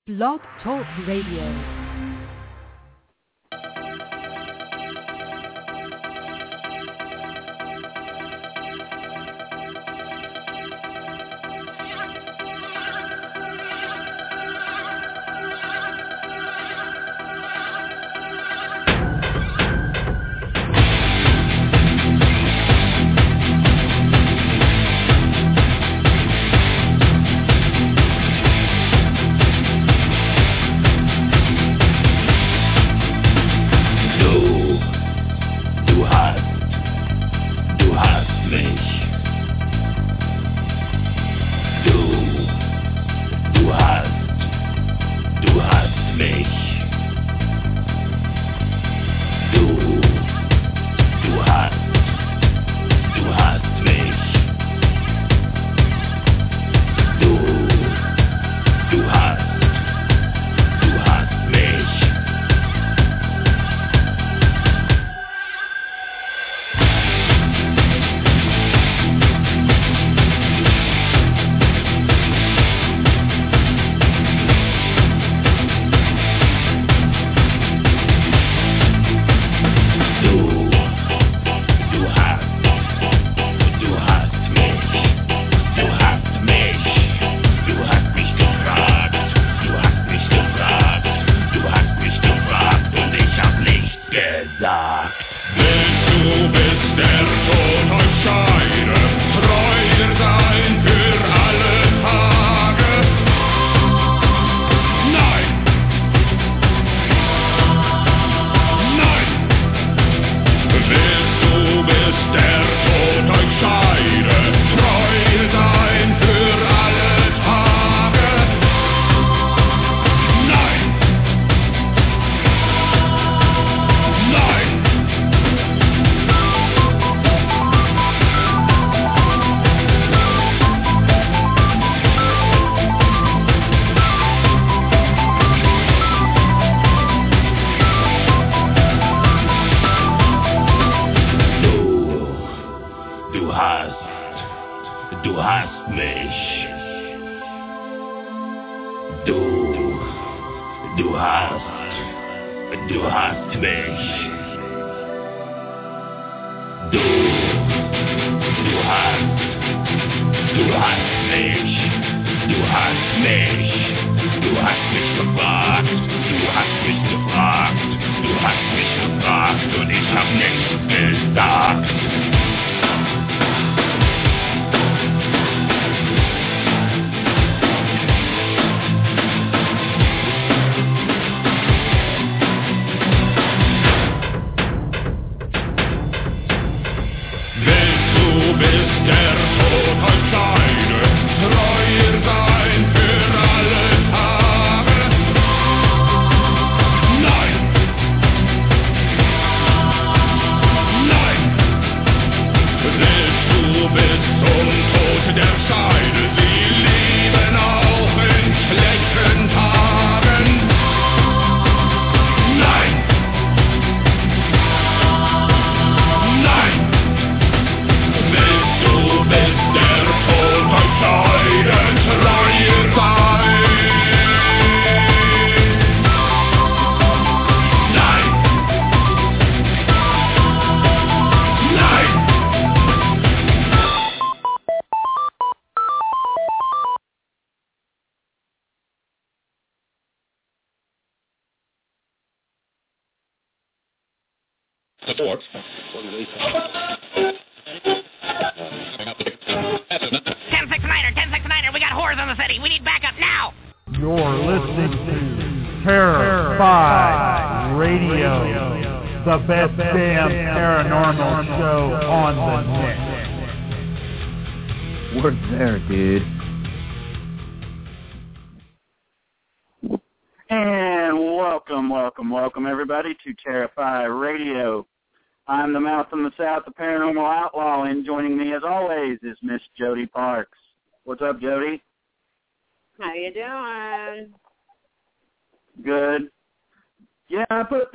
Blog Talk Radio. Welcome everybody to Terrify Radio. I'm the Mouth from the South, the Paranormal Outlaw, and joining me as always is Miss Jody Parks. What's up, Jody? How you doing? Good. Yeah, I put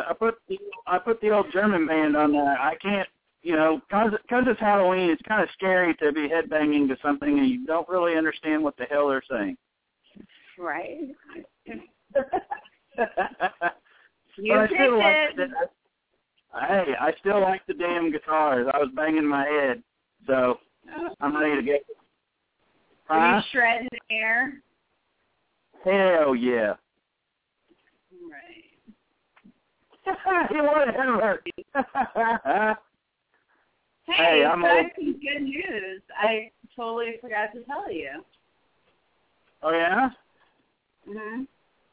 the old German band on there. I can't, because it's Halloween. It's kind of scary to be headbanging to something and you don't really understand what the hell they're saying. Right. You but I picked still it. Hey, I still like the damn guitars. I was banging my head, so I'm ready to get. Are you shredding the air? Hell yeah. Right. Whatever. Hey, I'm so I old. have some good news. I totally forgot to tell you. Oh, yeah? Mhm.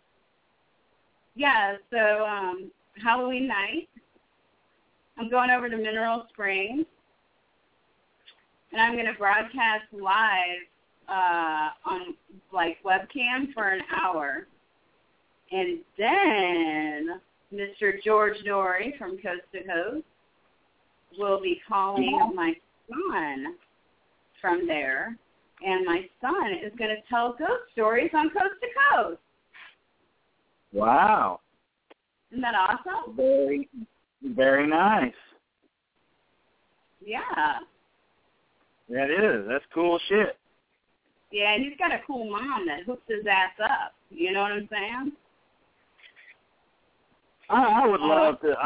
Yeah, so Halloween night, I'm going over to Mineral Springs, and I'm going to broadcast live on, like, webcam for an hour. And then Mr. George Dory from Coast to Coast will be calling my son from there, and my son is going to tell ghost stories on Coast to Coast. Wow. Isn't that awesome? Very, very nice. Yeah. That is. That's cool shit. Yeah, and he's got a cool mom that hooks his ass up. You know what I'm saying? I would love to.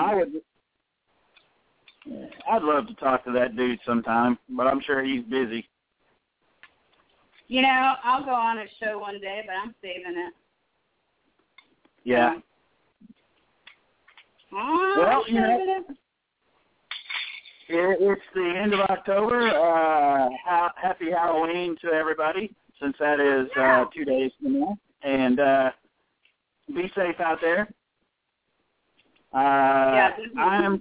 I'd love to talk to that dude sometime, but I'm sure he's busy. You know, I'll go on a show one day, but I'm saving it. Yeah. Well, you know, it's the end of October. Happy Halloween to everybody, since that is 2 days from now. And be safe out there. I'm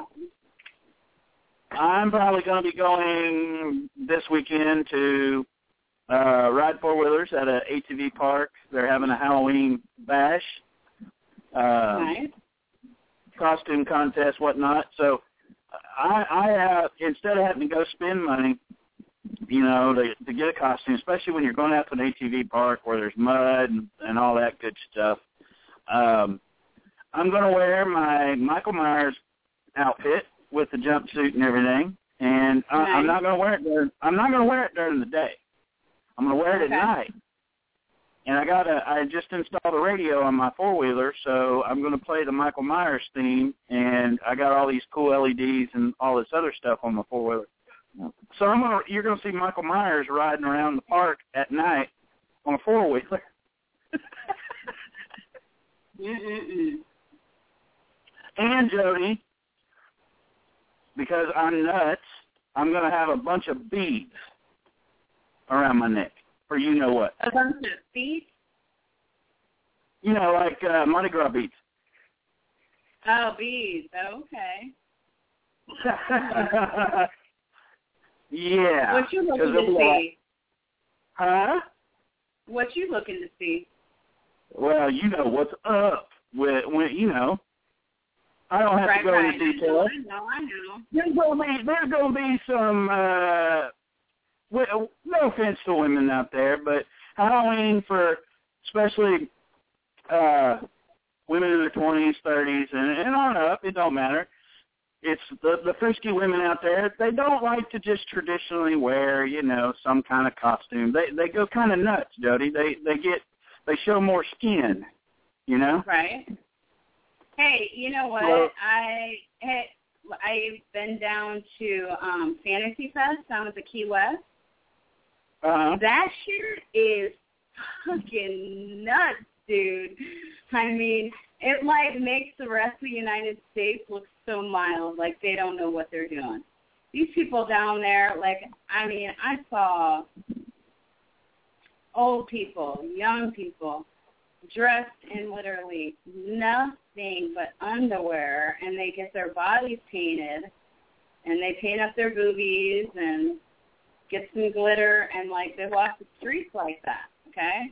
probably going to be going this weekend to ride four-wheelers at an ATV park. They're having a Halloween bash, nice. costume contest, whatnot. So I instead of having to go spend money, you know, to get a costume, especially when you're going out to an ATV park where there's mud and all that good stuff, I'm going to wear my Michael Myers outfit with the jumpsuit and everything, and I'm not going to wear it during the day. I'm going to wear it at night. And I just installed a radio on my four-wheeler, so I'm going to play the Michael Myers theme, and I got all these cool LEDs and all this other stuff on my four-wheeler. So you're going to see Michael Myers riding around the park at night on a four-wheeler. And Jody, because I'm nuts, I'm going to have a bunch of beads around my neck, or you know what. A bunch of beads? You know, like Mardi Gras beads. Oh, beads. Okay. Yeah. What you looking to see? Huh? What you looking to see? Well, you know what's up. When you know, I don't have to go into detail. I know. There's going to be some. No offense to women out there, but Halloween for especially women in their 20s, 30s, and on up, it don't matter. It's the frisky women out there. They don't like to just traditionally wear, you know, some kind of costume. They go kind of nuts, Jody. They show more skin, you know. Right. Hey, you know what? Well, I've been down to Fantasy Fest down at the Key West. That shit is fucking nuts, dude. I mean, it like makes the rest of the United States look so mild, like they don't know what they're doing. These people down there, like, I mean, I saw old people, young people, dressed in literally nothing but underwear, and they get their bodies painted, and they paint up their boobies and get some glitter, and, like, they walk the streets like that, okay?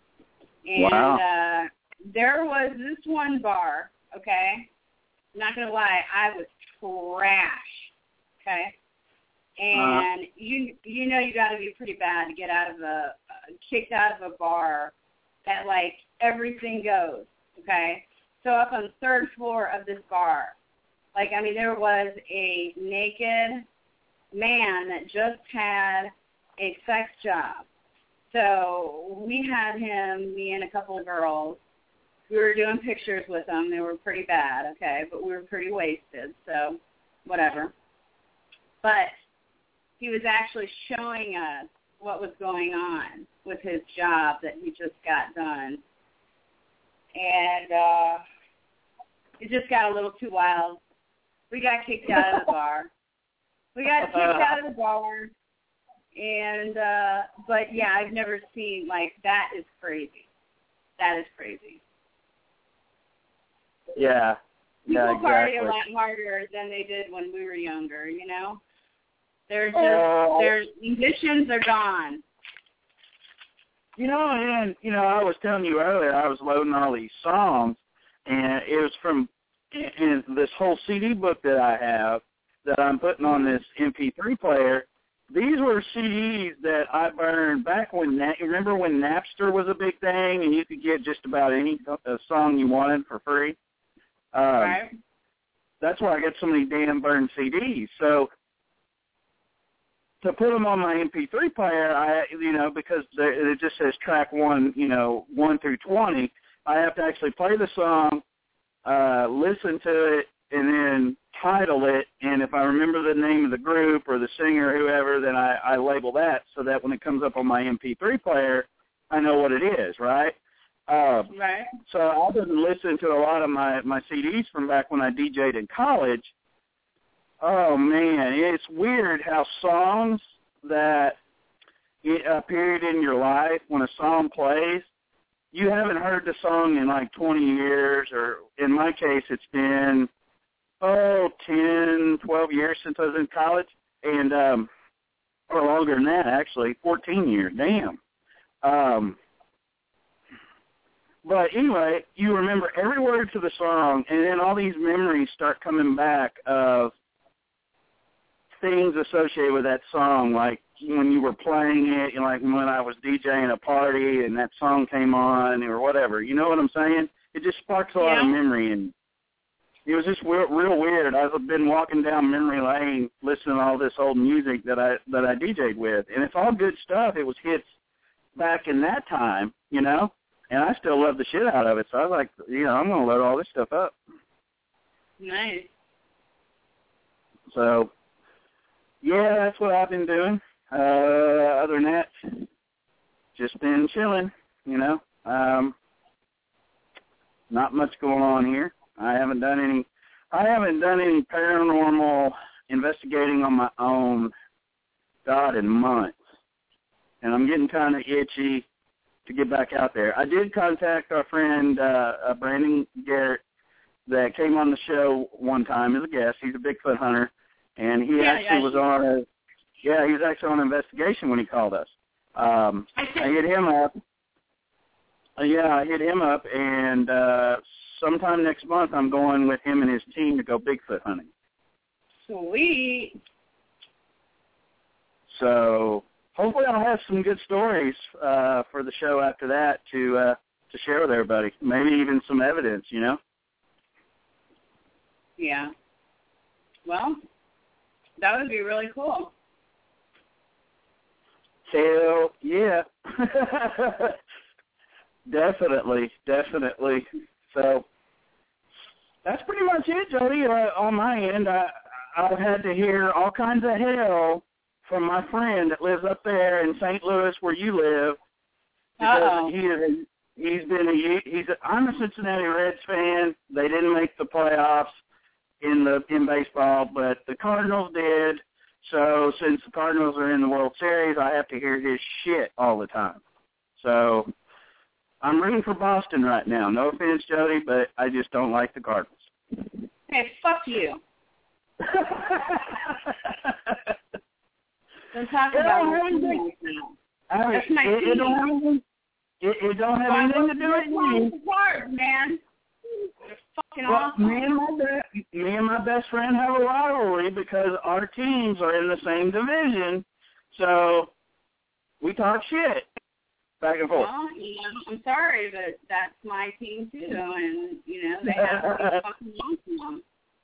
And there was this one bar, okay? I'm not going to lie, I was trash, okay? And you know you got to be pretty bad to get kicked out of a bar that, like, everything goes, okay? So up on the third floor of this bar, like, I mean, there was a naked man that just had a sex job. So we had him, me and a couple of girls, We were doing pictures with them. They were pretty bad, okay, but we were pretty wasted, so whatever. But he was actually showing us what was going on with his job that he just got done. And it just got a little too wild. We got kicked out of the bar. And, but yeah, I've never seen, like, that is crazy. That is crazy. Yeah. People exactly. party a lot harder than they did when we were younger, you know? They're just, their ambitions are gone. You know, I was telling you earlier, I was loading all these songs, and it was from in this whole CD book that I have that I'm putting on this MP3 player. These were CDs that I burned back when, remember when Napster was a big thing and you could get just about any song you wanted for free? Right. That's why I got so many damn burned CDs. So to put them on my MP3 player, because it just says track 1, 1 through 20, I have to actually play the song, listen to it, and then title it, and if I remember the name of the group or the singer or whoever, then I label that so that when it comes up on my MP3 player, I know what it is, right? Right. So I've been listening to a lot of my CDs from back when I DJ'd in college. Oh, man, it's weird how songs that a period in your life, when a song plays, you haven't heard the song in like 20 years, or in my case, it's been 10, 12 years since I was in college, and or longer than that, actually, 14 years, damn. But anyway, you remember every word to the song, and then all these memories start coming back of things associated with that song, like when you were playing it, like when I was DJing a party and that song came on or whatever. You know what I'm saying? It just sparks a lot of memory, and it was just real weird. I've been walking down memory lane listening to all this old music that I DJ'd with, and it's all good stuff. It was hits back in that time, and I still love the shit out of it. So I was like, I'm going to load all this stuff up. Nice. So, yeah, that's what I've been doing. Other than that, just been chilling, Not much going on here. I haven't done any paranormal investigating on my own, God, in months. And I'm getting kind of itchy to get back out there. I did contact our friend Brandon Garrett that came on the show one time as a guest. He's a Bigfoot hunter, and he was on he was actually on an investigation when he called us. I hit him up. I hit him up, and sometime next month I'm going with him and his team to go Bigfoot hunting. Sweet. So hopefully I'll have some good stories for the show after that to share with everybody. Maybe even some evidence, Yeah. Well, that would be really cool. Hell yeah. Definitely. So that's pretty much it, Jody. On my end, I've had to hear all kinds of hell from my friend that lives up there in St. Louis where you live. Because I'm a Cincinnati Reds fan. They didn't make the playoffs in baseball, but the Cardinals did. So since the Cardinals are in the World Series, I have to hear his shit all the time. So I'm rooting for Boston right now. No offense, Jody, but I just don't like the Cardinals. Hey, fuck you. Don't talk about it. That's my team. It don't have anything to do with me. Man. They're fucking awesome. Me and my best friend have a rivalry because our teams are in the same division, so we talk shit back and forth. Well, I'm sorry, but that's my team too, and they have to be fucking awesome.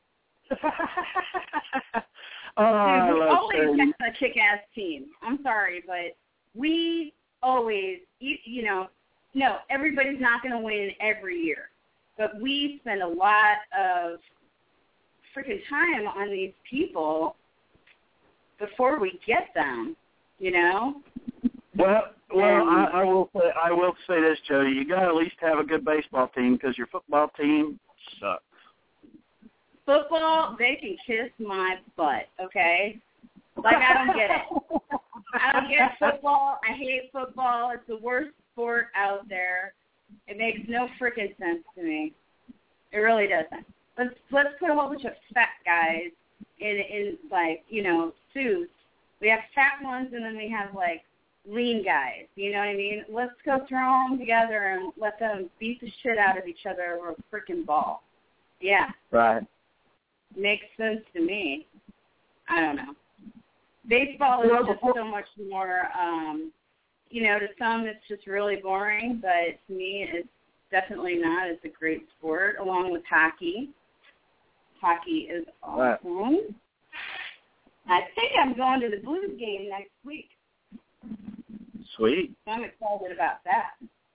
Dude, we always have a kick-ass team. I'm sorry, but we always, no, everybody's not going to win every year. but we spend a lot of freaking time on these people before we get them, you know? Well, I will say this, Jody. You got to at least have a good baseball team because your football team sucks. Football, they can kiss my butt, okay? Like, I don't get it. I don't get football. I hate football. It's the worst sport out there. It makes no freaking sense to me. It really doesn't. Let's put a whole bunch of fat guys in like, you know, suits. We have fat ones and then we have, like, lean guys. You know what I mean? Let's go throw them together and let them beat the shit out of each other over a freaking ball. Yeah. Right. Makes sense to me. I don't know. Baseball is just so much more, you know, to some it's just really boring, but to me it's definitely not. It's a great sport, along with hockey. Hockey is awesome. Right. I think I'm going to the Blues game next week. Sweet. I'm excited about that.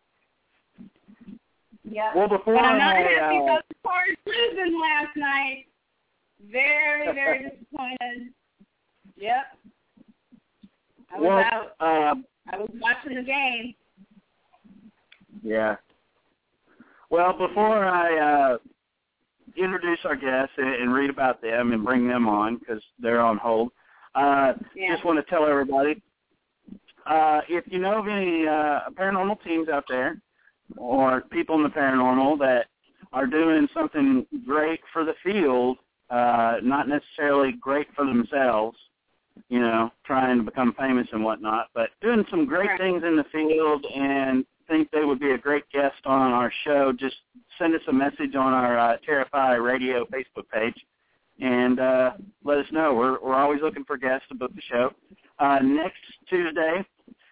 Yeah. Well, before but I'm not happy about the Cards losing last night. Very, very disappointed. Yep. I was watching the game. Yeah. Well, before I introduce our guests and read about them and bring them on because they're on hold, just want to tell everybody, if you know of any paranormal teams out there or people in the paranormal that are doing something great for the field, not necessarily great for themselves, you know, trying to become famous and whatnot, but doing some great things in the field and think they would be a great guest on our show, just send us a message on our Terrify Radio Facebook page and let us know. We're always looking for guests to book the show. Next Tuesday,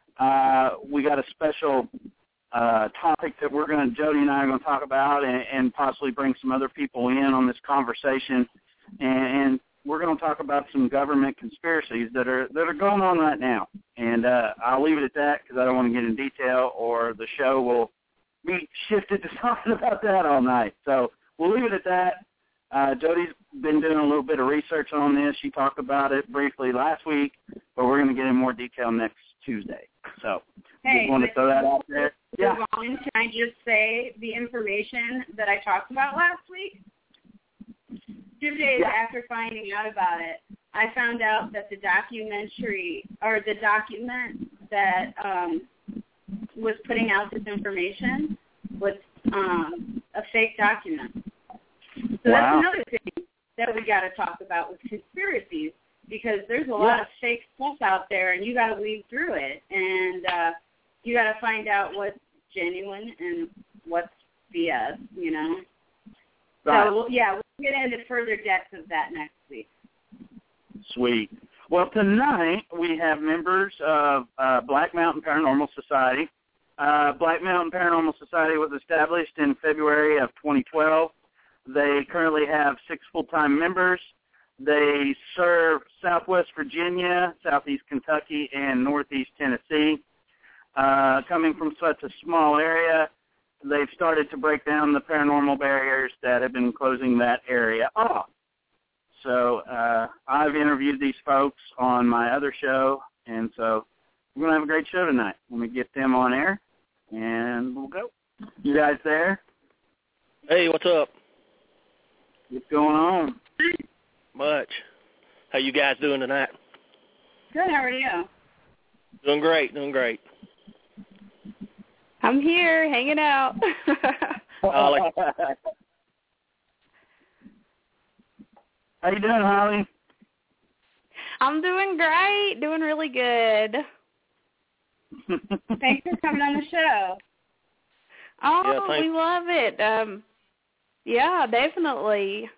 we got a special topic that Jody and I are going to talk about and possibly bring some other people in on this conversation. And we're going to talk about some government conspiracies that are going on right now. And I'll leave it at that because I don't want to get in detail or the show will be shifted to talking about that all night. So we'll leave it at that. Jody's been doing a little bit of research on this. She talked about it briefly last week, but we're going to get in more detail next Tuesday. So just want to throw that out there. Yeah. Can I just say the information that I talked about last week? 2 days after finding out about it, I found out that the documentary or the document that was putting out this information was a fake document. So that's another thing that we got to talk about with conspiracies, because there's a lot of fake stuff out there, and you got to weed through it, and you got to find out what's genuine and what's BS, you know. Right. So, we'll get into further depth of that next week. Sweet. Well, tonight we have members of Black Mountain Paranormal Society. Black Mountain Paranormal Society was established in February of 2012. They currently have 6 full-time members. They serve Southwest Virginia, Southeast Kentucky, and Northeast Tennessee. Coming from such a small area, they've started to break down the paranormal barriers that have been closing that area off. So I've interviewed these folks on my other show, and so we're going to have a great show tonight. Let me get them on air, and we'll go. You guys there? Hey, what's up? What's going on? Much. How you guys doing tonight? Good, how are you? Doing great. I'm here, hanging out. Holly. How you doing, Holly? I'm doing great, doing really good. Thanks for coming on the show. Oh, we love it. Yeah, definitely.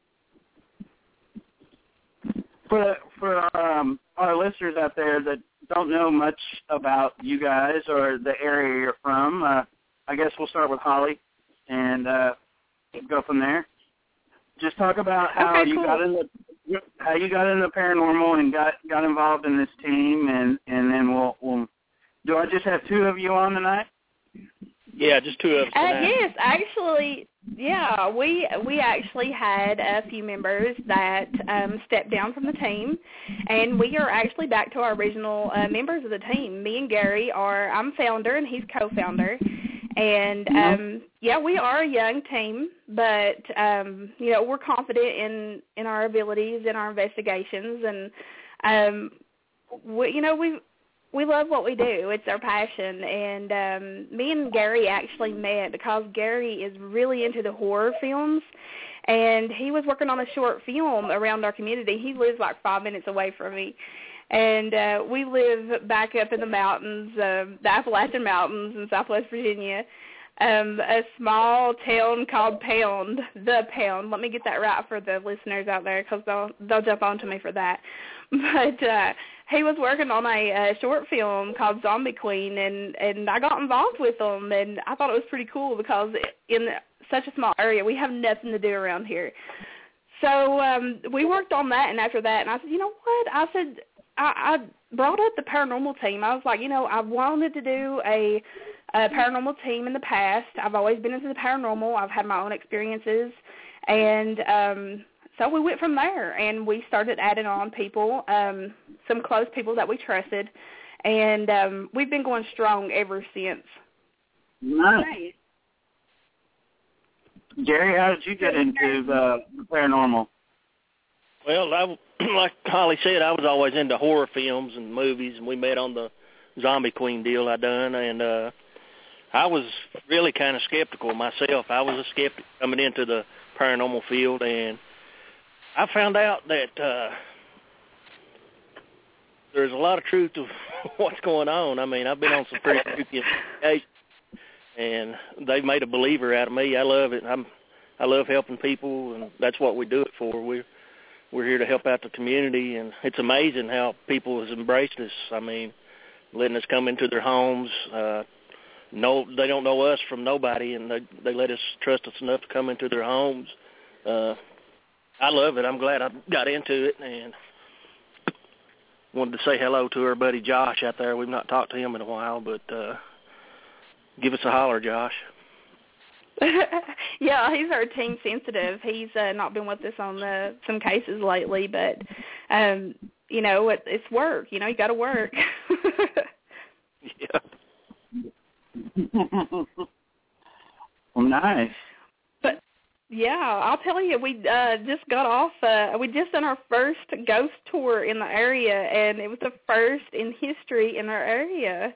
For our listeners out there that don't know much about you guys or the area you're from, I guess we'll start with Holly and go from there. Just talk about how you got in the paranormal and got involved in this team, and then we'll. Do I just have 2 of you on tonight? Yeah, just two of us tonight. Yes, actually, yeah, we actually had a few members that stepped down from the team, and we are actually back to our original members of the team. Me and Gary I'm founder, and he's co-founder. And, yeah, we are a young team, but, you know, we're confident in our abilities and our investigations. And, we love what we do. It's our passion. And me and Gary actually met because Gary is really into the horror films, and he was working on a short film around our community. He lives like 5 minutes away from me. And we live back up in the mountains, the Appalachian Mountains in Southwest Virginia, a small town called Pound, The Pound. Let me get that right for the listeners out there because they'll jump onto me for that. But he was working on a short film called Zombie Queen, and I got involved with him, and I thought it was pretty cool because in such a small area, we have nothing to do around here. So we worked on that, and after that, and I said, you know what? I said, I brought up the paranormal team. I was like, you know, I've wanted to do a paranormal team in the past. I've always been into the paranormal. I've had my own experiences. And so we went from there, and we started adding on people, some close people that we trusted. And we've been going strong ever since. Nice. Jerry, how did you get into the paranormal? Well, like Holly said, I was always into horror films and movies, and we met on the Zombie Queen deal I done, and I was really kind of skeptical myself. I was a skeptic coming into the paranormal field, and I found out that there's a lot of truth to what's going on. I mean, I've been on some pretty spooky investigations, and they've made a believer out of me. I love it. I love helping people, and that's what we do it for. We're here to help out the community, and it's amazing how people have embraced us. I mean, letting us come into their homes. They don't know us from nobody, and they let us trust us enough to come into their homes. I love it. I'm glad I got into it, and wanted to say hello to our buddy Josh out there. We've not talked to him in a while, but give us a holler, Josh. Yeah, he's our team sensitive. He's not been with us on some cases lately, but, you know, it's work. You know, you got to work. Yeah. Well, nice. But, yeah, I'll tell you, we just got off. We just done our first ghost tour in the area, and it was the first in history in our area.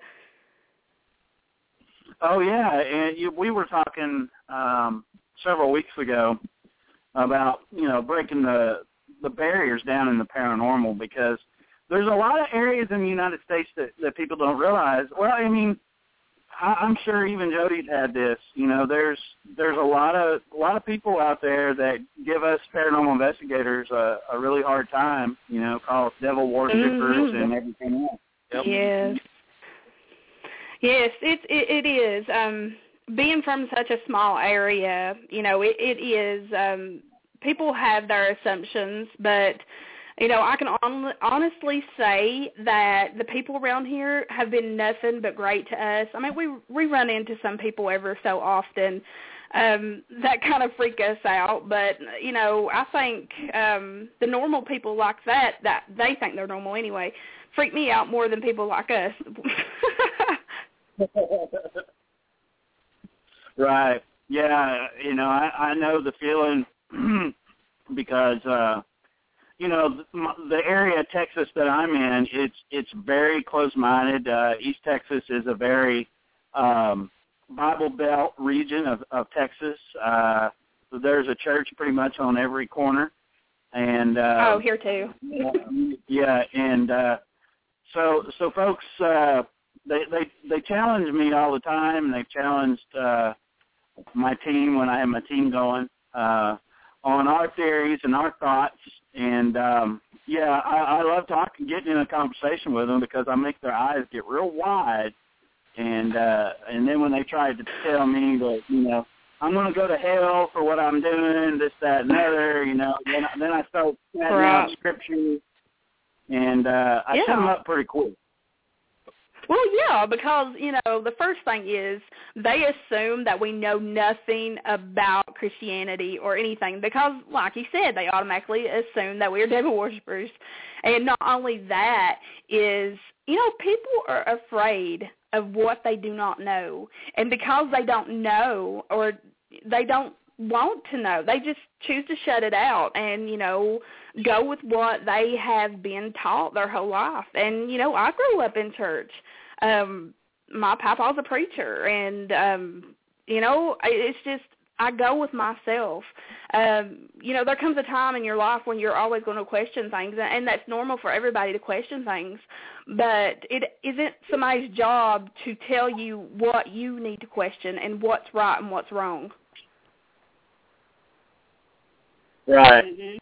Oh, yeah, and we were talking several weeks ago about, you know, breaking the barriers down in the paranormal, because there's a lot of areas in the United States that people don't realize. Well, I mean, I'm sure even Jody's had this. You know, there's a lot of people out there that give us paranormal investigators a really hard time. You know, call us devil worshippers and everything else. Yep. Yes. Yes, it is. Being from such a small area, you know, it is, people have their assumptions, but, you know, I can honestly say that the people around here have been nothing but great to us. I mean, we run into some people ever so often that kind of freak us out, but, you know, I think the normal people like that they think they're normal anyway, freak me out more than people like us. Right. Yeah, you know, I know the feeling because, you know, the area of Texas that I'm in, it's very close-minded. East Texas is a very Bible Belt region of Texas. So there's a church pretty much on every corner. And here too. Yeah, and so folks, they challenge me all the time, and they've challenged my team when I have my team going on our theories and our thoughts. And yeah, I love getting in a conversation with them because I make their eyes get real wide. And then when they try to tell me that, you know, I'm going to go to hell for what I'm doing, this, that, and other, you know, then I start adding out scripture, and I set them up pretty quick. Well, yeah, because, the first thing is they assume that we know nothing about Christianity or anything because, like you said, they automatically assume that we are devil worshippers. And not only that is, people are afraid of what they do not know. And because they don't know or they don't want to know, they just choose to shut it out and, go with what they have been taught their whole life. And, I grew up in church. My papa's a preacher, and, it's just I go with myself. There comes a time in your life when you're always going to question things, and that's normal for everybody to question things, but it isn't somebody's job to tell you what you need to question and what's right and what's wrong. Right. Mm-hmm.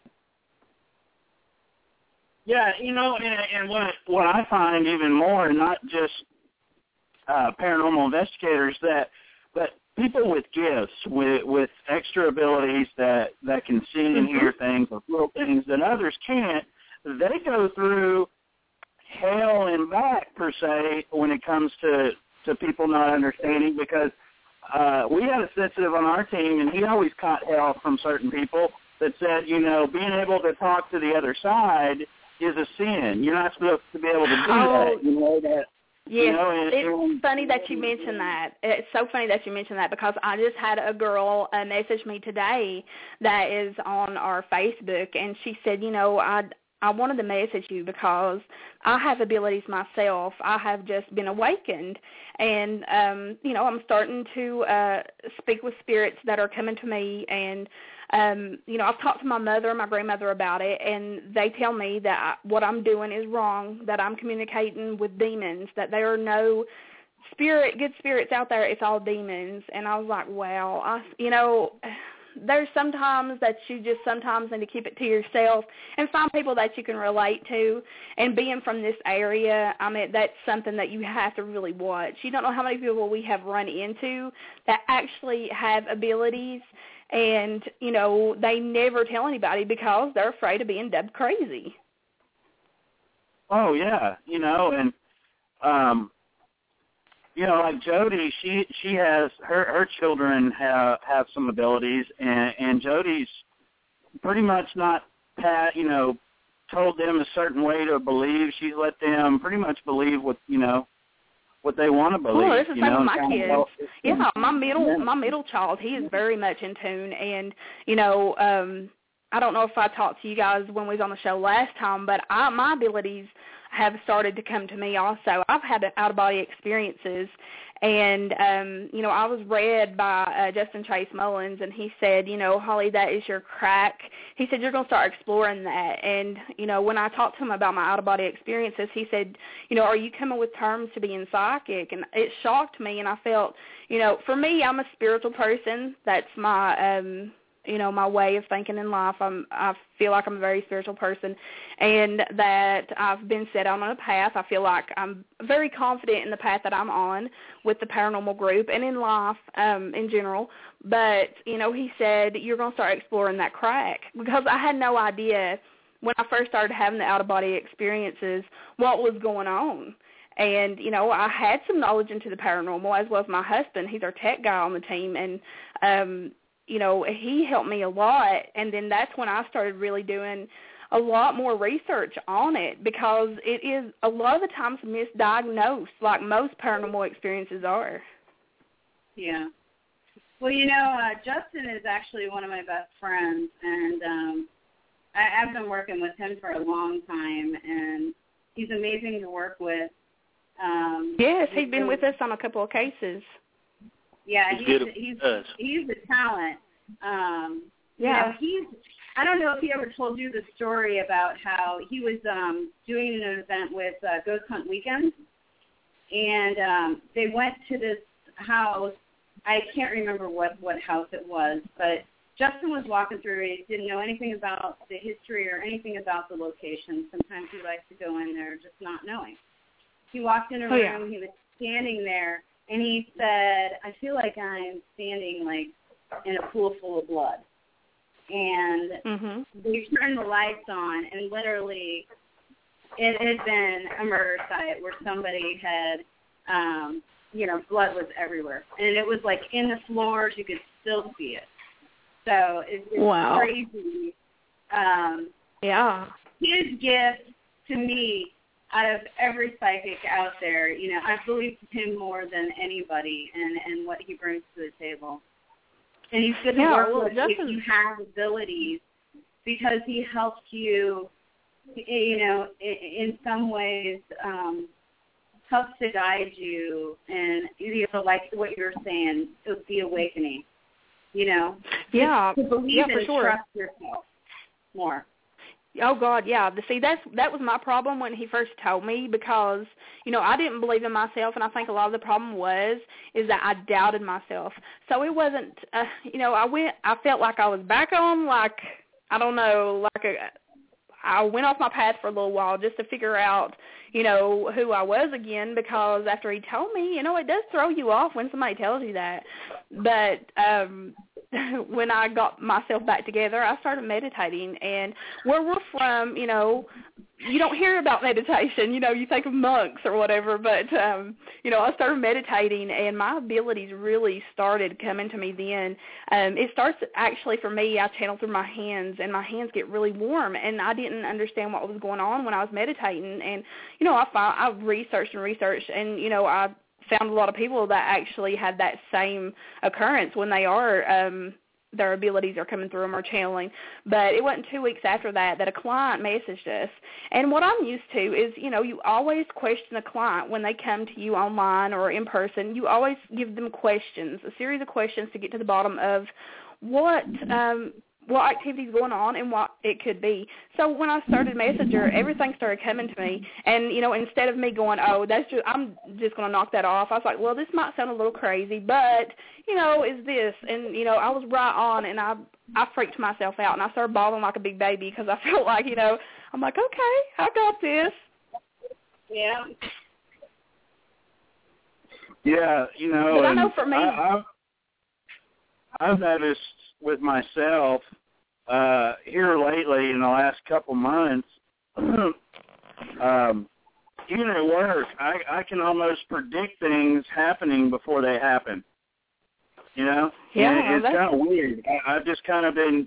Yeah, and what I find even more, not just paranormal investigators, but people with gifts, with extra abilities that can see and hear things, or little things that others can't, they go through hell and back, per se, when it comes to people not understanding, because we had a sensitive on our team, and he always caught hell from certain people that said, being able to talk to the other side is a sin. You're not supposed to be able to do that. Yes, it's funny that you mentioned that. It's so funny that you mentioned that because I just had a girl message me today that is on our Facebook, and she said, I wanted to message you because I have abilities myself. I have just been awakened, and, I'm starting to speak with spirits that are coming to me, and I've talked to my mother and my grandmother about it, and they tell me that what I'm doing is wrong, that I'm communicating with demons, that there are no good spirits out there. It's all demons. And I was like, wow, there's sometimes that you just sometimes need to keep it to yourself and find people that you can relate to. And being from this area, that's something that you have to really watch. You don't know how many people we have run into that actually have abilities, and, they never tell anybody because they're afraid of being dubbed crazy. Oh, yeah, and, like Jody, she has, her children have some abilities, and Jody's pretty much not, told them a certain way to believe. She's let them pretty much believe what they want to believe. Well, this is some of my kids. Yeah, my middle child, he is very much in tune, and I don't know if I talked to you guys when we was on the show last time, but my abilities have started to come to me also. I've had out-of-body experiences, and, I was read by Justin Chase Mullins, and he said, Holly, that is your crack. He said, you're going to start exploring that. And, when I talked to him about my out-of-body experiences, he said, are you coming with terms to being psychic? And it shocked me, and I felt, for me, I'm a spiritual person. That's my my way of thinking in life. I feel like I'm a very spiritual person, and that I've been set on a path. I feel like I'm very confident in the path that I'm on with the paranormal group and in life in general. But, he said, you're going to start exploring that crack, because I had no idea when I first started having the out-of-body experiences what was going on. And, I had some knowledge into the paranormal, as well as my husband. He's our tech guy on the team, and he helped me a lot, and then that's when I started really doing a lot more research on it, because it is a lot of the times misdiagnosed, like most paranormal experiences are. Yeah. Well, Justin is actually one of my best friends, and I've been working with him for a long time, and he's amazing to work with. Yes, he's been with us on a couple of cases. Yeah, he's a talent. I don't know if he ever told you the story about how he was doing an event with Ghost Hunt Weekend, and they went to this house. I can't remember what house it was, but Justin was walking through it. He didn't know anything about the history or anything about the location. Sometimes he likes to go in there just not knowing. He walked in a room. He was standing there. And he said, I feel like I'm standing, like, in a pool full of blood. And they turned the lights on, and literally it had been a murder site where somebody had blood was everywhere. And it was like in the floors, you could still see it. So it's wow. crazy. Yeah. His gift to me, out of every psychic out there, I believe him more than anybody and what he brings to the table. And he's good to work with if you have abilities, because he helps you, in some ways, helps to guide you, and like what you're saying, the awakening. Yeah, to believe and for sure. Trust yourself more. Oh God, yeah. See, that was my problem when he first told me, because I didn't believe in myself, and I think a lot of the problem is that I doubted myself. So it wasn't, I felt like I was back on, like, I don't know, I went off my path for a little while just to figure out, who I was again, because after he told me, it does throw you off when somebody tells you that. But when I got myself back together, I started meditating. And where we're from, you don't hear about meditation. You think of monks or whatever. But, I started meditating, and my abilities really started coming to me then. It starts actually for me, I channel through my hands, and my hands get really warm. And I didn't understand what was going on when I was meditating. And, I researched, and, I found a lot of people that actually had that same occurrence when they are their abilities are coming through them or channeling. But it wasn't 2 weeks after that a client messaged us. And what I'm used to is, you always question a client when they come to you online or in person. You always give them questions, a series of questions to get to the bottom of what activity is going on and what it could be. So when I started Messenger, everything started coming to me. And, instead of me going, I'm just going to knock that off, I was like, well, this might sound a little crazy, but, is this? And, I was right on, and I freaked myself out, and I started bawling like a big baby because I felt like, I'm like, okay, I got this. Yeah. Yeah, But I know for me, I've noticed with myself here lately in the last couple months, even at work, I can almost predict things happening before they happen. Yeah, and it's kind of weird. I've just kind of been,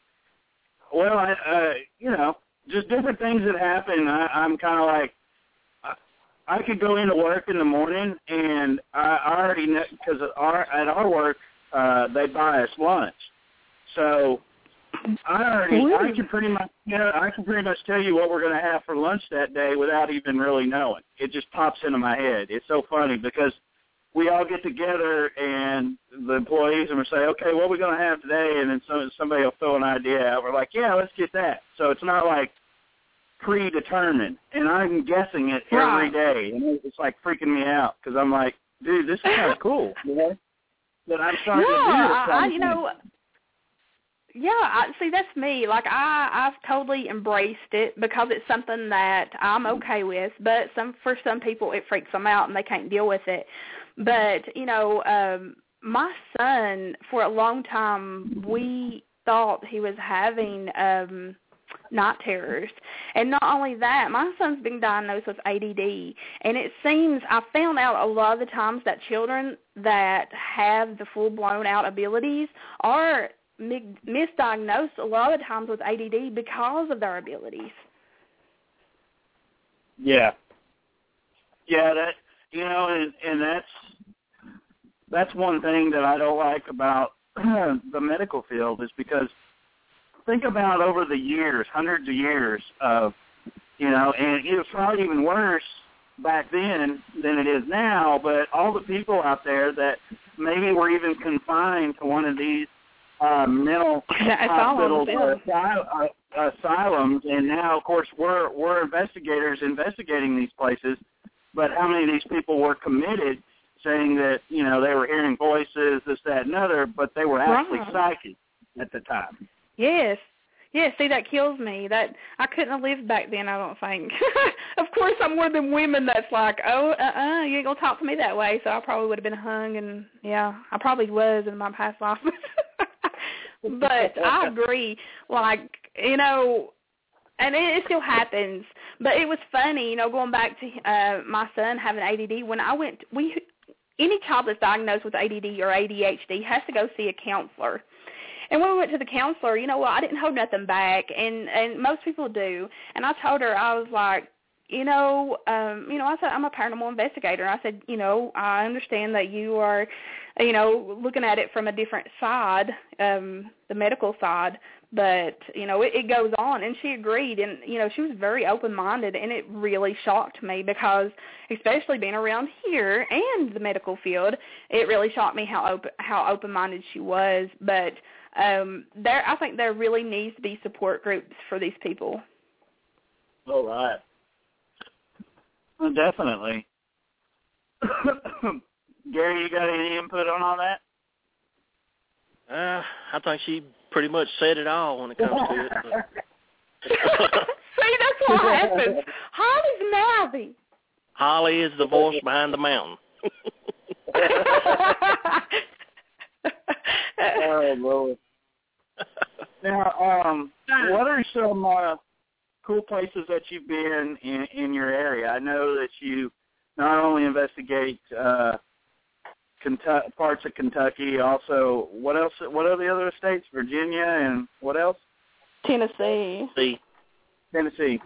just different things that happen. I'm kind of like, I could go into work in the morning, and I already know, because at our work, they buy us lunch. So I can pretty much tell you what we're going to have for lunch that day without even really knowing. It just pops into my head. It's so funny because we all get together and the employees and we say, okay, what are we going to have today? And then somebody will throw an idea out. We're like, yeah, let's get that. So it's not like predetermined, and I'm guessing it every day, and it's like freaking me out because I'm like, dude, this is kind of cool, That I'm starting to do this. See, that's me. Like, I've totally embraced it because it's something that I'm okay with, but for some people it freaks them out and they can't deal with it. But, my son, for a long time, we thought he was having night terrors. And not only that, my son's been diagnosed with ADD. And it seems, I found out a lot of the times that children that have the full-blown out abilities are misdiagnosed a lot of the times with ADD because of their abilities. Yeah. Yeah, that, and that's one thing that I don't like about the medical field is because think about over the years, hundreds of years of, and it was probably even worse back then than it is now, but all the people out there that maybe were even confined to one of these mental hospitals or asylums, and now, of course, we're investigators investigating these places, but how many of these people were committed saying that, they were hearing voices, this, that, and other, but they were actually psychic at the time. Yes. Yeah, see, that kills me. That I couldn't have lived back then, I don't think. Of course, I'm one of them women that's like, you ain't going to talk to me that way, so I probably would have been hung, and, yeah, I probably was in my past life. But I agree, like, and it still happens, But it was funny, going back to my son having ADD. When I went, any child that's diagnosed with ADD or ADHD has to go see a counselor. And when we went to the counselor, I didn't hold nothing back, and most people do. And I told her, I was like, I said, I'm a paranormal investigator. I said, I understand that you are, looking at it from a different side, the medical side, but, it goes on. And she agreed, and, she was very open-minded, and it really shocked me because, especially being around here and the medical field, it really shocked me how open-minded she was. But I think there really needs to be support groups for these people. All right. Well, definitely. Gary, you got any input on all that? I think she pretty much said it all when it comes to it. See, that's what happens. Holly's mouthy. Holly is the voice behind the mountain. Oh, Lord. Now, what are some cool places that you've been in your area? I know that you not only investigate parts of Kentucky, also what else? What are the other states? Virginia and what else? Tennessee. Tennessee.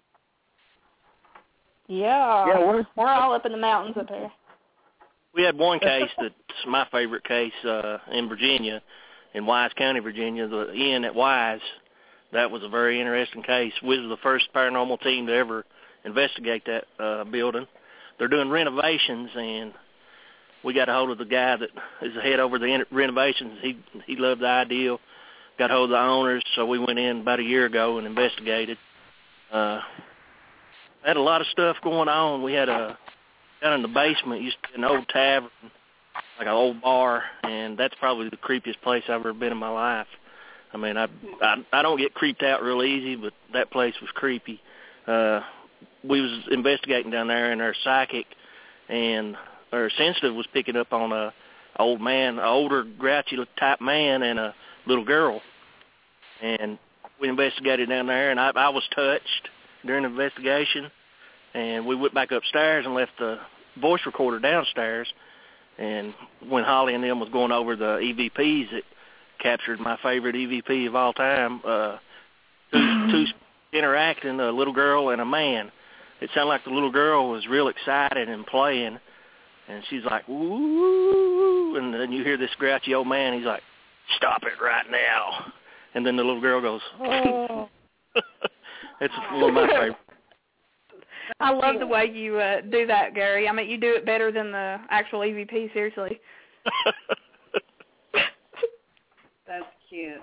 Yeah. Yeah, we're all up in the mountains up here. We had one case that's my favorite case in Virginia, in Wise County, Virginia, the inn at Wise. That was a very interesting case. We were the first paranormal team to ever investigate that building. They're doing renovations, and we got a hold of the guy that is the head over the renovations. He loved the idea. Got a hold of the owners, so we went in about a year ago and investigated. Had a lot of stuff going on. We had down in the basement used to be an old tavern, like an old bar, and that's probably the creepiest place I've ever been in my life. I mean, I don't get creeped out real easy, but that place was creepy. We was investigating down there, and our psychic and our sensitive was picking up on a old man, an older, grouchy type man, and a little girl. And we investigated down there, and I was touched during the investigation. And we went back upstairs and left the voice recorder downstairs. And when Holly and them was going over the EVPs, it captured my favorite EVP of all time, two interacting, a little girl and a man. It sounded like the little girl was real excited and playing, and she's like, ooh, and then you hear this grouchy old man, he's like, stop it right now. And then the little girl goes, oh. It's one of my favorites. I love the way you do that, Gary. I mean, you do it better than the actual EVP, seriously. That's cute.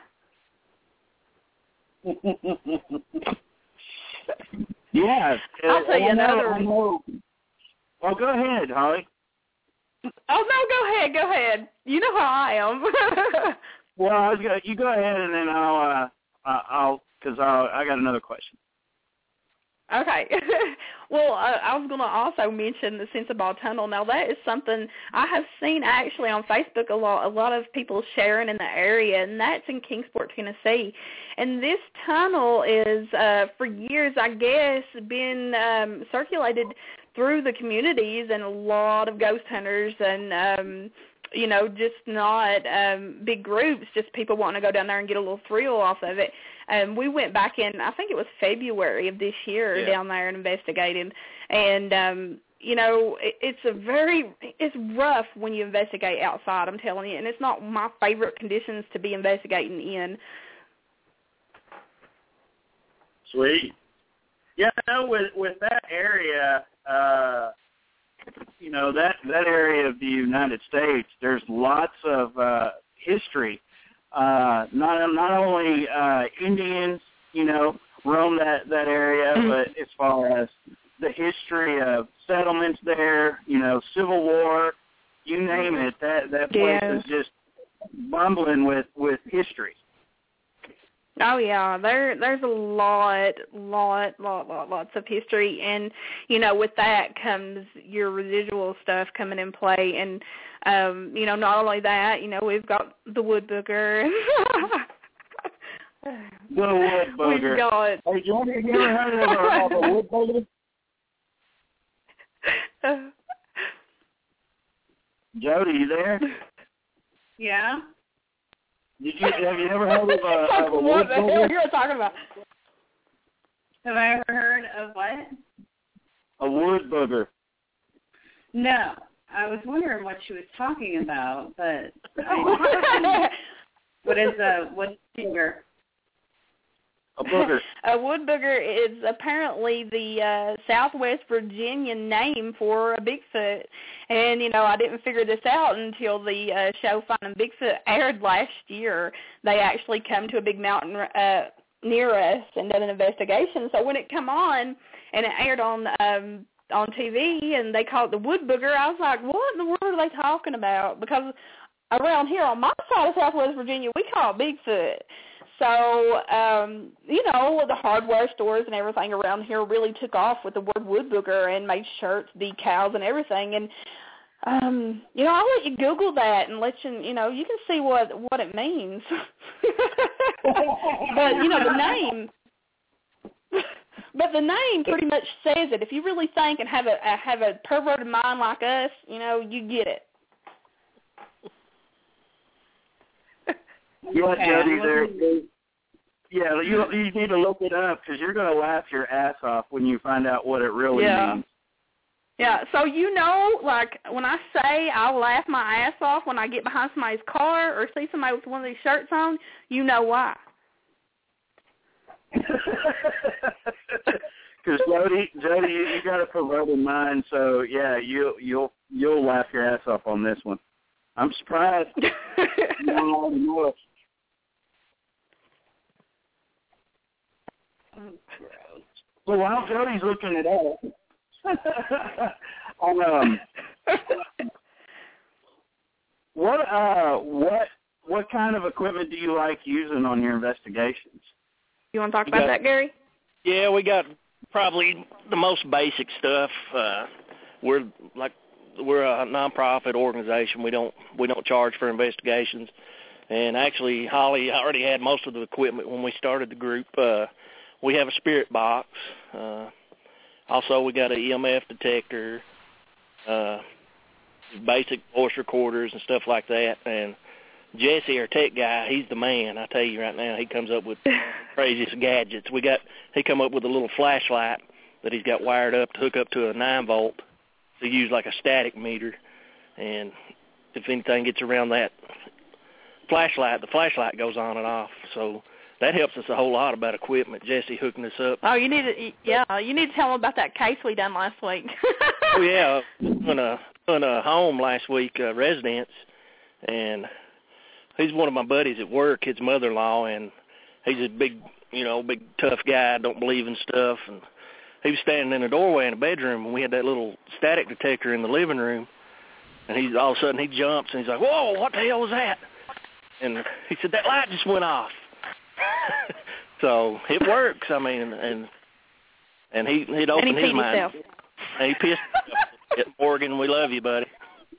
Yeah. I'll tell you another one. Well, go ahead, Holly. Oh, no, go ahead. You know how I am. Well, you go ahead, and then I got another question. Okay. Well, I was going to also mention the Sensabaugh Tunnel. Now, that is something I have seen actually on Facebook a lot of people sharing in the area, and that's in Kingsport, Tennessee. And this tunnel is, for years, I guess, been circulated through the communities, and a lot of ghost hunters and, just not big groups, just people wanting to go down there and get a little thrill off of it. We went back in, I think it was February of this year, down there and investigated. And, it's rough when you investigate outside, I'm telling you. And it's not my favorite conditions to be investigating in. Sweet. Yeah, with that area, that area of the United States, there's lots of history. Not only Indians, roam that area, but as far as the history of settlements there, Civil War, you name it, that place is just bumbling with history. Oh yeah, there's a lots of history, and with that comes your residual stuff coming in play, and not only that, we've got the woodbooker. The wood booger. We've got... Hey, Jody, have you ever heard of a wood booger? Jody, you there? Yeah. Have you ever heard of a wood what the hell booger? you're talking about? Have I ever heard of what? A wood booger. No. I was wondering what she was talking about, but what is a wood booger? A booger. A wood booger is apparently the Southwest Virginia name for a Bigfoot. And, I didn't figure this out until the show Finding Bigfoot aired last year. They actually come to a big mountain near us and done an investigation. So when it come on and it aired on TV and they call it the wood booger, I was like, what in the world are they talking about? Because around here on my side of Southwest Virginia, we call it Bigfoot. So, the hardware stores and everything around here really took off with the word wood booger and made shirts, decals, and everything. And, I'll let you Google that and let you, you can see what it means. But, the name... But the name pretty much says it. If you really think and have a perverted mind like us, you get it. Yeah, Jody, you need to look it up because you're going to laugh your ass off when you find out what it really means. Yeah, so like when I say I'll laugh my ass off when I get behind somebody's car or see somebody with one of these shirts on, you know why. Because Jody, you got a perverted mind, so yeah, you'll laugh your ass off on this one. I'm surprised. No. So while Jody's looking it up, what kind of equipment do you like using on your investigations? You want to talk about that, Gary? Yeah, we got probably the most basic stuff. We're a nonprofit organization. We don't charge for investigations. And actually, Holly already had most of the equipment when we started the group. We have a spirit box. Also, we got an EMF detector, basic voice recorders and stuff like that. And Jesse, our tech guy, he's the man. I tell you right now, he comes up with craziest gadgets. He come up with a little flashlight that he's got wired up to hook up to a 9-volt to use like a static meter. And if anything gets around that flashlight, the flashlight goes on and off. So that helps us a whole lot about equipment. Jesse hooking us up. Oh, you need to tell them about that case we done last week. Oh yeah, in a home last week, residence, and he's one of my buddies at work, his mother-in-law, and he's a big tough guy, don't believe in stuff. And he was standing in the doorway in the bedroom, and we had that little static detector in the living room. And all of a sudden he jumps, and he's like, whoa, what the hell was that? And he said, that light just went off. So it works, I mean, and he'd opened his mind. Himself. And he pissed at Morgan, we love you, buddy.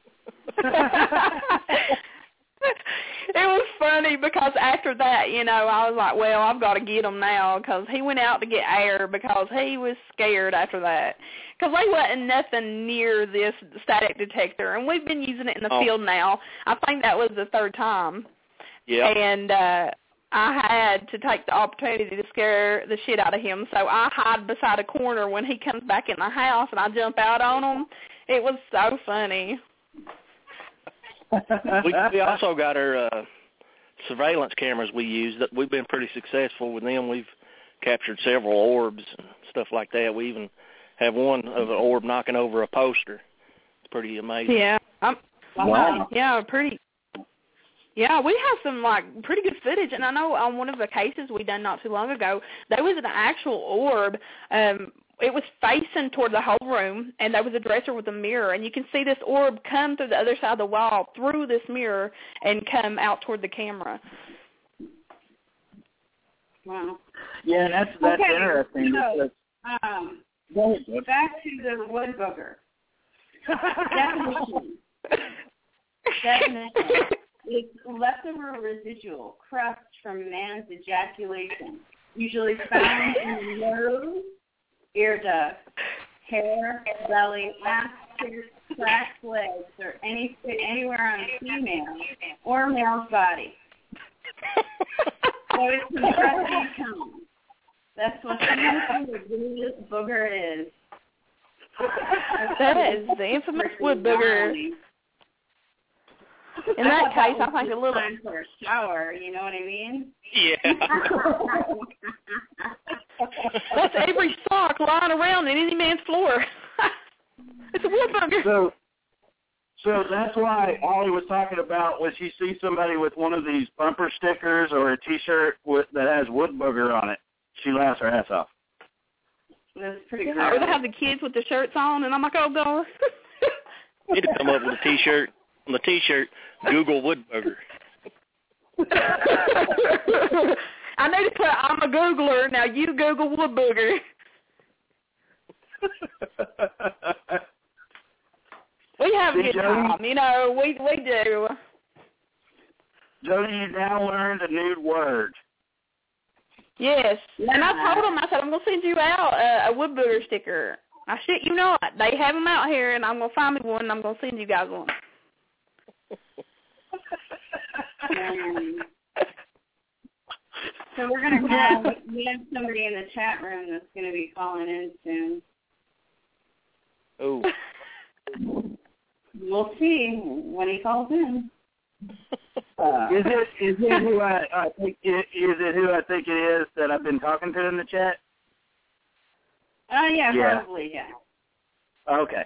It was funny because after that, I was like, well, I've got to get him now because he went out to get air because he was scared after that. Because they wasn't nothing near this static detector, and we've been using it in the field now. I think that was the third time. Yeah. And I had to take the opportunity to scare the shit out of him, so I hide beside a corner when he comes back in the house, and I jump out on him. It was so funny. We also got our surveillance cameras we use. That we've been pretty successful with them. We've captured several orbs and stuff like that. We even have one of an orb knocking over a poster. It's pretty amazing. Yeah. Wow. Yeah, Yeah, we have some, pretty good footage. And I know on one of the cases we done not too long ago, there was an actual orb. It was facing toward the whole room, and there was a dresser with a mirror. And you can see this orb come through the other side of the wall, through this mirror, and come out toward the camera. Wow. Yeah, and that's okay, interesting. So, back to the wood booger. Definition. It's leftover residual crust from man's ejaculation, usually found in the nose, ear duct, hair, belly, ass, cheeks, cracked legs, or anywhere on a female or male's body. So it's an crusty cone. That's what the biggest booger is. That is the infamous wood booger. In that case, I think a little time for a shower. You know what I mean? Yeah. That's every sock lying around in any man's floor. It's a wood booger. So that's why Ollie was talking about when she sees somebody with one of these bumper stickers or a T-shirt that has wood booger on it, she laughs her ass off. That's pretty good. Or they have the kids with the shirts on, and I'm like, oh, God. You need to come up with a T-shirt. On the T-shirt, Google wood booger. I need to put, I'm a Googler. Now you Google wood booger. We have a good time. You know, we do. Jody, you now learned a new word. Yes. Yeah. And I told them, I said, I'm going to send you out a wood booger sticker. I shit you not. They have them out here, and I'm going to find me one, and I'm going to send you guys one. So we have somebody in the chat room that's going to be calling in soon. Oh. We'll see when he calls in. Is it who I think it is that I've been talking to in the chat? Yeah, probably, yeah. Okay.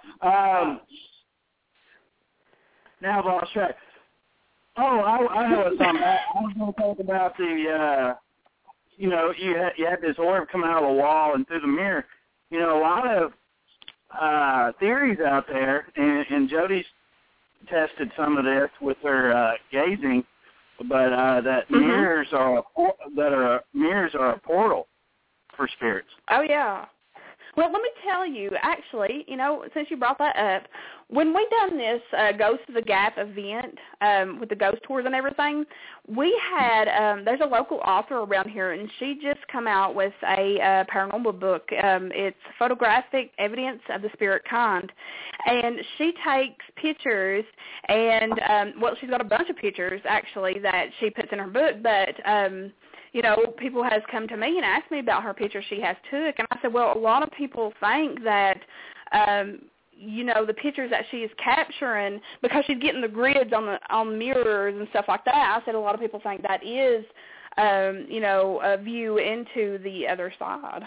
Now I've lost track. Oh, I know what's on that. I was going to talk about the, you had this orb coming out of the wall and through the mirror. You know, a lot of theories out there, and Jody's tested some of this with her gazing, but that mirrors are a portal for spirits. Oh yeah. Well, let me tell you, actually, since you brought that up, when we done this Ghost of the Gap event with the ghost tours and everything, we had, there's a local author around here, and she just come out with a paranormal book. It's Photographic Evidence of the Spirit Kind. And she takes pictures, and, she's got a bunch of pictures, actually, that she puts in her book, but people has come to me and asked me about her picture she has took, and I said, well, a lot of people think that, the pictures that she is capturing, because she's getting the grids on mirrors and stuff like that, I said a lot of people think that is, a view into the other side.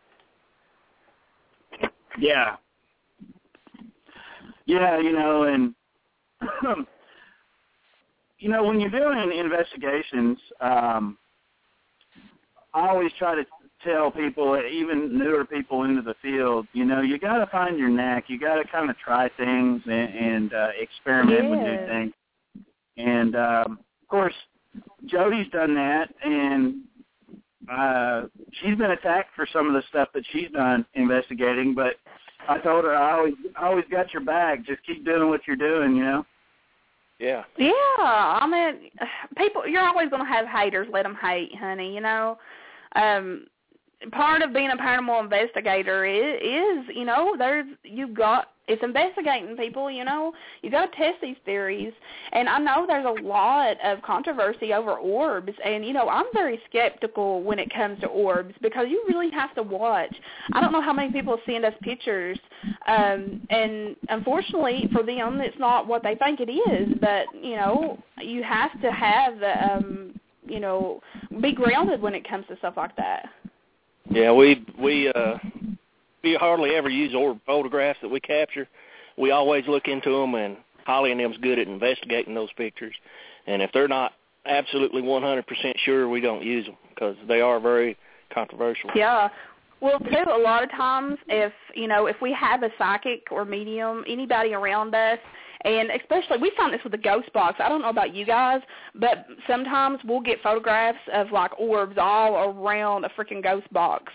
Yeah. Yeah, and, when you're doing investigations, I always try to tell people, even newer people into the field, you got to find your knack. You got to kind of try things and experiment with new things. And, of course, Jody's done that, and she's been attacked for some of the stuff that she's done investigating, but I told her I always got your back. Just keep doing what you're doing, Yeah. Yeah, I mean, people, you're always going to have haters. Let them hate, honey, Part of being a paranormal investigator is it's investigating people, you got to test these theories. And I know there's a lot of controversy over orbs, and, I'm very skeptical when it comes to orbs because you really have to watch. I don't know how many people send us pictures, and unfortunately for them, it's not what they think it is, but, you have to have, be grounded when it comes to stuff like that. Yeah, we hardly ever use orb photographs that we capture. We always look into them, and Holly and them's good at investigating those pictures. And if they're not absolutely 100% sure, we don't use them because they are very controversial. Yeah. Well, too, a lot of times if we have a psychic or medium, anybody around us, and especially, we found this with the ghost box. I don't know about you guys, but sometimes we'll get photographs of, orbs all around a freaking ghost box.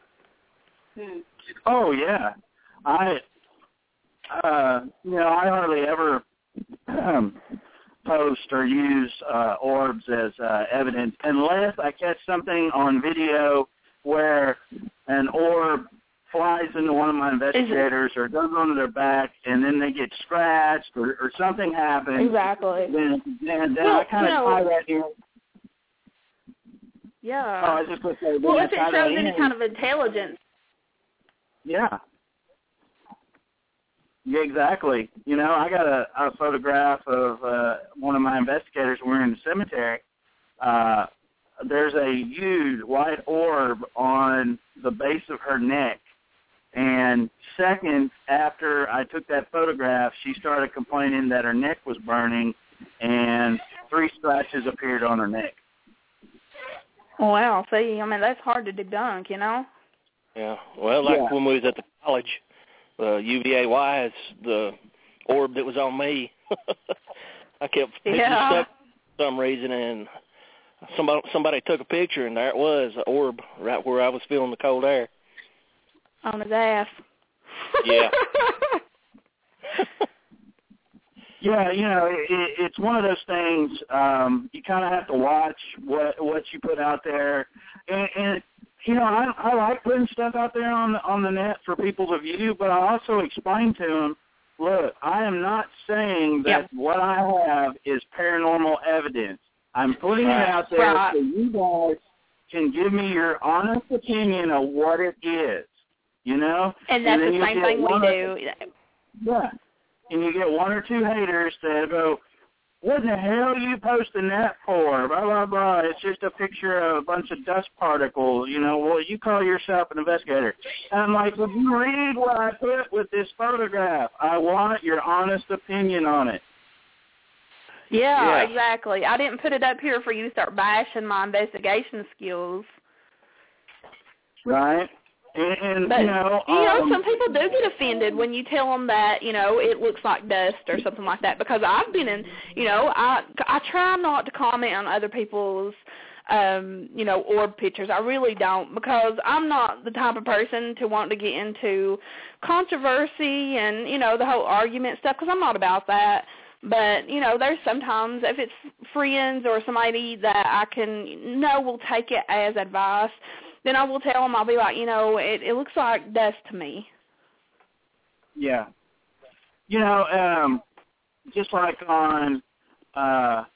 Oh, yeah. I hardly ever post or use orbs as evidence unless I catch something on video where an orb flies into one of my investigators or goes onto their back and then they get scratched or something happens. Exactly. Then I kind of tie that in. Yeah. Oh, I was just going to say, well, if it shows any kind of intelligence. Yeah. Yeah, exactly. You know, I got a photograph of one of my investigators. We're in the cemetery. There's a huge white orb on the base of her neck. And seconds after I took that photograph, she started complaining that her neck was burning, and 3 scratches appeared on her neck. Wow, see, I mean, that's hard to debunk, you know? Yeah, well, when we was at the college, UVA-wise, the orb that was on me, I kept picking stuff for some reason, and somebody took a picture, and there it was, an orb right where I was feeling the cold air. On his ass. Yeah. Yeah, you know, it's one of those things. You kind of have to watch what you put out there, and you know, I like putting stuff out there on the net for people to view, but I also explain to them, look, I am not saying that what I have is paranormal evidence. I'm putting it out there so you guys can give me your honest opinion of what it is. You know? And that's the same thing we do. Yeah. And you get 1 or 2 haters that go, what in the hell are you posting that for? Blah, blah, blah. It's just a picture of a bunch of dust particles. You know, well, you call yourself an investigator. And I'm like, well, you read what I put with this photograph. I want your honest opinion on it. Yeah, exactly. I didn't put it up here for you to start bashing my investigation skills. Right. And but, you know, some people do get offended when you tell them that, you know, it looks like dust or something like that, because I've been in, you know, I try not to comment on other people's, you know, orb pictures. I really don't, because I'm not the type of person to want to get into controversy and, you know, the whole argument stuff, because I'm not about that. But, you know, there's sometimes, if it's friends or somebody that I can know will take it as advice, then I will tell them, I'll be like, you know, it looks like dust to me. Yeah. You know, just like on the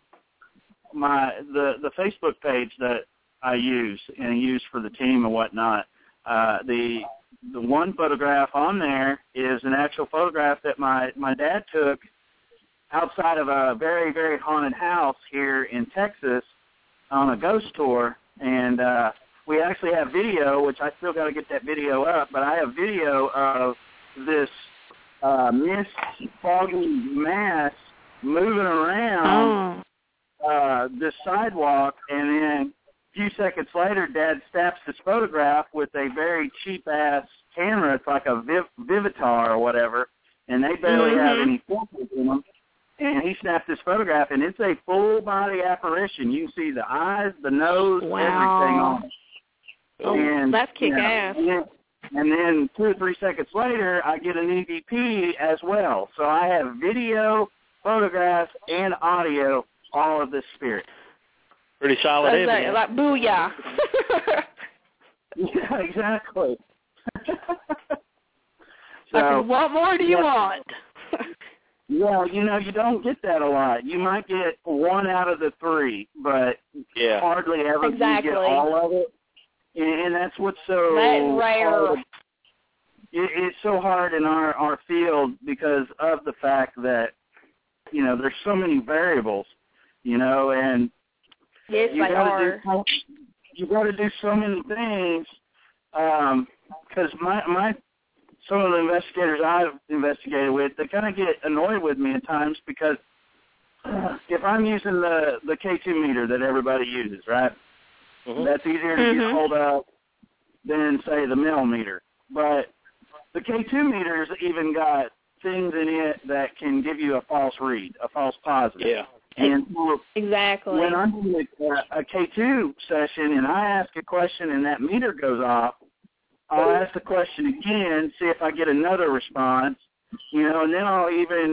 Facebook page that I use and use for the team and whatnot, the one photograph on there is an actual photograph that my dad took outside of a very, very haunted house here in Texas on a ghost tour, and we actually have video, which I still got to get that video up, but I have video of this mist, foggy mass moving around this sidewalk, and then a few seconds later, Dad snaps this photograph with a very cheap-ass camera. It's like a Vivitar or whatever, and they barely have any filters in them. And he snapped this photograph, and it's a full-body apparition. You see the eyes, the nose, everything on it. Oh, and, that's kick-ass. And then 2 or 3 seconds later, I get an EVP as well. So I have video, photographs, and audio, all of this spirit. Pretty solid evidence. Like booyah. Yeah, exactly. So, what more do you want? Well, you know, you don't get that a lot. You might get 1 out of the 3, but hardly ever do you get all of it. And that's what's so rare. Hard. It's so hard in our field because of the fact that, you know, there's so many variables, you know, and yes, you got to do so many things because some of the investigators I've investigated with, they kind of get annoyed with me at times because if I'm using the K2 meter that everybody uses, right? That's easier to get hold of than, say, the millimeter. But the K2 meter's even got things in it that can give you a false read, a false positive. Yeah. And so exactly. When I'm doing a K2 session and I ask a question and that meter goes off, I'll ask the question again, see if I get another response, you know, and then I'll even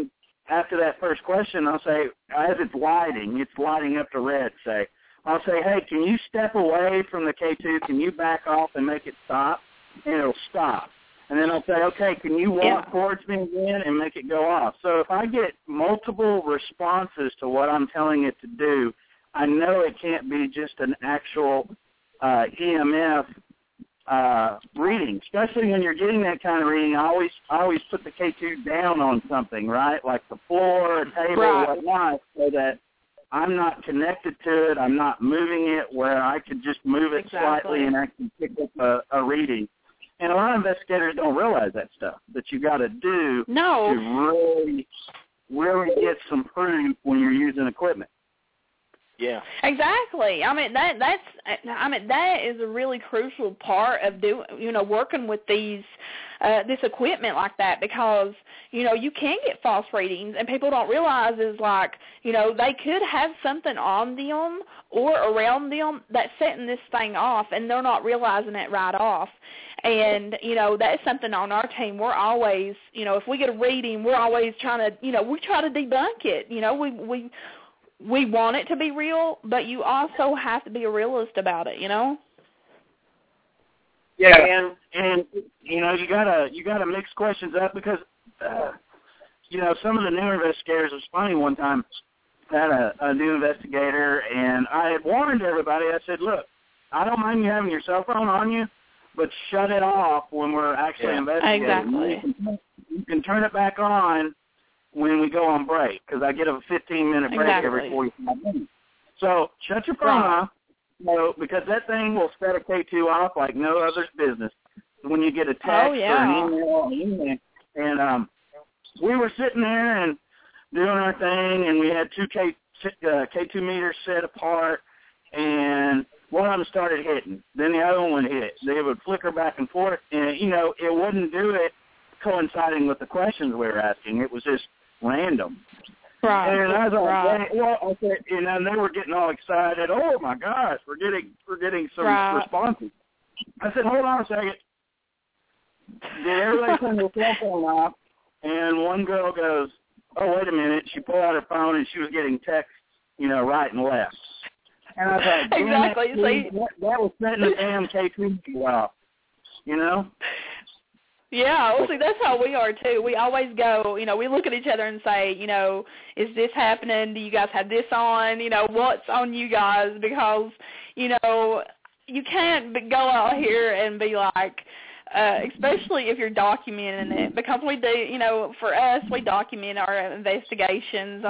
after that first question, I'll say, as it's lighting up to red, say, I'll say, hey, can you step away from the K2? Can you back off and make it stop? And it'll stop. And then I'll say, okay, can you walk towards me again and make it go off? So if I get multiple responses to what I'm telling it to do, I know it can't be just an actual EMF reading, especially when you're getting that kind of reading. I always put the K2 down on something, right, like the floor, a table, or whatnot, so that I'm not connected to it. I'm not moving it where I could just move it slightly and actually pick up a reading. And a lot of investigators don't realize that stuff that you got to do to really get some proof when you're using equipment. Yeah. Exactly. I mean that is a really crucial part of working with this equipment like that, because you can get false readings, and people don't realize is they could have something on them or around them that's setting this thing off, and they're not realizing it right off. And, that's something on our team. We're always, if we get a reading, we're always trying to, we try to debunk it. We want it to be real, but you also have to be a realist about it, Yeah, and you gotta mix questions up, because some of the new investigators, it was funny one time, I had a new investigator, and I had warned everybody. I said, look, I don't mind you having your cell phone on you, but shut it off when we're actually investigating. Exactly. You can turn it back on when we go on break, because I get a 15-minute break every 45 minutes. So shut your phone off, because that thing will set a K2 off like no other's business. When you get a text or an email, and we were sitting there and doing our thing, and we had two K2 meters set apart, and one of them started hitting. Then the other one would hit. They would flicker back and forth, and, it wouldn't do it coinciding with the questions we were asking. It was just random. Right. And I was like, they were getting all excited. Oh my gosh, we're getting some responses. I said, hold on a second. Did everybody turn their cell phone off? And one girl goes, oh, wait a minute. She pulled out her phone and she was getting texts, right and left. And I was like, exactly. That was setting the damn K2 off, Yeah, well, see, that's how we are, too. We always go, we look at each other and say, is this happening? Do you guys have this on? What's on you guys? Because, you can't go out here and be like, especially if you're documenting it, because we do, for us, we document our investigations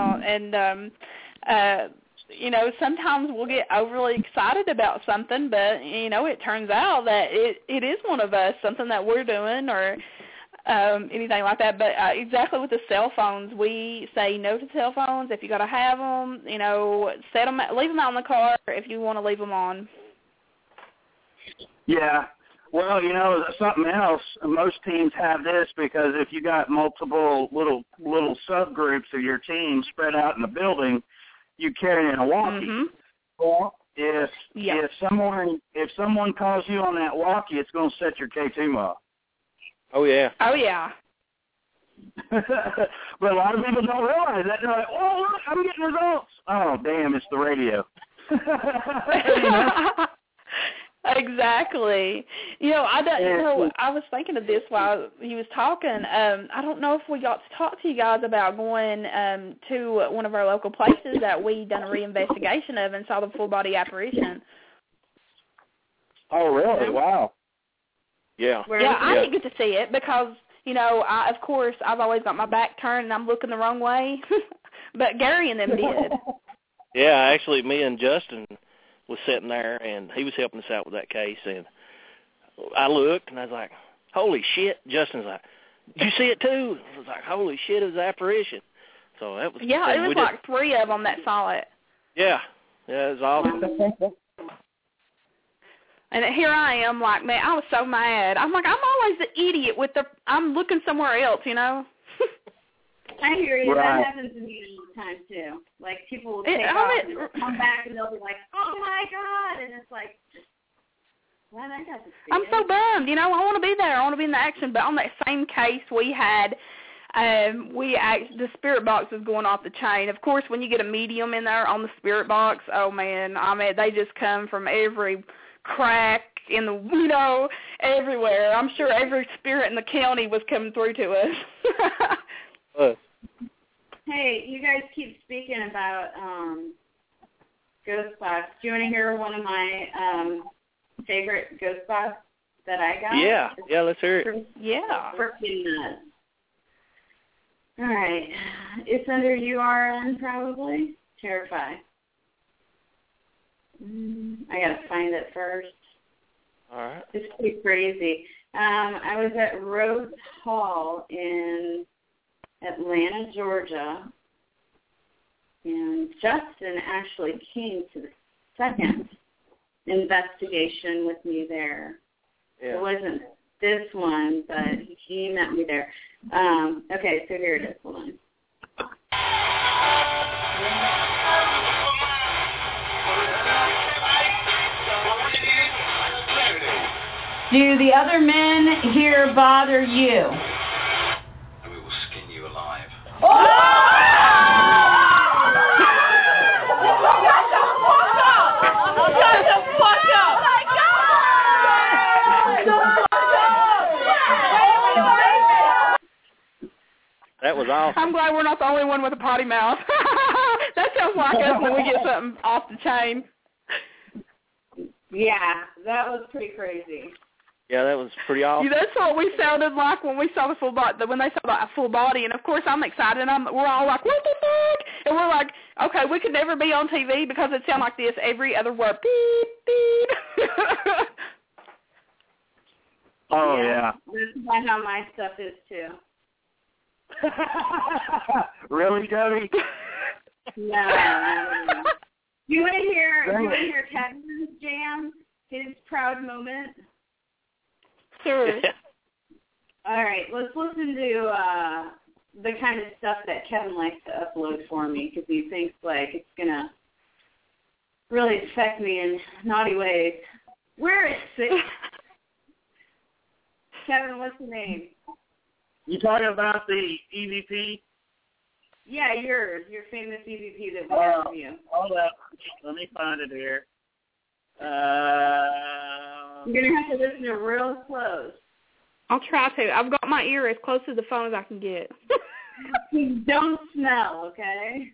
sometimes we'll get overly excited about something, but, it turns out that it is one of us, something that we're doing or anything like that. But exactly with the cell phones, we say no to cell phones. If you got to have them, set them, leave them out in the car if you want to leave them on. Yeah. Well, something else, most teams have this, because if you got multiple little subgroups of your team spread out in the building, you carry in a walkie. Mm-hmm. Well, if someone calls you on that walkie, it's going to set your K2 off. Oh yeah. Oh yeah. But a lot of people don't realize that. They're like, oh look, I'm getting results. Oh damn, it's the radio. Exactly. I was thinking of this while he was talking. I don't know if we got to talk to you guys about going to one of our local places that we done a reinvestigation of and saw the full body apparition. Oh, really? Wow. Yeah. I didn't get to see it because, of course, I've always got my back turned and I'm looking the wrong way. But Gary and them did. Yeah, actually, me and Justin was sitting there, and he was helping us out with that case, and I looked, and I was like, holy shit. Justin's like, did you see it too? I was like, holy shit, it was an apparition. So that was... Yeah, it was like 3 of them that saw it. Yeah. Yeah, it was awesome. And here I am, like, man, I was so mad. I'm like, I'm always the idiot I'm looking somewhere else, I hear you. Right. That happens to me all the time, too. Like, people will take off and they'll come back and they'll be like, oh, my God. And it's like, well, I got to see I'm it. so bummed. I want to be there. I want to be in the action. But on that same case, we had the spirit box was going off the chain. Of course, when you get a medium in there on the spirit box, oh man, I mean they just come from every crack in the everywhere. I'm sure every spirit in the county was coming through to us. Hey, you guys keep speaking about ghost box. Do you want to hear one of my favorite ghost box that I got? Yeah, let's hear it. Yeah. Freaking nuts. All right. It's under URN probably. Terrify. I got to find it first. All right. It's pretty crazy. I was at Rhodes Hall in Atlanta, Georgia, and Justin actually came to the second investigation with me there. Yeah. It wasn't this one, but he met me there. Okay, so here it is. Hold on. Do the other men here bother you? We will skin you alive. That was awesome. I'm glad we're not the only one with a potty mouth. That sounds like us when we get something off the chain. Yeah, that was pretty crazy. Yeah, that was pretty awesome. Yeah, that's what we sounded like when we saw the full body. When they saw the full body, and of course I'm excited. We're all like, "What the fuck?" And we're like, "Okay, we could never be on TV because it sounds like this every other word." Beep beep. Oh yeah. That's about how my stuff is too. Really, Debbie? No. You want to hear Kevin's jam? His proud moment? Sure. All right, let's listen to the kind of stuff that Kevin likes to upload for me because he thinks like it's gonna really affect me in naughty ways. Where is it? Kevin, what's the name? You talking about the EVP? Yeah, yours. Your famous EVP that we have of you. Hold up. Let me find it here. You're going to have to listen to real close. I'll try to. I've got my ear as close to the phone as I can get. Don't smell, okay?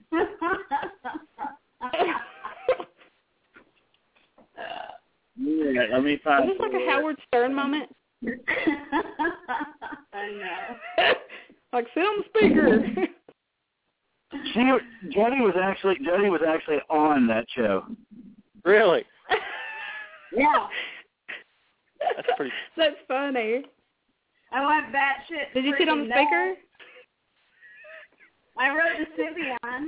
Yeah, let me find Is this like a Howard Stern moment? I know. Like, sit on the speaker. Jody was actually on that show. Really? Yeah. That's pretty. That's funny. I went batshit. Did you sit on the speaker? I wrote the Sybian.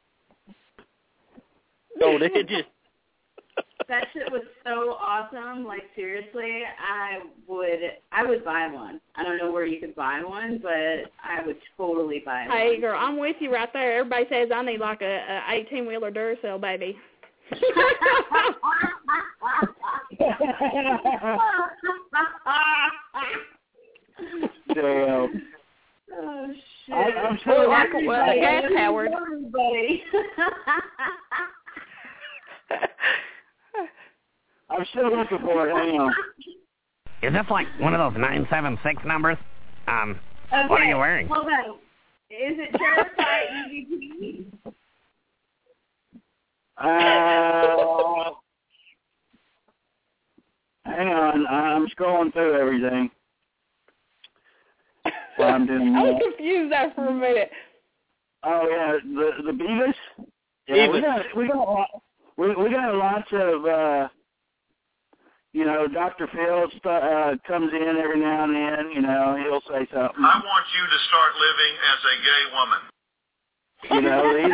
Oh, did you? That shit was so awesome. Like, seriously, I would buy one. I don't know where you could buy one, but I would totally buy one. Hey, girl, I'm with you right there. Everybody says I need like a 18-wheeler Duracell, baby. Damn. Oh, shit. I'm sure like a gas Howard. Everybody. I'm still looking for it. Hang on. Is this like one of those 976 numbers? Okay, what are you wearing? Hold on. Is it Terrify EVP? Hang on. I'm scrolling through everything. While I'm doing I was that. confused there for a minute. Oh yeah, the Beavis. Yeah, we got lots of Dr. Phil comes in every now and then. He'll say something. I want you to start living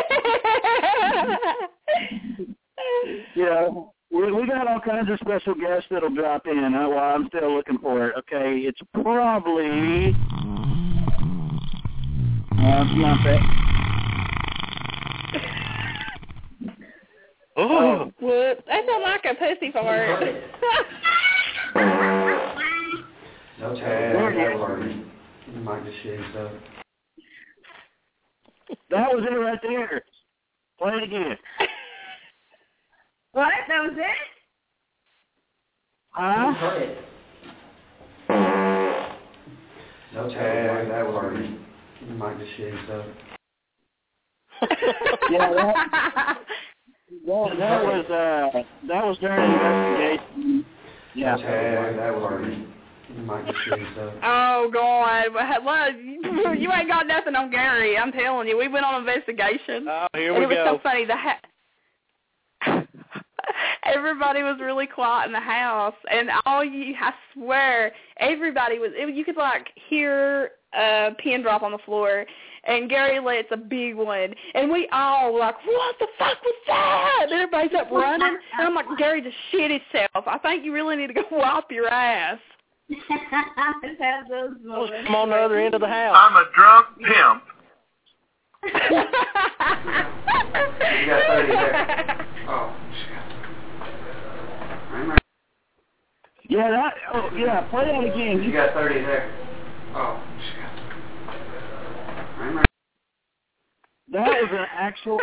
as a gay woman. We got all kinds of special guests that'll drop in while I'm still looking for it. Okay, it's probably it's not that. Oh. What? That sounds like a pussy fart. No, that works. You might just shake up. That was it right there. Play it again. What? That was it? Huh? No, that was already. You might just shit stuff. Yeah, that was during investigation. Yeah. That was already. You might just shit stuff. Oh, God. Well, you ain't got nothing on Gary. I'm telling you. We went on investigation. Oh, here we go. It was so funny. Everybody was really quiet in the house, and I swear, everybody was, you could, like, hear a pin drop on the floor, and Gary lets a big one, and we all were like, what the fuck was that? And everybody's up running, and I'm like, Gary just shit himself. I think you really need to go wipe your ass. I've had those moments. I'm on the other end of the house. I'm a drunk pimp. You got 30 there. Oh, shit. Yeah, play that again. You got 30 there. Oh, shit. That was an actual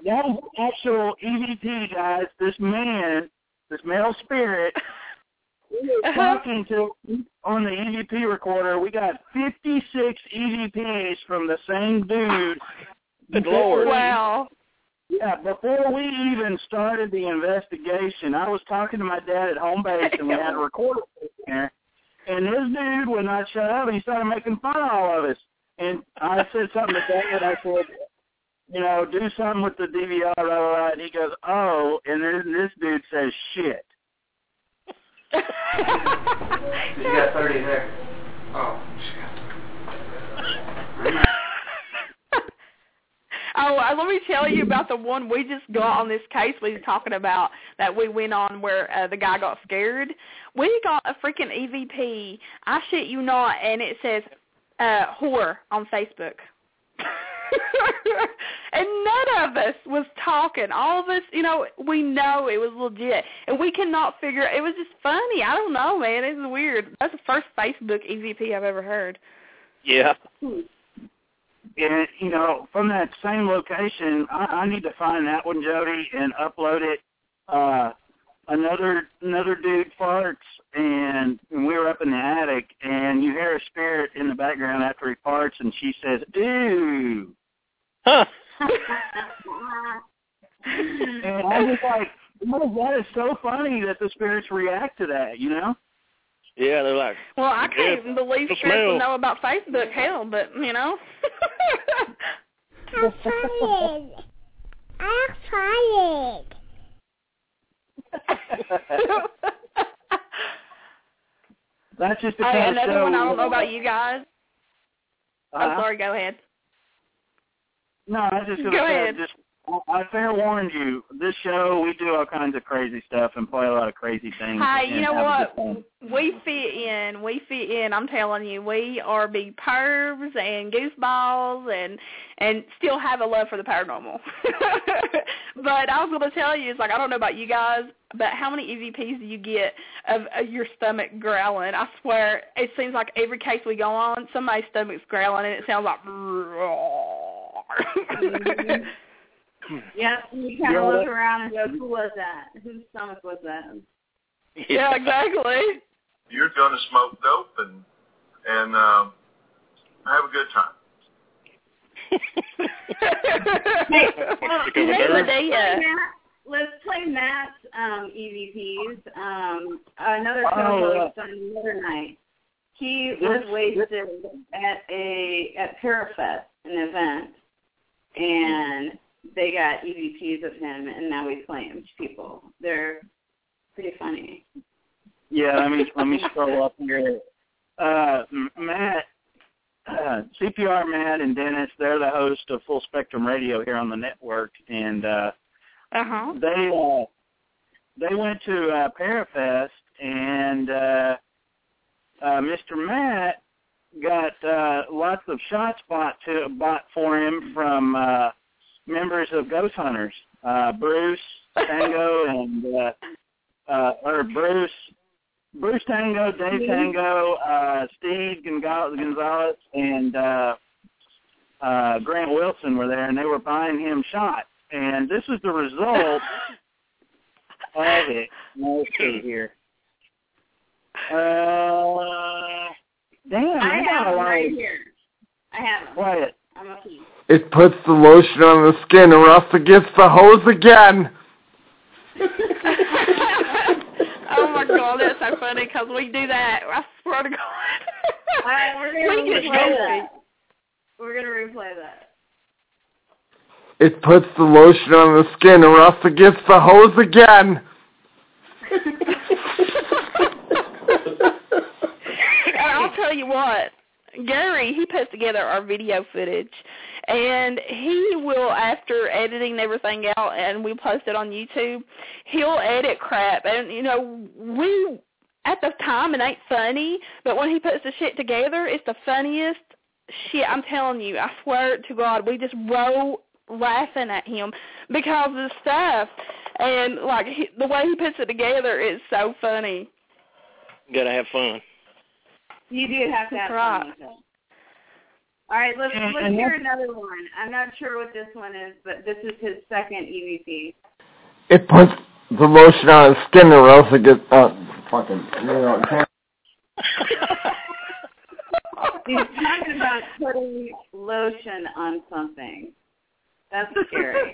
EVP, guys. This male spirit, talking to on the EVP recorder. We got 56 EVPs from the same dude. Good Lord. Wow. Yeah, before we even started the investigation, I was talking to my dad at home base, and we had a recorder there. And this dude would not shut up, and he started making fun of all of us. And I said something to Dad. I said, you know, do something with the DVR, blah, blah, blah. And he goes, oh, and then this dude says shit. You got 30 there. Oh, shit. Oh, let me tell you about the one we just got on this case we were talking about that we went on where the guy got scared. We got a freaking EVP, I shit you not, and it says whore on Facebook. And none of us was talking. All of us, you know, we know it was legit. And we cannot figure it was just funny. I don't know, man. It was weird. That's the first Facebook EVP I've ever heard. Yeah. And, you know, from that same location, I need to find that one, Jody, and upload it. Another dude farts, and we were up in the attic, and you hear a spirit in the background after he farts, and she says, "Ew." Huh. And I was like, that is so funny that the spirits react to that, you know? Yeah, they're like, well, I can't believe spirits would know about Facebook, hell, but, you know. I'm tired. I'm tired. That's just the kind of another show. one I don't know about you guys. I'm sorry, go ahead. No, I was just going to say, I fair warned you, this show, we do all kinds of crazy stuff and play a lot of crazy things. Hey, you know what? We fit in. I'm telling you, we are big pervs and goofballs and still have a love for the paranormal. But I was going to tell you, it's like, I don't know about you guys, but how many EVPs do you get of your stomach growling? I swear, it seems like every case we go on, somebody's stomach's growling and it sounds like... Yeah, you kind of look around and go, who was that? Whose stomach was that? Yeah, exactly. You're going to smoke dope and have a good time. Let's play Matt's EVPs. Another co-host on the other night. He was wasted at Parafest, an event, and they got EVPs of him, and now we play them to people. They're pretty funny. Yeah, let me scroll up here. Matt, CPR Matt and Dennis, they're the host of Full Spectrum Radio here on the network, and they went to Parafest, and Mr. Matt got lots of shots bought for him from members of Ghost Hunters, Bruce Tango and Bruce Tango, Dave Tango, Steve Gonzalez, and Grant Wilson were there, and they were buying him shots. And this is the result of it. Let's see here. Damn, I got have a them lot. right here. I have them. Quiet. I'm okay. It puts the lotion on the skin or else it gets the hose again. Oh my God, that's so funny because we do that. I swear to God. All right, we're going to replay that. We're going to replay that. It puts the lotion on the skin or else it gets the hose again. And I'll tell you what, Gary, he puts together our video footage, and he will, after editing everything out and we post it on YouTube, he'll edit crap. And, you know, we, at the time, it ain't funny, but when he puts the shit together, it's the funniest shit. I'm telling you, I swear to God, we just roll laughing at him because of the stuff. And, like, the way he puts it together is so funny. You got to have fun. You do have to have fun with it. All right, let's hear another one. I'm not sure what this one is, but this is his second EVP. It puts the lotion on his skin or else it gets, fucking, you know, He's talking about putting lotion on something. That's scary.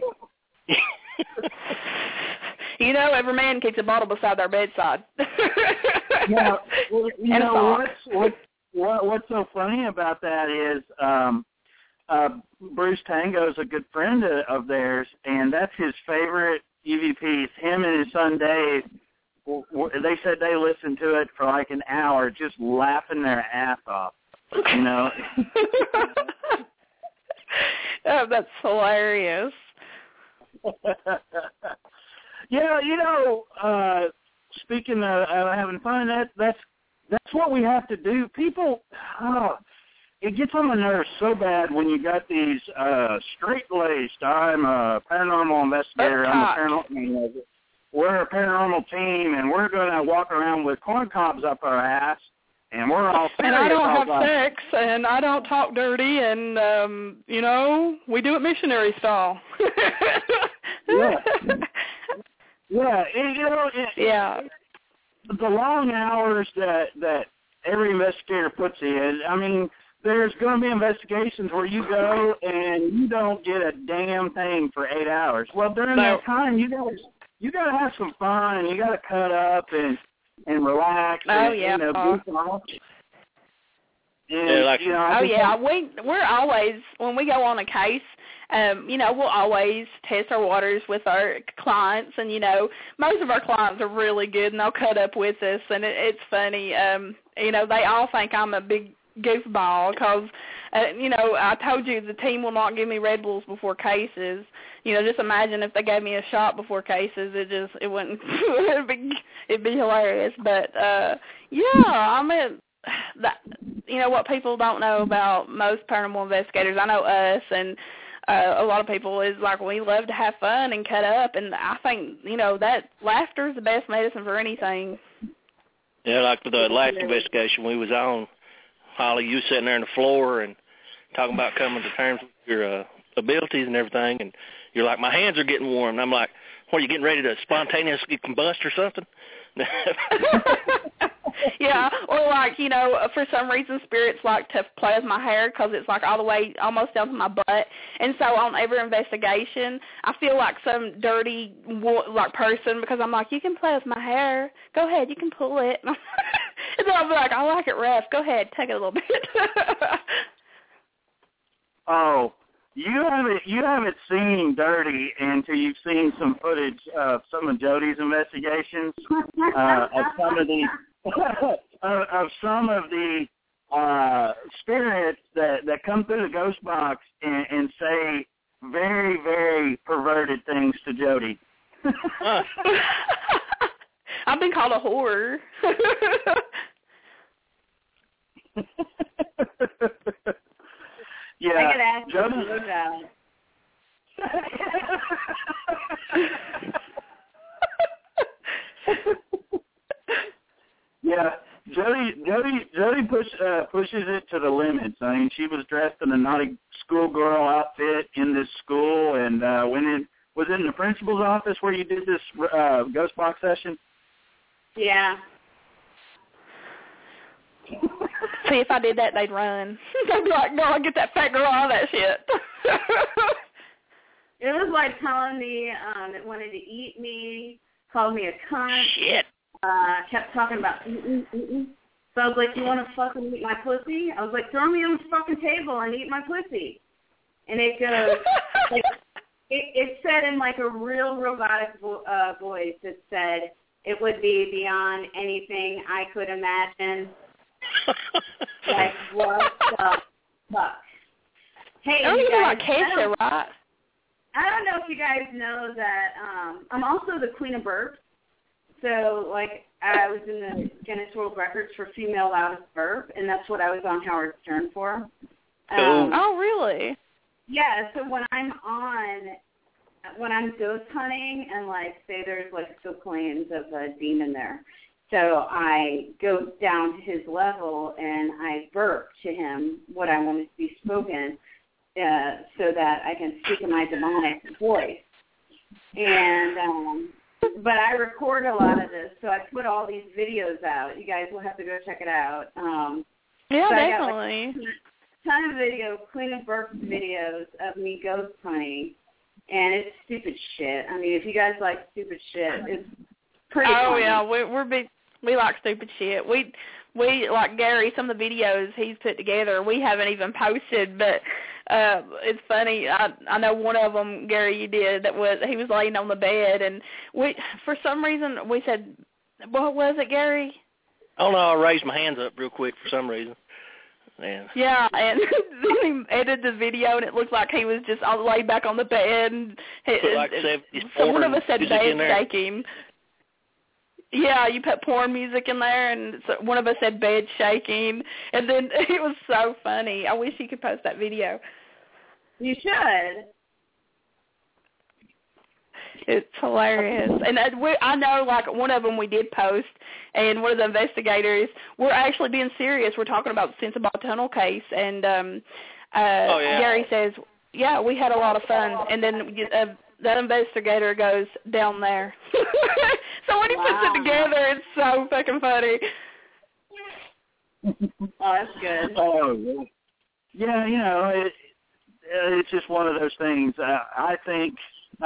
You know, every man keeps a bottle beside their bedside. Yeah, well, you know what's so funny about that is Bruce Tango's a good friend of theirs, and that's his favorite EVPs. Him and his son Dave, they said they listened to it for like an hour, just laughing their ass off. You know. Oh, that's hilarious. Yeah, you know, speaking of having fun, that's what we have to do. People, it gets on my nerves so bad when you got these straight-laced, I'm a paranormal investigator, we're a paranormal team, and we're going to walk around with corn cobs up our ass, and we're all serious. And I don't have sex, and I don't talk dirty, and, you know, we do it missionary style. Yeah. Yeah, yeah. The long hours that every investigator puts in, I mean, there's going to be investigations where you go and you don't get a damn thing for 8 hours. Well, during that time, you got to have some fun, and you got to cut up and relax. And, yeah. goof off. And, we're always, when we go on a case, you know, we'll always test our waters with our clients, and, you know, most of our clients are really good, and they'll cut up with us, and it's funny. You know, they all think I'm a big goofball because, you know, I told you the team will not give me Red Bulls before cases. You know, just imagine if they gave me a shot before cases, it wouldn't, it'd be hilarious. But, yeah, I mean, that, you know, what people don't know about most paranormal investigators, I know us, and a lot of people is like, we love to have fun and cut up, and I think, you know, that laughter is the best medicine for anything. Yeah, like the last investigation we was on, Holly, you sitting there on the floor and talking about coming to terms with your abilities and everything, and you're like, my hands are getting warm. And I'm like, what, are you getting ready to spontaneously combust or something? Yeah, or like, you know, for some reason spirits like to play with my hair because it's like all the way almost down to my butt. And so on every investigation, I feel like some dirty like person because I'm like, you can play with my hair. Go ahead, you can pull it. And then I'll be like, I like it rough. Go ahead, take it a little bit. Oh, you haven't seen Dirty until you've seen some footage of some of Jody's investigations of some of the spirits that come through the ghost box and say very, very perverted things to Jody. I've been called a whore. Yeah, I could ask Jody. you about. Yeah, Jody pushes it to the limits. I mean, she was dressed in a naughty schoolgirl outfit in this school, and was it in the principal's office where you did this ghost box session? Yeah. See, if I did that, they'd run. They'd be like, "No, get that fat girl out of that shit." It was like telling me it wanted to eat me, called me a cunt. Shit. Kept talking about eating. So I was like, "You want to fucking eat my pussy?" I was like, "Throw me on the fucking table and eat my pussy." And it goes, it said in like a real robotic voice. It said it would be beyond anything I could imagine. Like, what the fuck? Hey, you guys, like cancer, right? I don't know if you guys know that I'm also the Queen of Burps. So, like, I was in the Guinness World Records for female loudest burp, and that's what I was on Howard Stern for. Oh, really? Yeah, so when I'm ghost hunting and, like, say there's, like, still claims of a demon there, so I go down to his level and I burp to him what I want to be spoken so that I can speak in my demonic voice. And but I record a lot of this, so I put all these videos out. You guys will have to go check it out. Yeah, so definitely. I got, like, a ton of video, Queen of Burp videos of me ghost hunting, and it's stupid shit. I mean, if you guys like stupid shit, it's pretty funny. Yeah, we like stupid shit. We like Gary. Some of the videos he's put together, we haven't even posted, but it's funny. I know one of them, Gary, you did. He was laying on the bed, and for some reason we said, what was it, Gary? Oh no, I raised my hands up real quick for some reason. Yeah, and then he edited the video, and it looked like he was just laid back on the bed. And put like 70s one of us said bed there. shaking. Yeah, you put porn music in there, and so one of us said bed shaking, and then it was so funny. I wish you could post that video. You should. It's hilarious. And I know, like, one of them we did post, and one of the investigators, we're actually being serious. We're talking about the Sensabaugh Tunnel case, and Gary says, yeah, we had a lot of fun. And then that investigator goes, down there. So when he puts it together, it's so fucking funny. Oh, that's good. Oh, yeah, you know, it's just one of those things. I think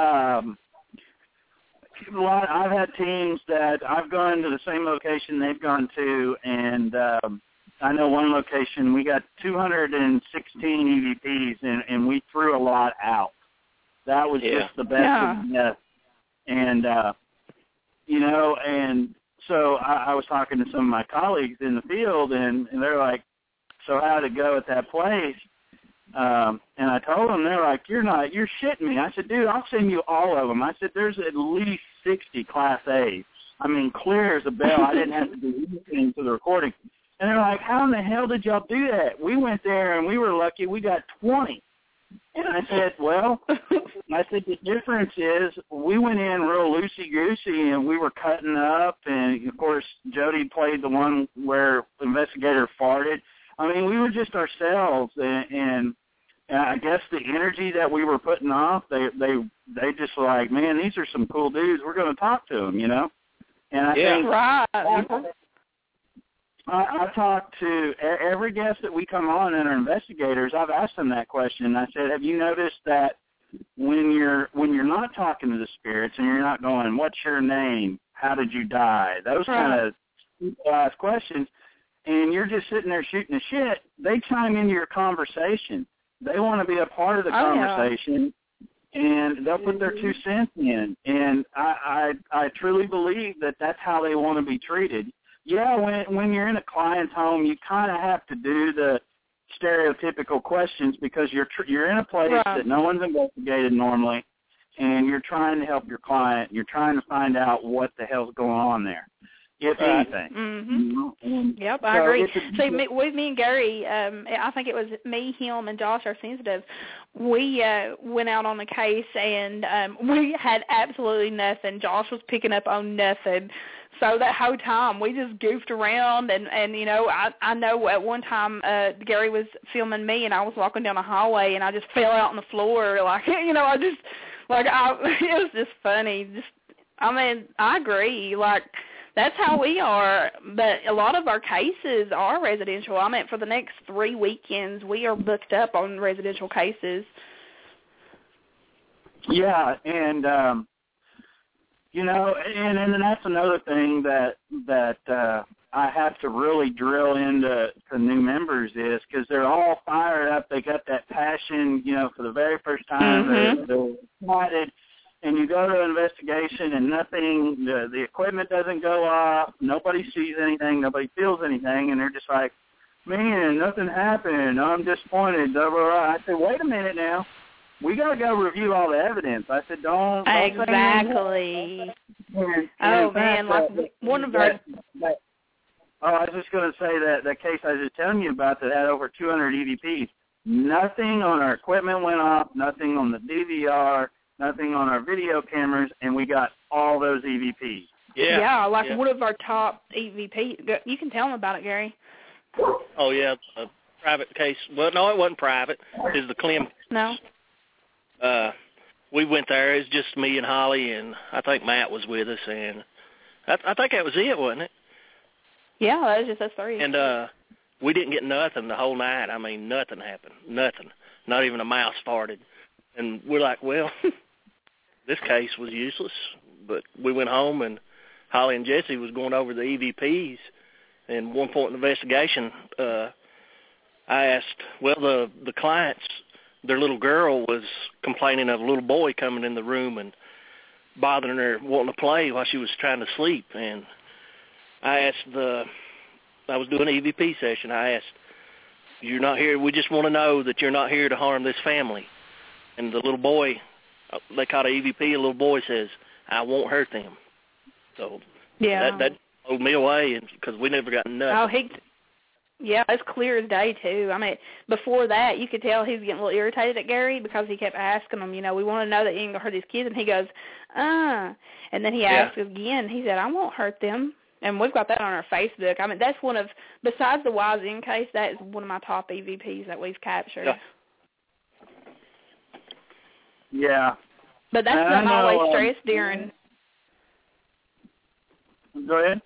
I've had teams that I've gone to the same location they've gone to, and I know one location we got 216 EVPs, and we threw a lot out. That was just the best of the best. And, you know, and so I was talking to some of my colleagues in the field, and they're like, so how'd it go at that place? And I told them, they're like, you're shitting me. I said, dude, I'll send you all of them. I said, there's at least 60 Class A's. I mean, clear as a bell. I didn't have to do anything to the recording. And they're like, how in the hell did y'all do that? We went there, and we were lucky we got 20. And I said, well, the difference is we went in real loosey-goosey, and we were cutting up, and, of course, Jody played the one where the investigator farted. I mean, we were just ourselves, and I guess the energy that we were putting off, they just were like, man, these are some cool dudes. We're going to talk to them, you know? And I think I talk to every guest that we come on and our investigators. I've asked them that question. I said, have you noticed that when you're not talking to the spirits and you're not going, what's your name? How did you die? Those kind of ask questions. And you're just sitting there shooting the shit, they chime into your conversation. They want to be a part of the conversation, and they'll put their 2 cents in. And I truly believe that that's how they want to be treated. Yeah, when you're in a client's home, you kind of have to do the stereotypical questions because you're in a place that no one's investigated normally, and you're trying to help your client. You're trying to find out what the hell's going on there. if anything. Mm-hmm. Yep, I agree. See, with me and Gary, I think it was me, him, and Josh, our sensitive, we went out on the case, and we had absolutely nothing. Josh was picking up on nothing. So that whole time, we just goofed around, and you know, I know at one time Gary was filming me, and I was walking down a hallway, and I just fell out on the floor, like, you know, it was just funny. I mean, I agree, like, that's how we are, but a lot of our cases are residential. I mean, for the next 3 weekends, we are booked up on residential cases. Yeah, and you know, and then that's another thing that I have to really drill into new members is because they're all fired up. They got that passion, you know, for the very first time. They're excited, and you go to an investigation and nothing, the equipment doesn't go off. Nobody sees anything. Nobody feels anything, and they're just like, man, nothing happened. I'm disappointed. Blah, blah, blah. I said, wait a minute now. We got to go review all the evidence. I said, don't exactly. And man, like one of our... I was just going to say that the case I was just telling you about that had over 200 EVPs. Nothing on our equipment went off, nothing on the DVR, nothing on our video cameras, and we got all those EVPs. Yeah, one of our top EVP. You can tell them about it, Gary. Oh, yeah, a private case. Well, no, it wasn't private. It's the Clem. No. We went there. It was just me and Holly, and I think Matt was with us, and I think that was it, wasn't it? Yeah, that was just us three. And we didn't get nothing the whole night. I mean, nothing happened. Nothing. Not even a mouse farted. And we're like, well, this case was useless. But we went home, and Holly and Jesse was going over the EVPs. And one point in the investigation, I asked, well, the clients, their little girl was complaining of a little boy coming in the room and bothering her, wanting to play while she was trying to sleep. And I asked I was doing an EVP session. I asked, you're not here, we just want to know that you're not here to harm this family. And the little boy, they caught an EVP, a little boy says, I won't hurt them. So that blew me away because we never got nothing. Yeah, it's clear as day, too. I mean, before that, you could tell he was getting a little irritated at Gary because he kept asking him, you know, we want to know that you ain't going to hurt these kids. And he goes, And then he asked again. He said, I won't hurt them. And we've got that on our Facebook. I mean, that's one of, besides the Wise End case, that is one of my top EVPs that we've captured. Yeah. But that's something I always stress during. Go ahead.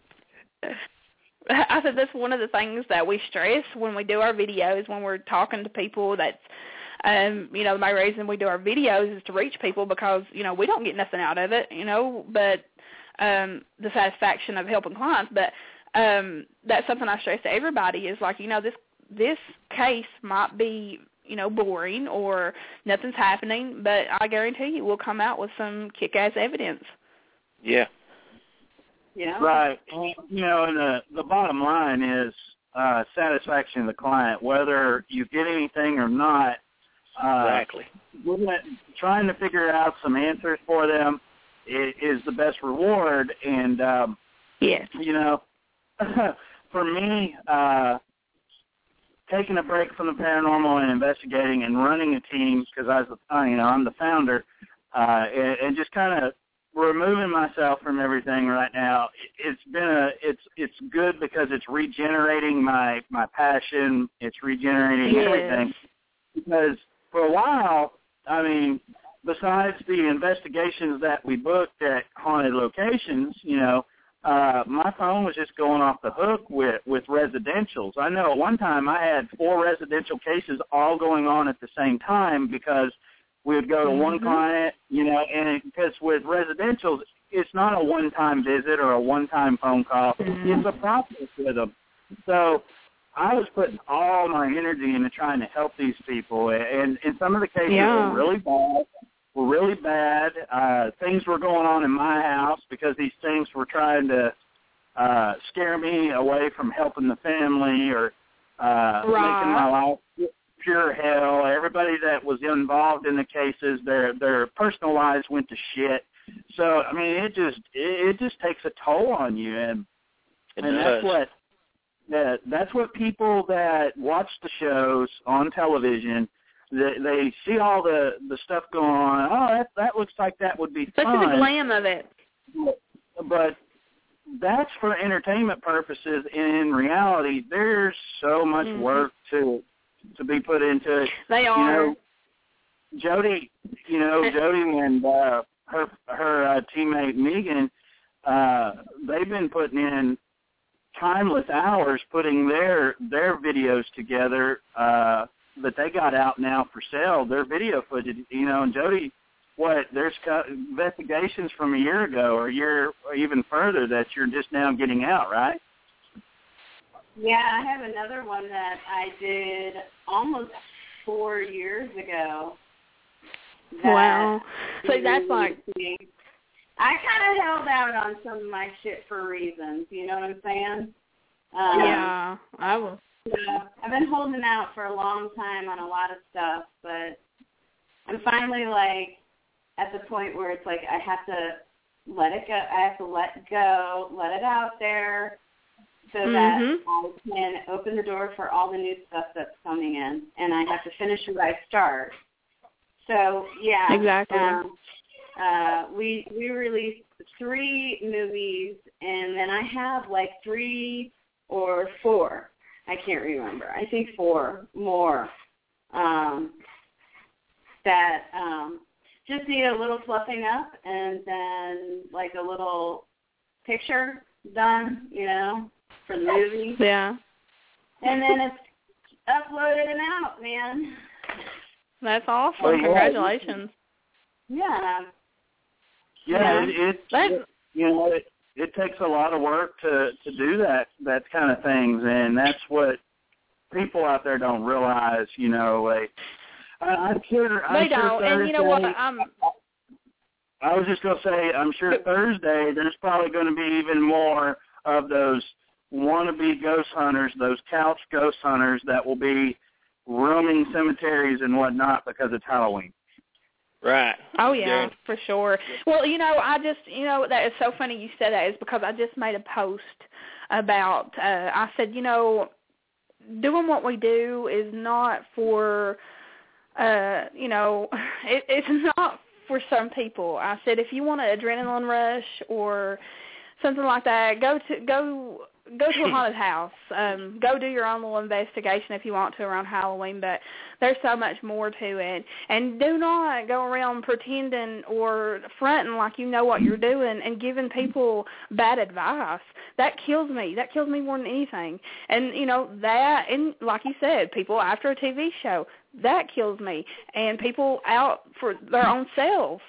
I said that's one of the things that we stress when we do our videos, when we're talking to people. That's, you know, my reason we do our videos is to reach people because, you know, we don't get nothing out of it, you know, but the satisfaction of helping clients. But that's something I stress to everybody is like, you know, this case might be, you know, boring or nothing's happening, but I guarantee you we'll come out with some kick-ass evidence. Yeah. Yeah. Right. You know, and the bottom line is satisfaction of the client, whether you get anything or not. Exactly. Trying to figure out some answers for them is the best reward. And, you know, for me, taking a break from the paranormal and investigating and running a team, because I'm the founder, and just kind of removing myself from everything right now, it's good because it's regenerating my passion. It's regenerating everything. Because for a while, I mean, besides the investigations that we booked at haunted locations, you know, my phone was just going off the hook with residentials. I know at one time I had 4 residential cases all going on at the same time because we would go to one client, you know, and because with residentials, it's not a one-time visit or a one-time phone call. It's a process with them. So I was putting all my energy into trying to help these people, and some of the cases were really bad. Things were going on in my house because these things were trying to scare me away from helping the family or making my life pure hell. Everybody that was involved in the cases, their personal lives went to shit. So I mean, it just takes a toll on you. And That's what people that watch the shows on television, they see all the stuff going on. Oh, that looks like that would be fun. Especially the glam of it. But that's for entertainment purposes. In reality, there's so much work to be put into it. They are. Jody and her teammate Megan, they've been putting in timeless hours putting their videos together that they got out now for sale, their video footage, and Jody, there's investigations from a year ago or a year or even further that you're just now getting out, right? Yeah, I have another one that I did almost 4 years ago. Wow. So that's like... I kind of held out on some of my shit for reasons, you know what I'm saying? Yeah, I will. I've been holding out for a long time on a lot of stuff, but I'm finally, like, at the point where it's like I have to let it go. I have to let it out there so that I can open the door for all the new stuff that's coming in, and I have to finish what I start. So, yeah. Exactly. We released 3 movies, and then I have like 3 or 4. I can't remember. I think 4 more that just need a little fluffing up, and then like a little picture done, for the movie. Yeah. And then it's uploaded and out, man. That's awesome. Well, yeah. Congratulations. Yeah. Yeah, it takes a lot of work to do that kind of things, and that's what people out there don't realize. I'm sure. They don't, Thursday, and you know what? I was just gonna say, I'm sure Thursday there's probably going to be even more of those wannabe ghost hunters, those couch ghost hunters that will be roaming cemeteries and whatnot because it's Halloween. Right. Oh, yeah, for sure. Well, I just, that is so funny you said that is because I just made a post about, I said, doing what we do is not for, it's not for some people. I said, if you want an adrenaline rush or something like that, go to a haunted house. Go do your own little investigation if you want to around Halloween, but there's so much more to it. And do not go around pretending or fronting like you know what you're doing and giving people bad advice. That kills me. That kills me more than anything. And, that, and like you said, people after a TV show, that kills me. And people out for their own selves.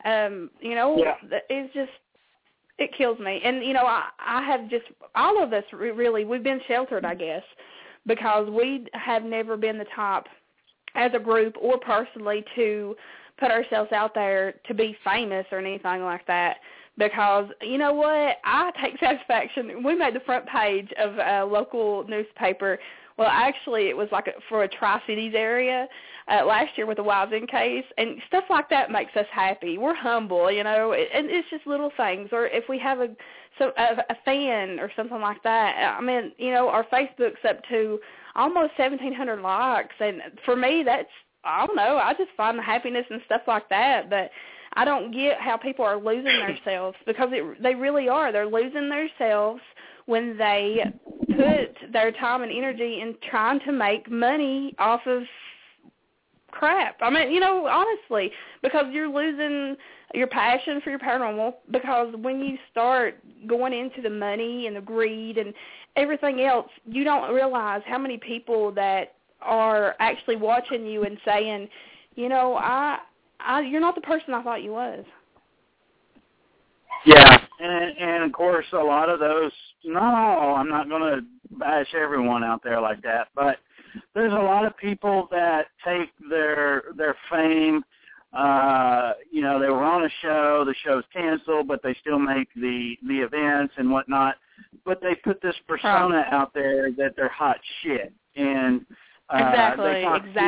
It's just... It kills me. And, I have just, all of us really, we've been sheltered, I guess, because we have never been the type as a group or personally to put ourselves out there to be famous or anything like that. Because, you know what, I take satisfaction. We made the front page of a local newspaper. Well, actually, it was like for a Tri-Cities area last year with the Wives In case, and stuff like that makes us happy. We're humble, and it's just little things. Or if we have a fan or something like that, I mean, our Facebook's up to almost 1,700 likes, and for me, that's, I don't know, I just find the happiness and stuff like that, but I don't get how people are losing themselves because they really are. They're losing themselves when they put their time and energy in trying to make money off of crap. I mean, honestly, because you're losing your passion for your paranormal, because when you start going into the money and the greed and everything else, you don't realize how many people that are actually watching you and saying, you're not the person I thought you was. Yeah, and of course, a lot of those, not all, I'm not going to bash everyone out there like that, but there's a lot of people that take their fame, they were on a show, the show's canceled, but they still make the events and whatnot, but they put this persona out there that they're hot shit, and exactly.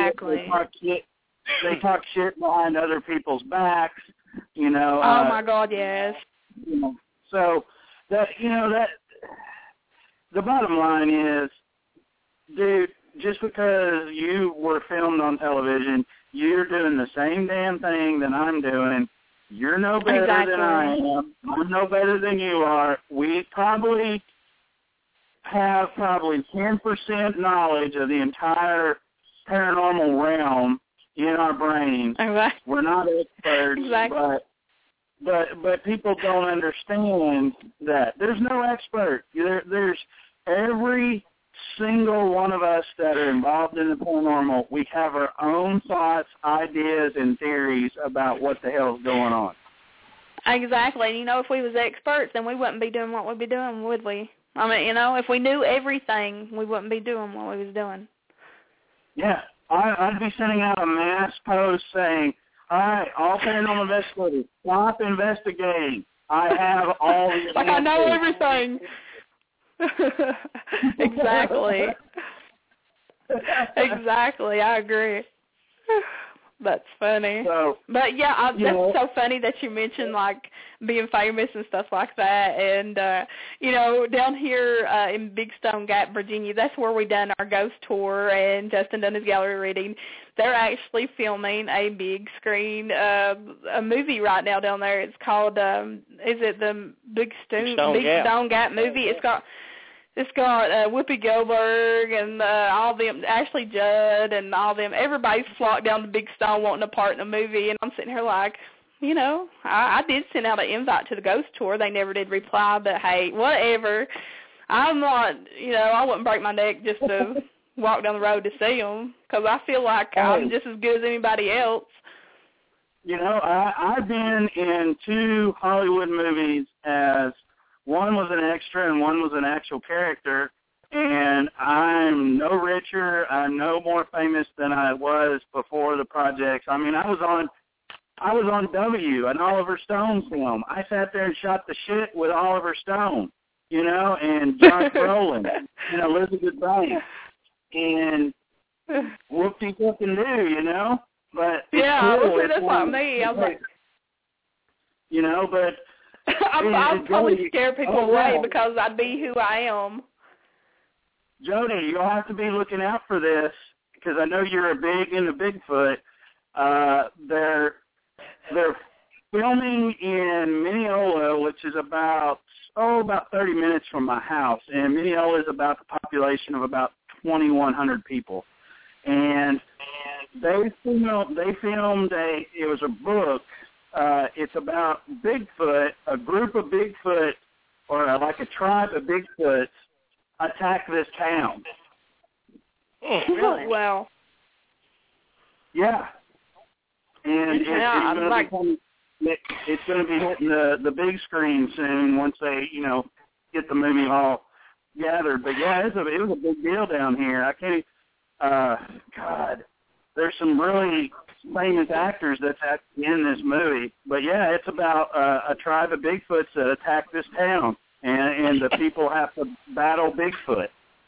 They talk shit behind other people's backs, Oh my God, yes. So that the bottom line is, dude, just because you were filmed on television, you're doing the same damn thing that I'm doing. You're no better than I am. I'm no better than you are. We probably have 10% knowledge of the entire paranormal realm in our brains. Exactly. We're not experts, but people don't understand that. There's no expert. There's every single one of us that are involved in the paranormal, we have our own thoughts, ideas, and theories about what the hell is going on. Exactly. And, if we was experts, then we wouldn't be doing what we'd be doing, would we? I mean, if we knew everything, we wouldn't be doing what we was doing. Yeah. I'd be sending out a mass post saying, all right, all paranormal investigators, stop investigating. I have all the like, I know everything. Exactly. Exactly. I agree. That's funny. But yeah, that's so funny that you mentioned like being famous and stuff like that. And down here in Big Stone Gap, Virginia, that's where we done our ghost tour and Justin done his gallery reading. They're actually filming a big screen a movie right now down there. It's called is it the Big Stone Gap movie? It's got Whoopi Goldberg and all them, Ashley Judd and all them. Everybody's flocked down to Big Stone wanting a part in the movie, and I'm sitting here like, I did send out an invite to the ghost tour. They never did reply, but hey, whatever. I'm not, I wouldn't break my neck just to walk down the road to see them because I feel like I'm just as good as anybody else. I've been in 2 Hollywood movies as one was an extra and one was an actual character, and I'm no richer, I'm no more famous than I was before the projects. I mean, I was on W, an Oliver Stone film. I sat there and shot the shit with Oliver Stone, and Josh Brolin and Elizabeth Banks and whoopty fucking do, But yeah, cool. That's like me. I was like, but. I'd probably scare people away because I'd be who I am. Jody, you'll have to be looking out for this because I know you're big into Bigfoot. They're filming in Mineola, which is about 30 minutes from my house, and Mineola is about the population of about 2,100 people. And they filmed it was a book. It's about Bigfoot, a group of Bigfoot, or like a tribe of Bigfoots attack this town. Oh, really? Wow. Yeah. And it's going to be hitting the big screen soon once they, get the movie all gathered. But yeah, it was a big deal down here. I can't. God, there's some really famous actors that's in this movie. But yeah, it's about a tribe of Bigfoots that attack this town, and the people have to battle Bigfoot.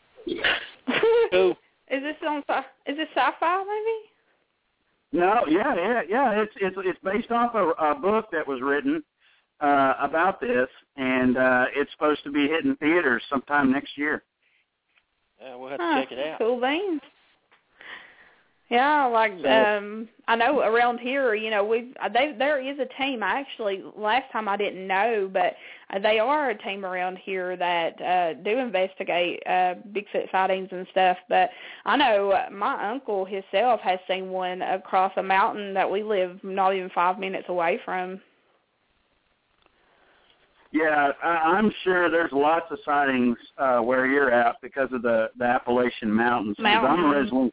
Is this sci-fi movie? No, yeah. It's based off a book that was written about this, and it's supposed to be hitting theaters sometime next year. Yeah, we'll have to check it out. Cool beans. Yeah, I know around here, there is a team. Last time I didn't know, but they are a team around here that do investigate Bigfoot sightings and stuff. But I know my uncle himself has seen one across a mountain that we live not even 5 minutes away from. Yeah, I'm sure there's lots of sightings where you're at because of the Appalachian Mountains. I'm originally,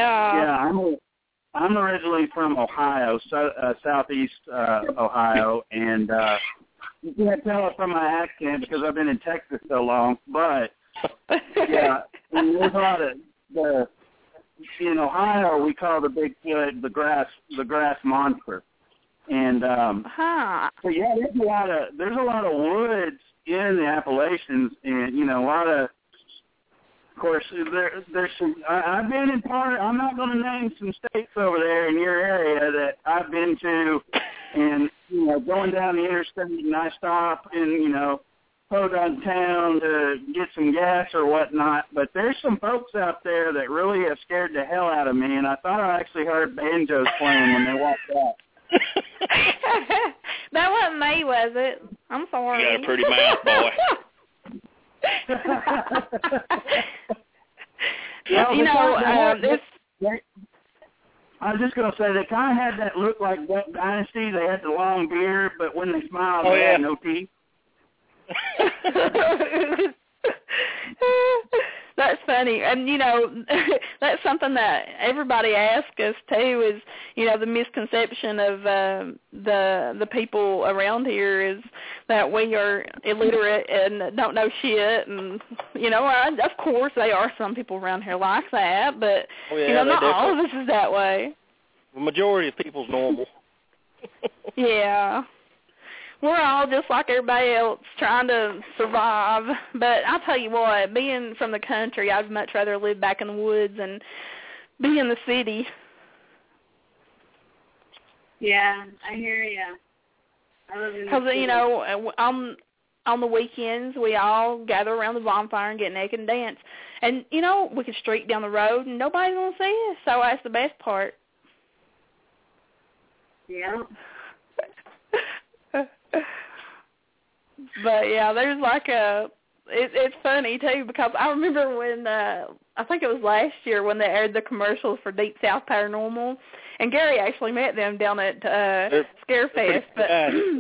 I'm originally from Ohio, southeast Ohio, and you can't tell it from my accent because I've been in Texas so long. But yeah, there's a lot of in Ohio we call the Bigfoot the grass monster. And so yeah, there's a lot of woods in the Appalachians, and a lot of course there's some. I've been in part. I'm not going to name some states over there in your area that I've been to, and going down the interstate, and I stop in podunk town to get some gas or whatnot, but there's some folks out there that really have scared the hell out of me, and I thought I actually heard banjos playing when they walked out. That wasn't me, was it? I'm sorry. You got a pretty mouth, boy. I was just going to say, they kind of had that look like Duck Dynasty. They had the long beard, but when they smiled, they had no teeth. That's funny. And, that's something that everybody asks us, too, is, the misconception of the people around here is that we are illiterate and don't know shit. And, of course, there are some people around here like that, but, not all of us is that way. The majority of people's normal. Yeah. We're all just like everybody else trying to survive. But I'll tell you what, being from the country, I'd much rather live back in the woods and be in the city. Yeah, I hear you. I live in the city. Because, on the weekends, we all gather around the bonfire and get naked and dance. And, we can streak down the road and nobody's going to see us. So that's the best part. Yeah. But yeah, there's like it's funny too, because I remember when I think it was last year when they aired the commercials for Deep South Paranormal, and Gary actually met them down at Scarefest. But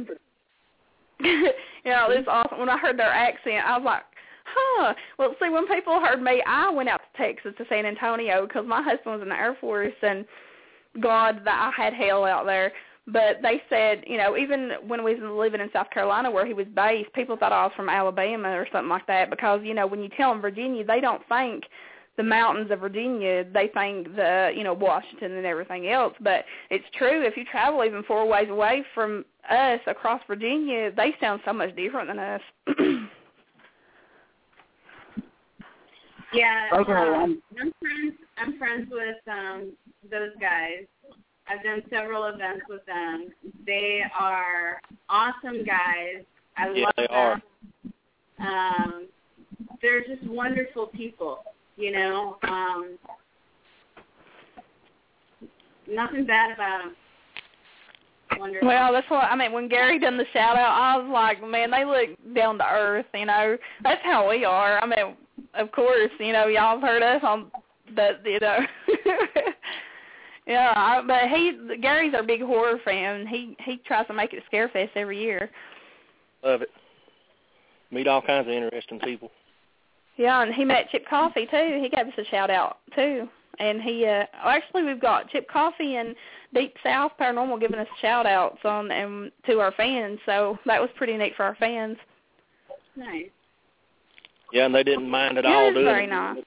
it's awesome. When I heard their accent, I was like, huh. Well, see, when people heard me, I went out to Texas, to San Antonio, because my husband was in the Air Force, and God, I had hell out there. But they said, even when we was living in South Carolina where he was based, people thought I was from Alabama or something like that, because, when you tell them Virginia, they don't think the mountains of Virginia. They think the, Washington and everything else. But it's true. If you travel even 4 ways away from us across Virginia, they sound so much different than us. Yeah. Okay. I'm friends with those guys. I've done several events with them. They are awesome guys. I love they them. Are. They're just wonderful people, nothing bad about them. Wonderful. Well, that's what, when Gary done the shout-out, I was like, man, they look down to earth, That's how we are. Of course, y'all have heard us on that, Yeah, but Gary's our big horror fan. He tries to make it Scarefest every year. Love it. Meet all kinds of interesting people. Yeah, and he met Chip Coffey, too. He gave us a shout-out, too. And actually, we've got Chip Coffey and Deep South Paranormal giving us shout-outs to our fans, so that was pretty neat for our fans. Nice. Yeah, and they didn't mind at all doing it. Very nice.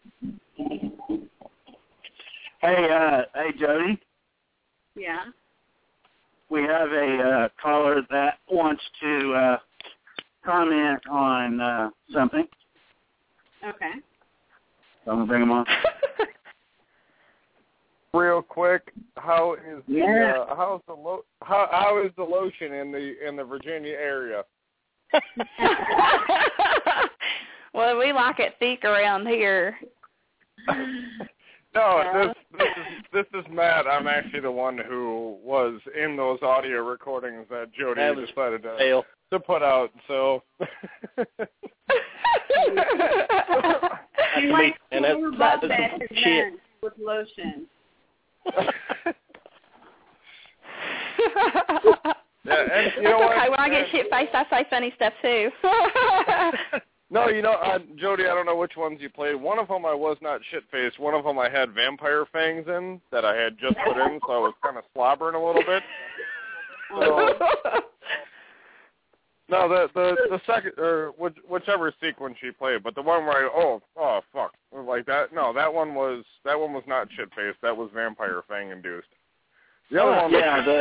Hey, Jody. Yeah. We have a caller that wants to comment on something. Okay. So I'm gonna bring him on. Real quick, how is the lotion in the Virginia area? Well, we like it thick around here. No, this is Matt. I'm actually the one who was in those audio recordings that Jody decided to put out. So. You like that's shit with lotion. Yeah, and That's okay. When I get shit-faced, I say funny stuff, too. No, Jody, I don't know which ones you played. One of them I was not shit-faced. One of them I had vampire fangs in that I had just put in, so I was kind of slobbering a little bit. So, no, the second, or whichever sequence you played, but the one where oh fuck, like that. No, that one was not shit-faced. That was vampire fang induced. The other one,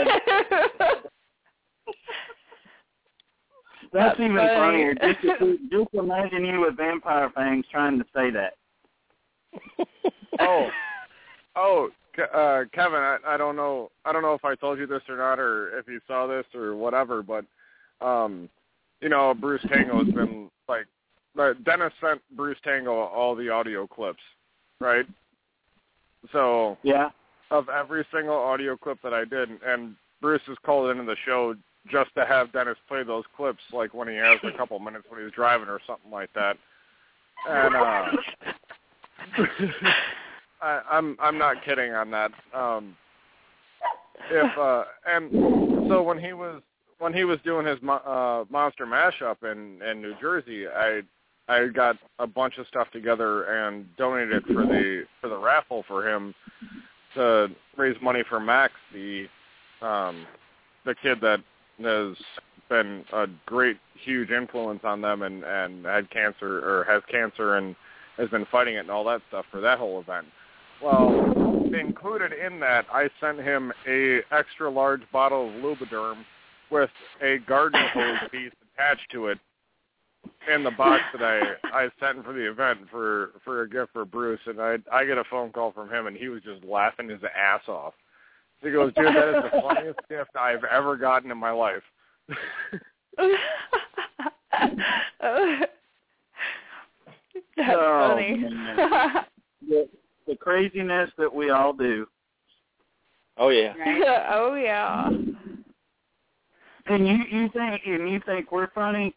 That's even funnier. Just imagine you with vampire fangs trying to say that. Kevin, I don't know if I told you this or not, or if you saw this or whatever, but Bruce Tango has been like, Dennis sent Bruce Tango all the audio clips, right? So yeah, of every single audio clip that I did, and Bruce has called into the show just to have Dennis play those clips, like when he has a couple minutes when he was driving or something like that. And I'm not kidding on that. And so when he was doing his monster mashup in New Jersey, I got a bunch of stuff together and donated it for the raffle for him to raise money for Max, the kid that has been a great, huge influence on them and had cancer or has cancer and has been fighting it and all that stuff for that whole event. Well, included in that, I sent him a extra large bottle of Lubriderm with a garden hose piece attached to it in the box that I sent him for the event for a gift for Bruce, and I get a phone call from him, and he was just laughing his ass off. He goes, dude, that is the funniest gift I've ever gotten in my life. That's funny. The craziness that we all do. Oh yeah. Oh yeah. And you think we're funny?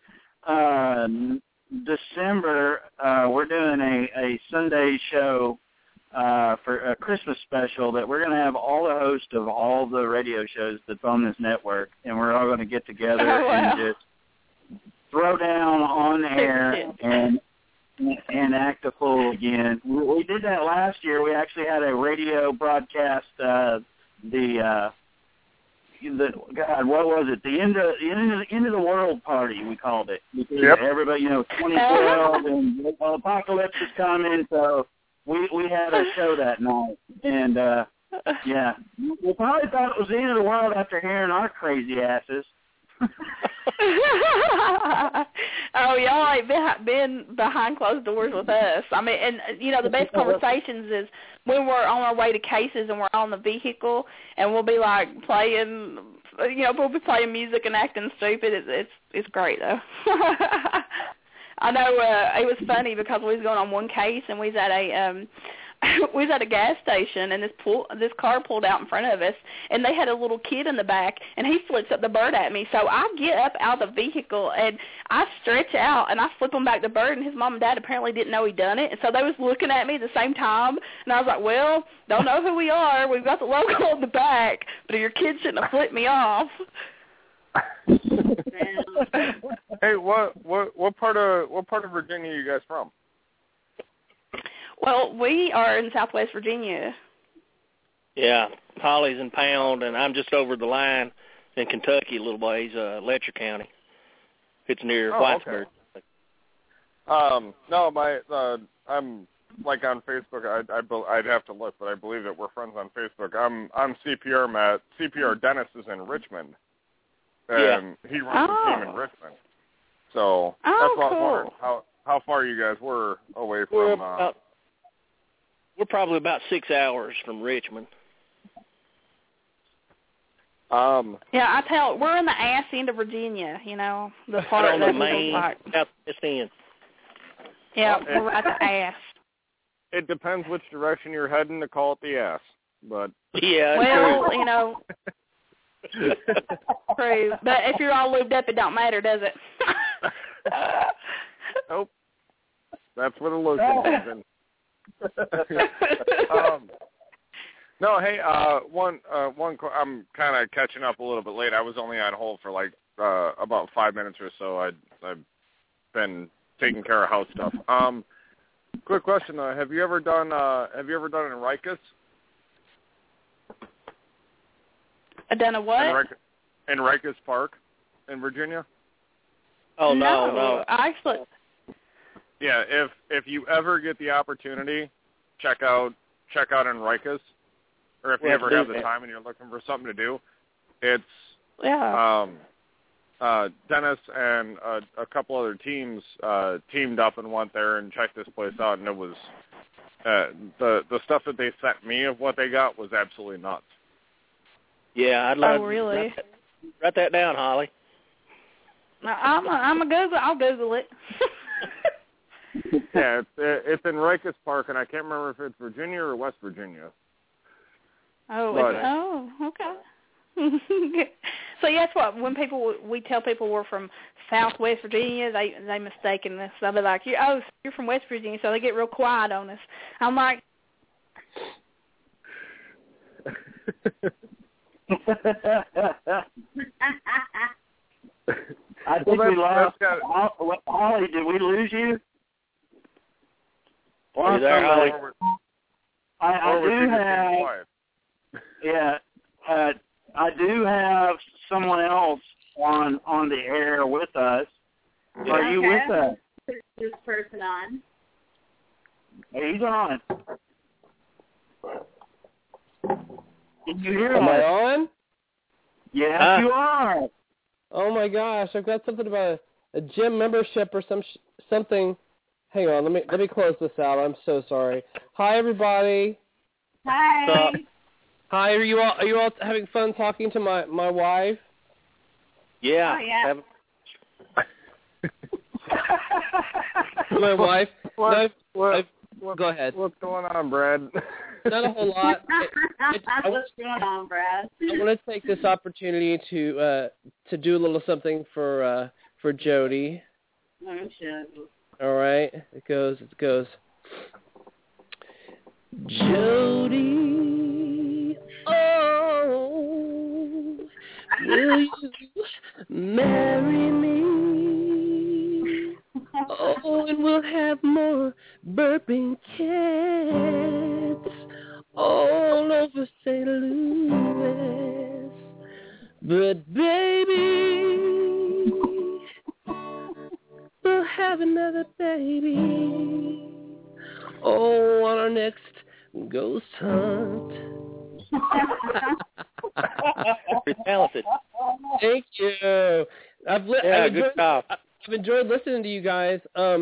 December, we're doing a Sunday show for a Christmas special that we're going to have all the hosts of all the radio shows that's on this network, and we're all going to get together and just throw down on air and act a fool again. We did that last year. We actually had a radio broadcast. God, what was it? The end of the world party, we called it, because everybody, 2012 and the apocalypse is coming. So we had a show that night, and yeah, we probably thought it was the end of the world after hearing our crazy asses. Oh, y'all ain't been behind closed doors with us. I mean, and the best conversations is when we're on our way to cases and we're on the vehicle and we'll be like playing, we'll be playing music and acting stupid. It's great though. I know it was funny because we was going on one case and we was at a gas station, and this car pulled out in front of us, and they had a little kid in the back, and he flips up the bird at me. So I get up out of the vehicle, and I stretch out, and I flip him back the bird, and his mom and dad apparently didn't know he'd done it, and so they was looking at me at the same time, and I was like, well, don't know who we are. We've got the logo on the back, but your kid shouldn't have flipped me off. Hey, what part of Virginia are you guys from? Well, we are in Southwest Virginia. Yeah, Holly's in Pound, and I'm just over the line in Kentucky a little ways, Letcher County. It's near Whitesburg. Okay. No, I'm like on Facebook. I'd have to look, but I believe that we're friends on Facebook. I'm CPR Matt. CPR Dennis is in Richmond, and he runs a team in Richmond. So that's why I was wondering how far you guys were away from. We're probably about 6 hours from Richmond. Yeah, we're in the ass end of Virginia, the part on the that main southwest end. Yeah, we're at the ass. It depends which direction you're heading to call it the ass, but yeah. Well, true. But if you're all lubed up, it don't matter, does it? Nope. That's where the lotion comes in. No, hey, I'm kind of catching up a little bit late. I was only on hold for like about 5 minutes or so. I've been taking care of house stuff. Quick question though: Have you ever done Enriquez? Done a what? Enriquez Park in Virginia. Oh no. Actually. Yeah, if you ever get the opportunity, check out Enriquez, or if you ever have the time and you're looking for something to do, it's Dennis and a couple other teams teamed up and went there and checked this place out, and it was the stuff that they sent me of what they got was absolutely nuts. Yeah, I'd love really? Write that down, Holly. I'm a Google. I'll Google it. Yeah, it's in Rikers Park, and I can't remember if it's Virginia or West Virginia. Okay. So that's what when we tell people we're from Southwest Virginia, they mistaken us. They'll be like, "You're from West Virginia," so they get real quiet on us. I'm like, I think we lost. Holly, did we lose you? Are you there, Holly? I do have. Yeah, I do have someone else on the air with us. Okay. Are you with us? This person on. He's on. Can you hear Am us? I on? Yes, you are. Oh my gosh, I've got something about a gym membership or something. Hang on, let me close this out. I'm so sorry. Hi everybody. Hi. Hi, are you all having fun talking to my wife? Yeah. Oh, yeah. My wife. Go ahead. What's going on, Brad? Not a whole lot. What's going on, Brad? I want to take this opportunity to do a little something for Jody. Oh, shit. All right. It goes. Jody, oh, will you marry me? Oh, and we'll have more burping cats all over St. Louis. But baby, we'll have another baby. Oh, on our next ghost hunt. Pretty talented. Thank you. Good job. I've enjoyed listening to you guys.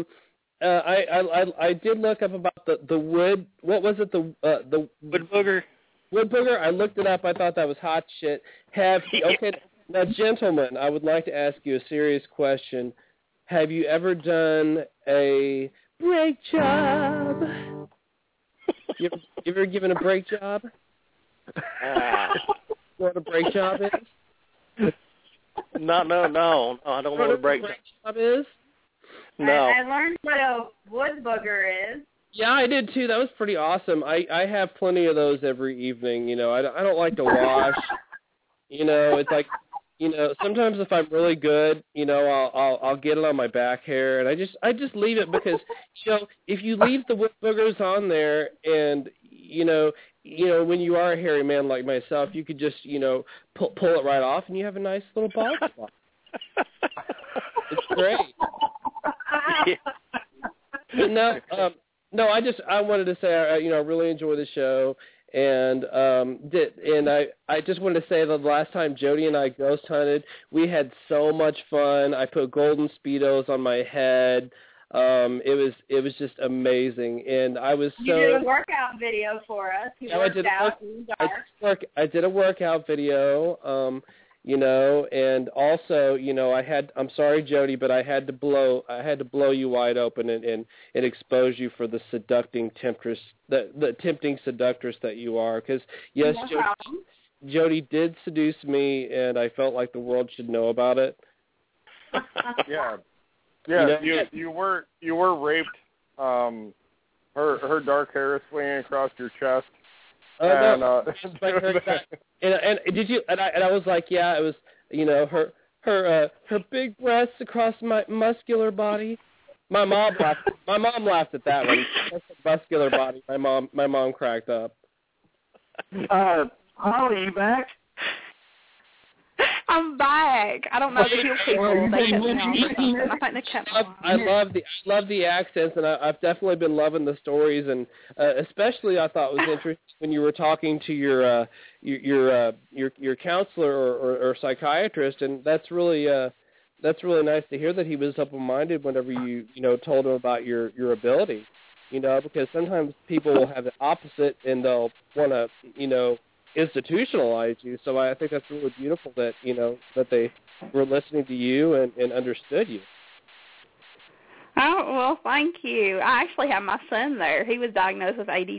I did look up about the wood. What was it? The wood booger. Wood booger. I looked it up. I thought that was hot shit. Okay. Now, gentlemen, I would like to ask you a serious question. Have you ever done a brake job? You ever given a brake job? You know what a brake job is? No, I don't know what a brake job is. No. I learned what a wood booger is. Yeah, I did too. That was pretty awesome. I have plenty of those every evening. You know, I don't like to wash. You know, it's like, you know, sometimes if I'm really good, you know, I'll get it on my back hair, and I just leave it because, you know, if you leave the wood boogers on there, and you know when you are a hairy man like myself, you could just, you know, pull it right off, and you have a nice little bald spot. It's great. Yeah. No, I wanted to say, I really enjoy the show. And I just wanted to say that the last time Jody and I ghost hunted, we had so much fun. I put golden Speedos on my head. It was just amazing, and I was You did a workout video for us. I did a workout video. You know, and also, you know, I'm sorry, Jody, but I had to blow you wide open and expose you for the seducting temptress, the tempting seductress that you are. Because yes, Jody did seduce me, and I felt like the world should know about it. Yeah, you were raped. Her dark hair is swinging across your chest. And did you? And I was like, yeah, it was, you know, her big breasts across my muscular body. My mom laughed at that one. Muscular body. My mom cracked up. Holly, you back? I'm back. I don't know the hill people. They cut me off. I think they cut me off. I love the accents, and I've definitely been loving the stories, and especially I thought it was interesting when you were talking to your counselor or psychiatrist, and that's really nice to hear that he was open-minded whenever you told him about your ability, you know, because sometimes people will have the opposite, and they'll want to institutionalize you. So I think that's really beautiful that, you know, that they were listening to you and understood you. Oh, well, thank you. I actually have my son there. He was diagnosed with ADD.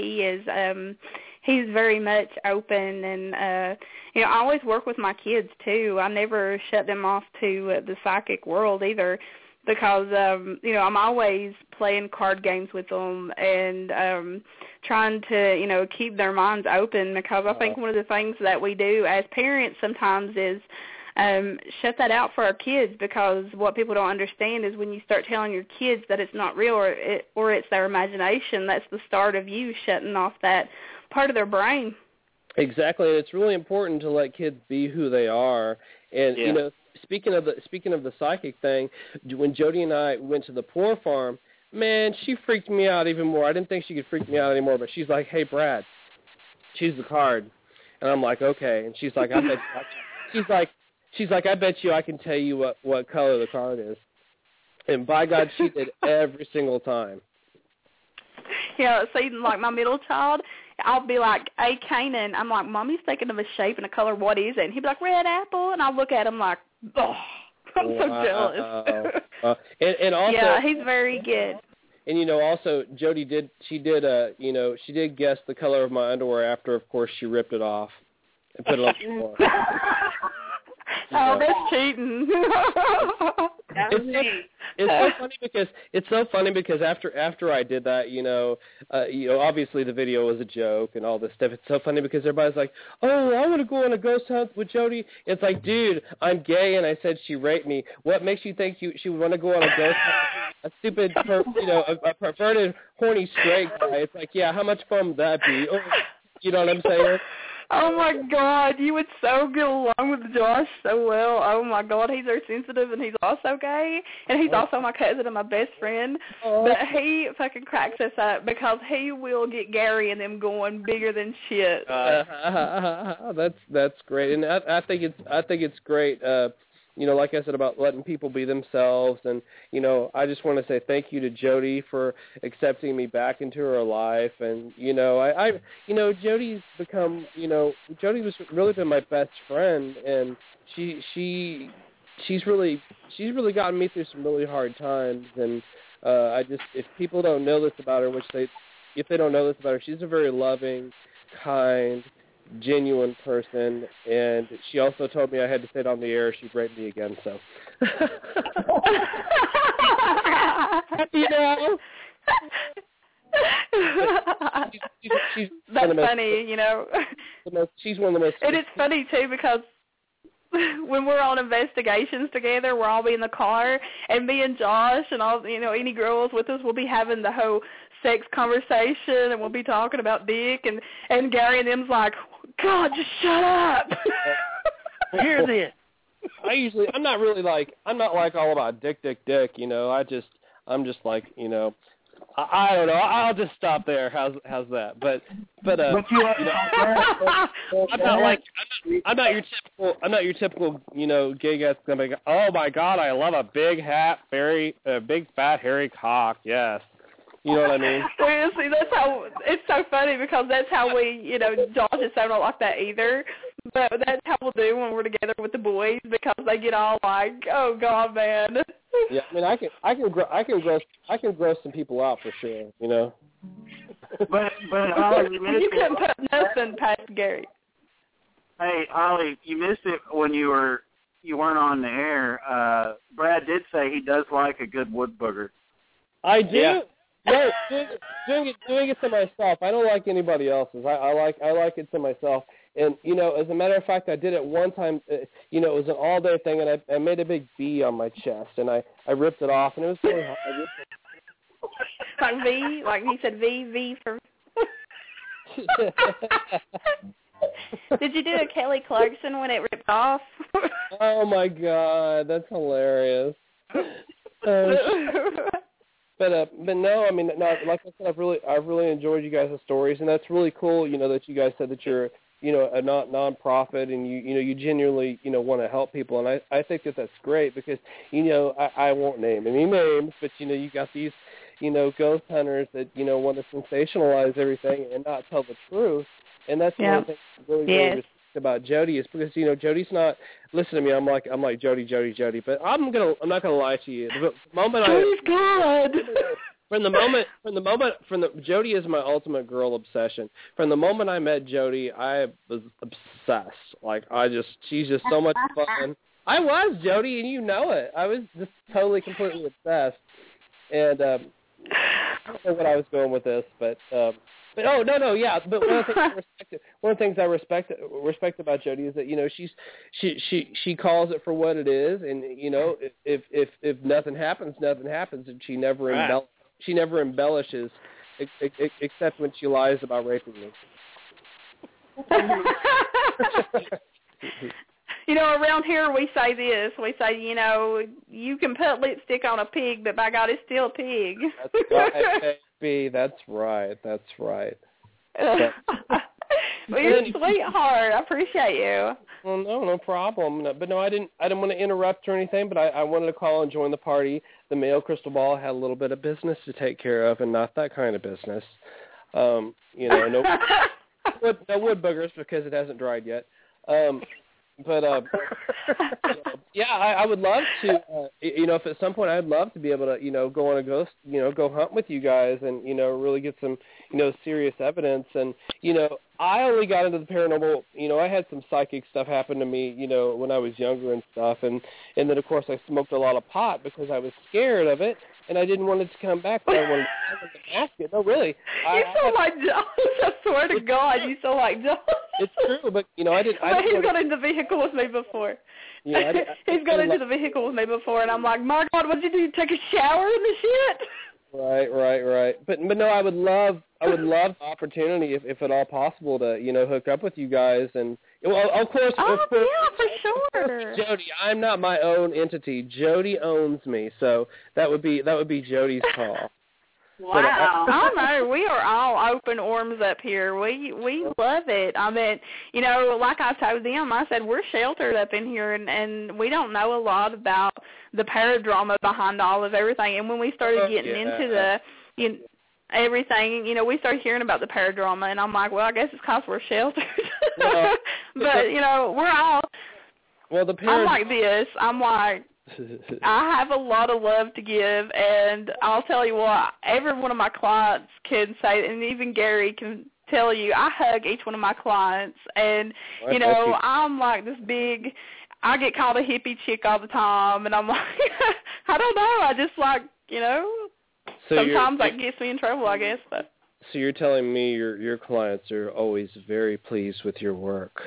He's very much open, and you know, I always work with my kids too. I never shut them off to the psychic world either, because you know, I'm always playing card games with them and trying to, you know, keep their minds open, because I think one of the things that we do as parents sometimes is shut that out for our kids, because what people don't understand is when you start telling your kids that it's not real or it's their imagination, that's the start of you shutting off that part of their brain. Exactly, and it's really important to let kids be who they are. And you know, speaking of the psychic thing, when Jody and I went to the Poor Farm, man, she freaked me out even more. I didn't think she could freak me out anymore, but she's like, "Hey, Brad, choose the card," and I'm like, "Okay," and she's like, "I bet." She's like, "I bet you I can tell you what color the card is," and by God, she did every single time. Yeah, see, like my middle child, I'll be like, "Hey, Kanan," I'm like, "Mommy's thinking of a shape and a color. What is it?" And he'd be like, "Red apple," and I'll look at him like, "Oh, I'm so jealous." And also, yeah, he's very good. And you know, also Jody did guess the color of my underwear after, of course, she ripped it off and put it on the floor. Oh, that's cheating. It's so funny because after I did that, you know, obviously the video was a joke and all this stuff. It's so funny because everybody's like, "Oh, I want to go on a ghost hunt with Jody." It's like, dude, I'm gay and I said she raped me. What makes you think she would want to go on a ghost hunt? A stupid, a perverted, horny straight guy. It's like, yeah, how much fun would that be? Oh, you know what I'm saying? Oh, my God, you would so get along with Josh so well. Oh, my God, he's very sensitive, and he's also gay, and he's also my cousin and my best friend. But he fucking cracks us up because he will get Gary and them going bigger than shit. That's great, and I think it's great. You know, like I said, about letting people be themselves. And, you know, I just want to say thank you to Jody for accepting me back into her life. And, you know, Jody's become, you know, Jody was really been my best friend. And she's really gotten me through some really hard times. And if people don't know this about her, if they don't know this about her, she's a very loving, kind, genuine person, and she also told me I had to say it on the air. She'd rape me again, so. You know? She's that's funny, you know. She's one of the most... And it's funny, too, because when we're on investigations together, we'll all be in the car, and me and Josh and all, you know, any girls with us will be having the whole sex conversation, and we'll be talking about dick, and Gary and them's like, "God, just shut up." Here's it. I'm not like all about dick, you know. I'm just like, you know, I don't know. I'll just stop there. How's that? But you know, I'm not your typical, you know, gay guy that's gonna be, "Oh my God, I love a big big fat hairy cock." Yes. You know what I mean? Well, see, that's how, it's so funny because that's how we, you know, Josh is so not like that either. But that's how we'll do when we're together with the boys because they get all like, "Oh God, man." Yeah, I mean, I can gross some people out for sure, you know. But Holly, you couldn't put nothing past Gary. Hey, Holly, you missed it when you weren't on the air. Brad did say he does like a good wood booger. I do. Yeah. No, doing it to myself. I don't like anybody else's. I like it to myself. And, you know, as a matter of fact, I did it one time. You know, it was an all-day thing, and I made a big V on my chest, and I ripped it off, and it was really hard. Like V? Like he said V for... Did you do a Kelly Clarkson when it ripped off? Oh, my God. That's hilarious. But no, I mean, no, like I said, I've really enjoyed you guys' stories, and that's really cool. You know, that you guys said that you're, you know, a non-profit, and you genuinely, you know, want to help people, and I think that that's great because, you know, I won't name any names, but you know, you got these ghost hunters that, want to sensationalize everything and not tell the truth. And that's one thing I really respect about Jody is because, Jody's not, listen to me, I'm like Jody, but I'm not gonna lie to you. The moment Jody's good. Jody is my ultimate girl obsession. From the moment I met Jody, I was obsessed. Like she's just so much fun. I was, Jody, and you know it. I was just totally, completely obsessed. And I don't know what I was going with this, but oh no, yeah. But one of the things I respect about Jody is that she calls it for what it is, and if nothing happens, and she never embellishes, except when she lies about raping me. Around here we say this. We say, you can put lipstick on a pig, but by God, it's still a pig. That's right, baby. That's right. Well, you're a sweetheart. I appreciate you. Well, no problem. No, but no, I didn't want to interrupt or anything, but I wanted to call and join the party. The male crystal ball had a little bit of business to take care of, and not that kind of business. No wood boogers because it hasn't dried yet. But I would love to. If at some point I'd love to be able to, go on a ghost, go hunt with you guys, and really get some, serious evidence. And I only got into the paranormal. I had some psychic stuff happen to me, when I was younger and stuff, and then of course I smoked a lot of pot because I was scared of it, and I didn't want it to come back. But I wanted to ask it. No, really. You sound like Josh. I swear to God, you sound like Josh. It's true, but he's got in the vehicle with me before. Yeah, he's got into the vehicle with me before, and I'm like, my God, what did you do? Take a shower in the shit? Right. But no, I would love the opportunity, if at all possible, to hook up with you guys. And well, of course, yeah, for sure. Jody, I'm not my own entity. Jody owns me, so that would be Jody's call. Wow. I know. We are all open arms up here. We love it. I mean, like I told them, I said we're sheltered up in here, and we don't know a lot about the paradrama behind all of everything. And when we started getting into everything, we started hearing about the paradrama, and I'm like, well, I guess it's because we're sheltered. Well, but, we're all, I'm like this. I'm like, I have a lot of love to give, and I'll tell you what, every one of my clients can say, and even Gary can tell you, I hug each one of my clients, and, I'm like this big, I get called a hippie chick all the time, and I'm like, I don't know, I just like, sometimes that gets me in trouble, I guess. But. So you're telling me your clients are always very pleased with your work.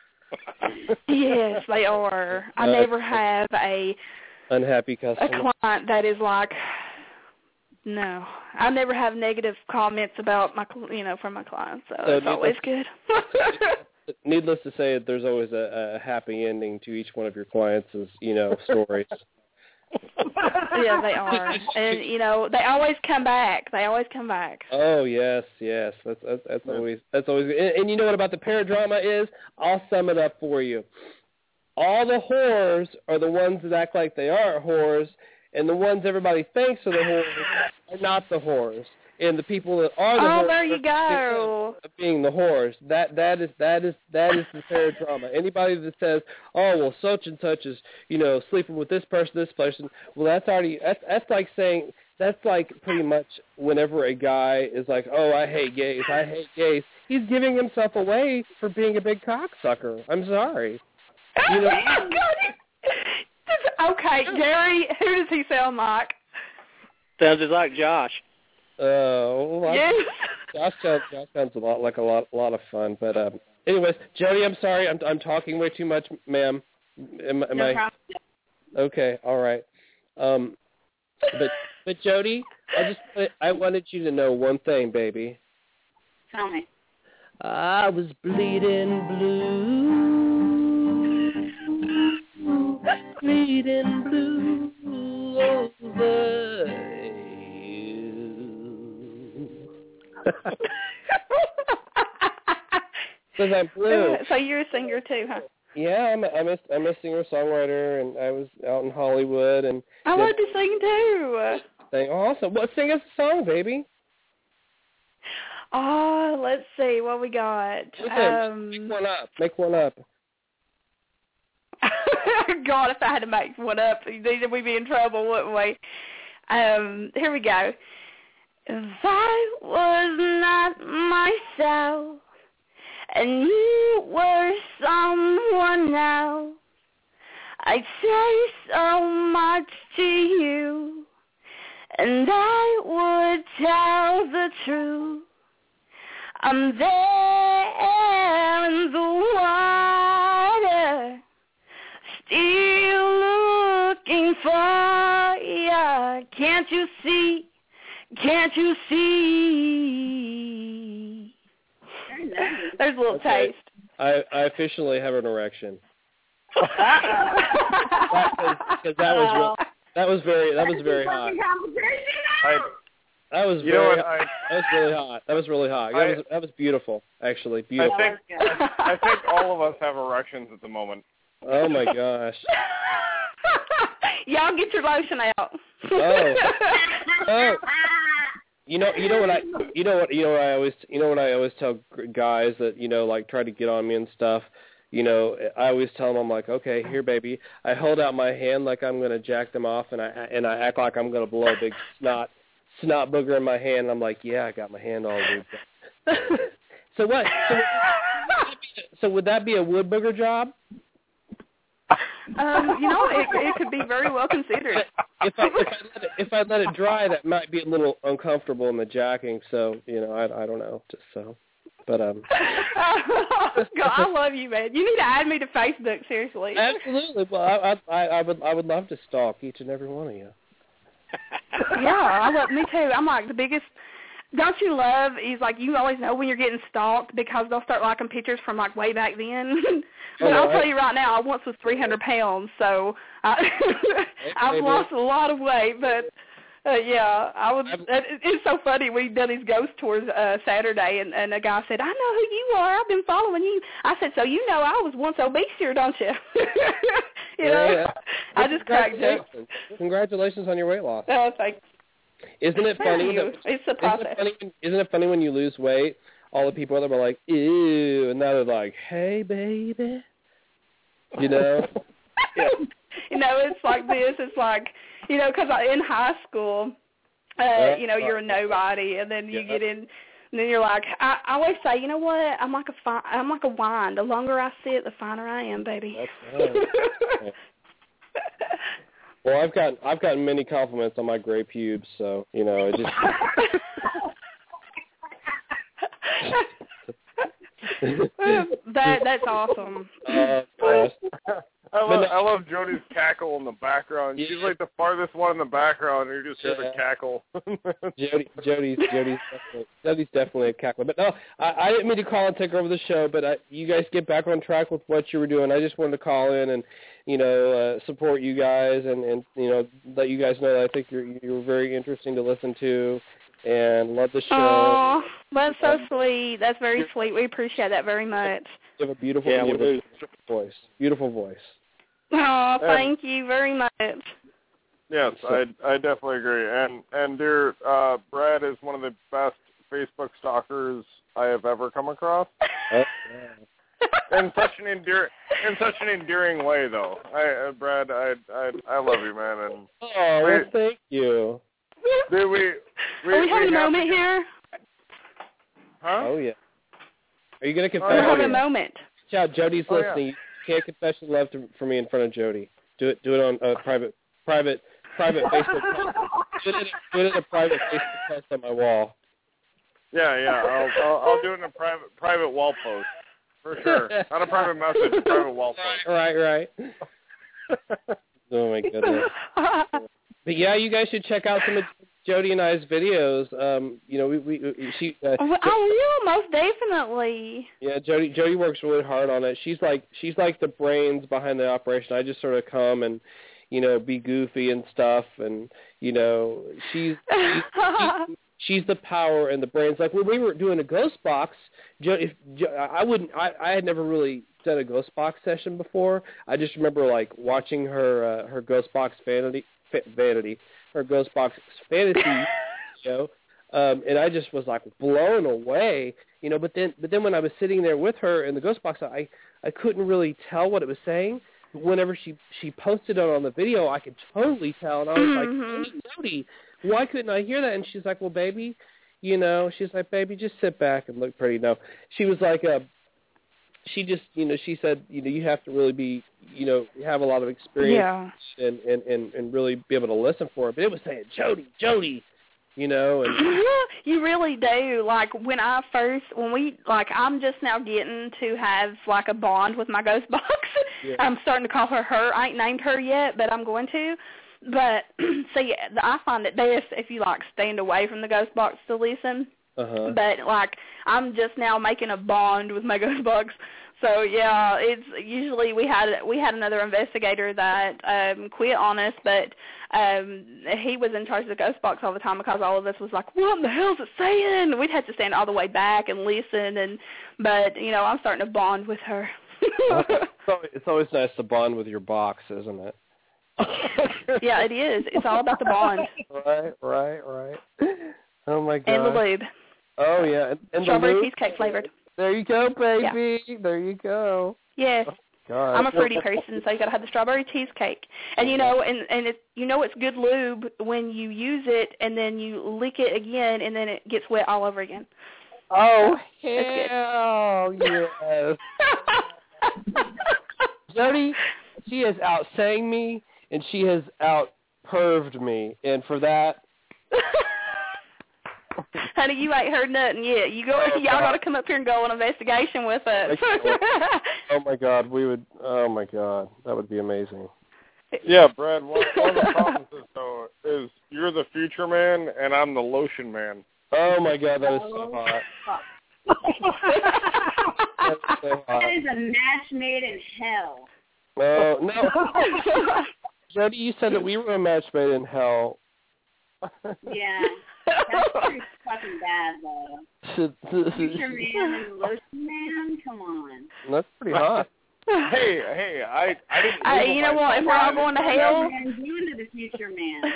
Yes, they are. I never have a unhappy customer. A client that is like, no. I never have negative comments about my, from my clients. So it's always good. Needless to say, there's always a happy ending to each one of your clients' stories. Yeah, they are, and they always come back. Oh yes, that's always good. And you know what about the paradrama is? I'll sum it up for you. All the whores are the ones that act like they aren't whores, and the ones everybody thinks are the whores are not the whores. And the people that are the whores there you go. Being the whores. That is the paradrama. Anybody that says, oh well, such and such is sleeping with this person, well that's like saying, that's like pretty much whenever a guy is like, oh I hate gays, he's giving himself away for being a big cocksucker. I'm sorry. Okay, Gary, who does he sound like? Sounds just like Josh. Yes. Josh sounds a lot of fun. But anyways, Jody, I'm sorry, I'm talking way too much, ma'am. Am I? Problem. Okay, all right. But Jody, I wanted you to know one thing, baby. Tell me. I was bleeding blue over you. Because I'm blue. So you're a singer too, huh? Yeah, I'm a singer-songwriter, and I was out in Hollywood. And I love to sing too. thing. Awesome. Well, sing us a song, baby. Oh, let's see what we got. Make one up. God, if I had to make one up, we'd be in trouble, wouldn't we? Here we go. If I was not myself and you were someone else, I'd say so much to you, and I would tell the truth. I'm there in the water, still looking for ya. Can't you see? Can't you see? There's a little taste. I officially have an erection. Because that was very hot. That was really hot. That was really hot. That was beautiful, actually. Beautiful. I think all of us have erections at the moment. Oh my gosh. Y'all get your lotion out. Oh. You know what I always tell guys that, like try to get on me and stuff. I always tell them, I'm like, okay, here, baby. I hold out my hand like I'm going to jack them off, and I act like I'm going to blow a big snot booger in my hand. And I'm like, yeah, I got my hand all lubed up. So what? So would that be a wood booger job? It could be very well considered. If I let it dry, that might be a little uncomfortable in the jacking. So I don't know. Just so. But God, I love you, man. You need to add me to Facebook, seriously. Absolutely. Well, I would love to stalk each and every one of you. Yeah, me too. I'm like the biggest. Don't you love? He's like, you always know when you're getting stalked because they'll start liking pictures from like way back then. But I'll tell you right now, I once was 300 pounds, so I've lost a lot of weight. But yeah, I was. It's so funny. We've done these ghost tours Saturday, and a guy said, "I know who you are. I've been following you." I said, "So you know I was once obese here, don't you?" Yeah. I just cracked jokes. Congratulations on your weight loss. Oh, thanks. Isn't it funny? It's a process. Isn't it funny when you lose weight? All the people that were like, "Ew," and now they're like, "Hey, baby," Yeah. It's like this. It's like, because in high school, you're a nobody, and then you get in, and then you're like, I always say, you know what? I'm like a wine. The longer I sit, the finer I am, baby. That's right. Well, I've gotten many compliments on my gray pubes, so it just. That's awesome. I love Jody's cackle in the background. She's like the farthest one in the background, and you just hear the cackle. Jody's definitely a cackler. But no, I didn't mean to call and take over the show, but you guys get back on track with what you were doing. I just wanted to call in and support you guys and let you guys know that I think you're very interesting to listen to and love the show. Oh, that's so sweet. That's very sweet. We appreciate that very much. You have a beautiful voice. Beautiful voice. Oh, thank you very much. Yes, I definitely agree. And dear Brad is one of the best Facebook stalkers I have ever come across. In such an endearing way, though. Brad, I love you, man. And well, thank you. Are we having a moment here? Huh? Oh yeah. Are you gonna confess? We're having a moment. Yeah, Jody's listening. Yeah. You can't confess your love for me in front of Jody. Do it on a private Facebook. Do it in a private Facebook post on my wall. Yeah. I'll do it in a private wall post for sure. Not a private message, a private wall post. Right. Oh my goodness. But yeah, you guys should check out some of Jody and I's videos. I will, most definitely. Yeah, Jody works really hard on it. She's like the brains behind the operation. I just sort of come and be goofy and stuff, and she's the power and the brains. Like when we were doing a ghost box, I had never really done a ghost box session before. I just remember like watching her ghost box vanity, her Ghostbox fantasy video, and I just was like blown away, you know. But then when I was sitting there with her in the Ghostbox, I couldn't really tell what it was saying. But whenever she posted it on the video, I could totally tell, and I was like, hey, Jody, why couldn't I hear that? And she's like, well, baby, you know, she's like, baby, just sit back and look pretty. No, she was like, she just, you know, she said, you know, you have to really be, you know, have a lot of experience and really be able to listen for it. But it was saying, Jody, you know. And you really do. Like, I'm just now getting to have, like, a bond with my Ghostbox. Yeah. I'm starting to call her. I ain't named her yet, but I'm going to. But, see, I find it best if you, like, stand away from the Ghostbox to listen. Uh-huh. But, like, I'm just now making a bond with my Ghostbox. So, yeah, it's usually we had another investigator that quit on us, but he was in charge of the Ghostbox all the time because all of us was like, what in the hell is it saying? We'd have to stand all the way back and listen. But, you know, I'm starting to bond with her. It's always nice to bond with your box, isn't it? Yeah, it is. It's all about the bond. Right. Oh, my God. And the lube. Oh, yeah. And strawberry cheesecake flavored. There you go, baby. Yeah. There you go. Yes. Oh, God. I'm a fruity person, so you got to have the strawberry cheesecake. And, you know, and it's, you know it's good lube when you use it and then you lick it again and then it gets wet all over again. Oh, hell yes. Jody, she has outsang me, and she has out-perved me, and for that... Honey, you ain't heard nothing yet. Y'all got to come up here and go on an investigation with us. Oh, my God, that would be amazing. Yeah, Brad, one of the problems is you're the future man, and I'm the lotion man. Oh, my God, that is so hot. That's so hot. That is a match made in hell. Oh, no. Jody, you said that we were a match made in hell. Yeah. That's pretty fucking bad, though. Future man and lotion man? Come on. That's pretty hot. Hey, I didn't... you know what? If we're all going to hell... You into the future man.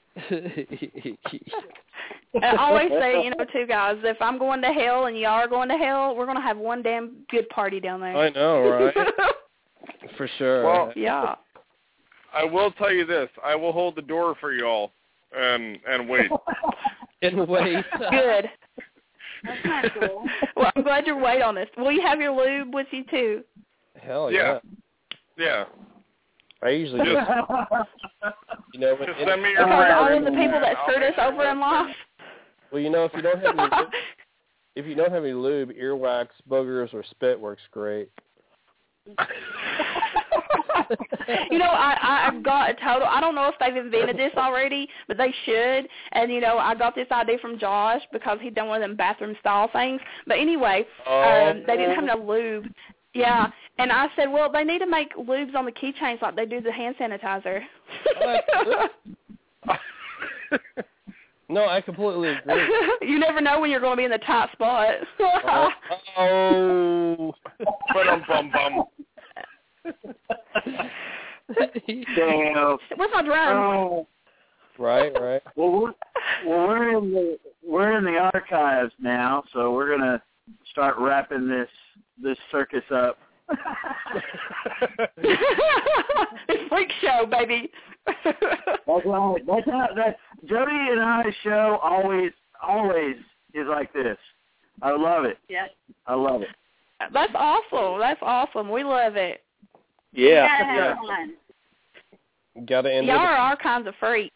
I always say, you know, too, guys, if I'm going to hell and y'all are going to hell, we're going to have one damn good party down there. I know, right? For sure. Well, yeah. I will tell you this. I will hold the door for y'all and wait. And wait. Good. That's kind of cool. Well, I'm glad you're waiting on this. Will you have your lube with you, too? Hell yeah. Yeah. I usually just, you know, just send me your all of the people that screwed us over in life. Well, you know, if you don't have any lube, earwax, boogers, or spit works great. You know, I've got a total, I don't know if they've invented this already, but they should. And, you know, I got this idea from Josh because he'd done one of them bathroom style things. But anyway, they didn't have no lube. Yeah. And I said, well, they need to make lubes on the keychains like they do the hand sanitizer. No, I completely agree. You never know when you're going to be in the tight spot. Oh. Bum. Damn. Where's my drum? Oh. Right. Well, we're in the archives now, so we're gonna start wrapping this circus up. It's freak show, baby. That's right. That's Jody and I's show always is like this. I love it. Yes. I love it. That's awesome. We love it. Yeah. Have fun. Gotta end. Y'all are our kinds of freaks.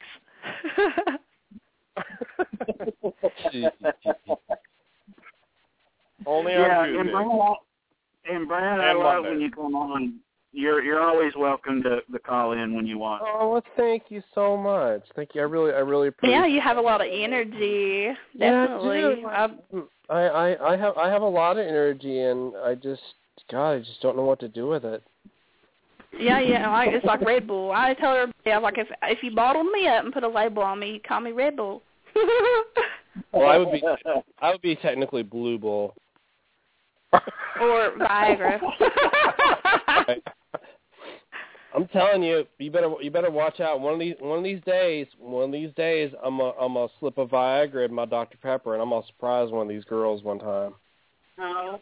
Only on Tuesday. And Brad, I love when you come on. You're always welcome to call in when you want. Oh, well, thank you so much. Thank you. I really appreciate. Yeah, you have a lot of energy. Definitely. Yeah, I have a lot of energy, and I just don't know what to do with it. Yeah, it's like Red Bull. I tell everybody, I'm like, if you bottled me up and put a label on me, you call me Red Bull. Well, I would be technically Blue Bull. Or Viagra. I'm telling you, you better watch out. One of these days, I'm gonna slip a Viagra in my Dr. Pepper, and I'm gonna surprise one of these girls one time. Oh.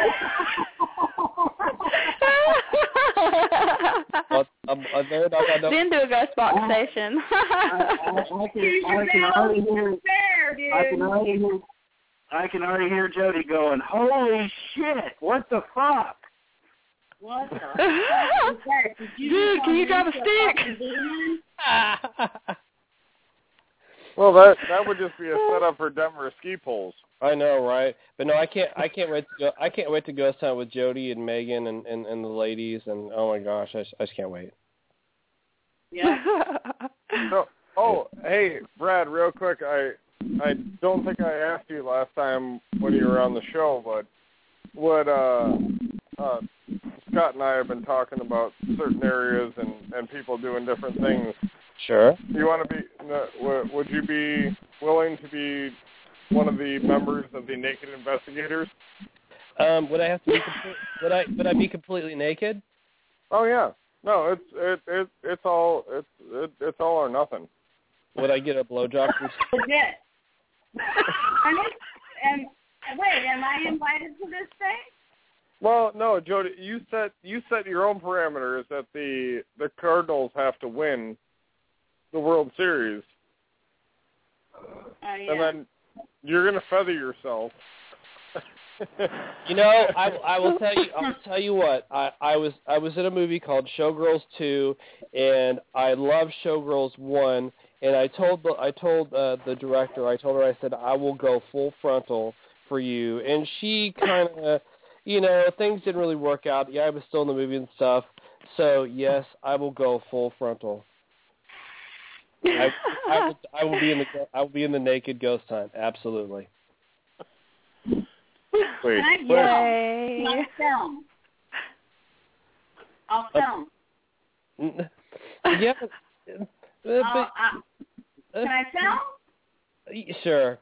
Then do a ghost box station. I can already hear Jody going, "Holy shit! What the fuck? What the fuck? Dude, can you grab a stick? Well, that would just be a setup for Denver ski poles. I know, right? But no, I can't wait to go. I can't wait to ghost hunt with Jody and Megan and the ladies. And oh my gosh, I just can't wait. Yeah. So, hey, Brad, real quick, I don't think I asked you last time when you were on the show, but what Scott and I have been talking about certain areas and people doing different things. Sure. You want to be? Would you be willing to be one of the members of the Naked Investigators? Would I have to be? Would I be completely naked? Oh yeah. No, it's all or nothing. Would I get a blowjob? Legit. And wait, am I invited to this thing? Well, no, Jody, you set your own parameters that the Cardinals have to win the World Series, Yeah. and then you're gonna feather yourself. You know, I will tell you. I'll tell you what. I was in a movie called Showgirls 2, and I loved Showgirls 1. And I told the director. I told her. I said I will go full frontal for you. And she kind of, things didn't really work out. Yeah, I was still in the movie and stuff. So yes, I will go full frontal. I will be in the naked ghost hunt. Absolutely. Wait. Yay! I'll film. Yeah. Can I film? Sure.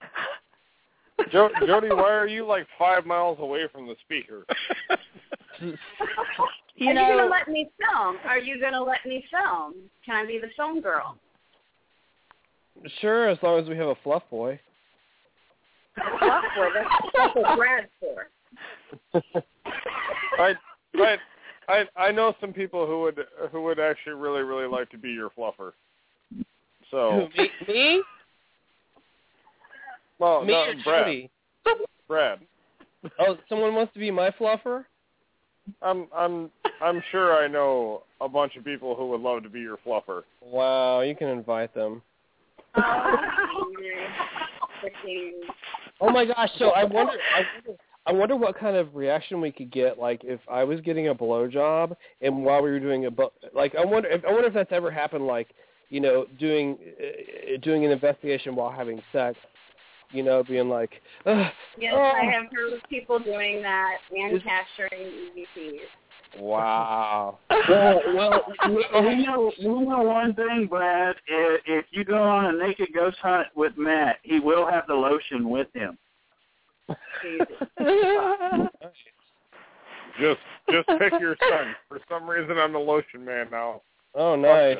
Jody, why are you like 5 miles away from the speaker? Are you going to let me film? Are you going to let me film? Can I be the film girl? Sure, as long as we have a fluff boy. Fluff boy? That's what Brad's for. I know some people who would actually really, really like to be your fluffer. So me? Well, me no, or Brad. Jody? Brad. Oh, someone wants to be my fluffer? I'm sure I know a bunch of people who would love to be your fluffer. Wow, you can invite them. Oh my gosh! So I wonder what kind of reaction we could get, like if I was getting a blowjob and while we were doing I wonder if that's ever happened, like doing an investigation while having sex, being like. Yes, I have heard of people doing that and capturing EVPs. Wow. Well, you know one thing, Brad. If you go on a naked ghost hunt with Matt, he will have the lotion with him. Just pick your son. For some reason, I'm the lotion man now. Oh, nice.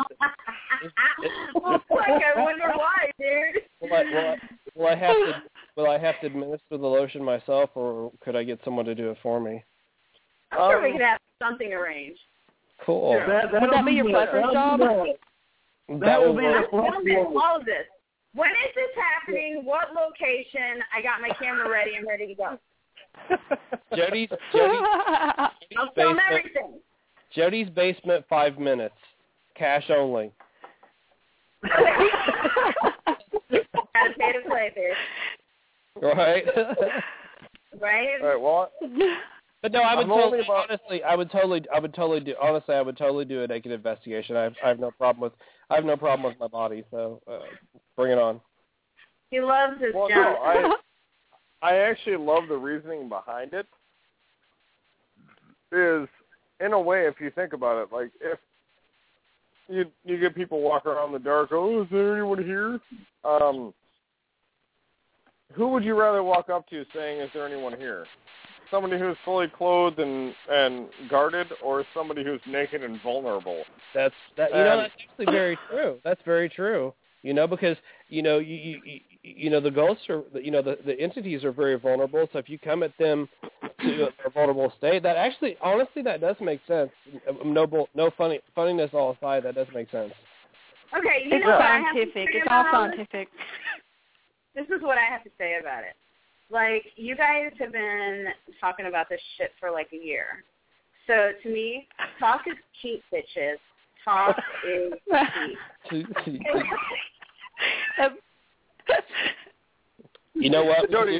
I wonder why, dude. Will I have to administer the lotion myself, or could I get someone to do it for me? I'm sure we could have something arranged. Cool. Sure. Would that be your fluffer's job? That will be all of this. When is this happening? What location? I got my camera ready. I'm ready to go. Jody's I'll film basement. everything. Jody's basement, 5 minutes. Cash only. Gotta pay to play, bitch. Right. Right. All right. Well. But no, I would totally do a naked investigation. I have no problem with my body, so bring it on. He loves his job. No, I actually love the reasoning behind it. Is in a way, if you think about it, like if you get people walking around in the dark, is there anyone here? Who would you rather walk up to saying, is there anyone here? somebody who's fully clothed and guarded, or somebody who's naked and vulnerable? That's actually very true. That's very true. Because the ghosts are, the entities are very vulnerable. So if you come at them to a vulnerable state, that actually, honestly, that does make sense. No funniness all aside, that does make sense. Okay, it's scientific. It's all scientific. This is what I have to say about it. Like, you guys have been talking about this shit for like a year. So to me, talk is cheap, bitches. Talk is cheap. You know what, Jody?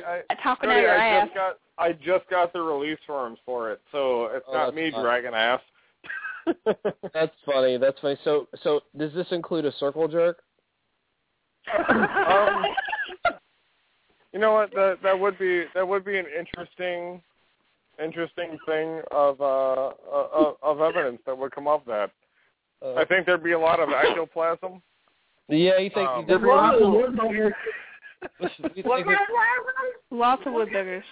I just got the release forms for it, so it's not me dragging ass. That's funny. So does this include a circle jerk? You know what? That would be an interesting thing of evidence that would come up. That I think there'd be a lot of ectoplasm. Yeah, you think what kind of lots of woodbuggers.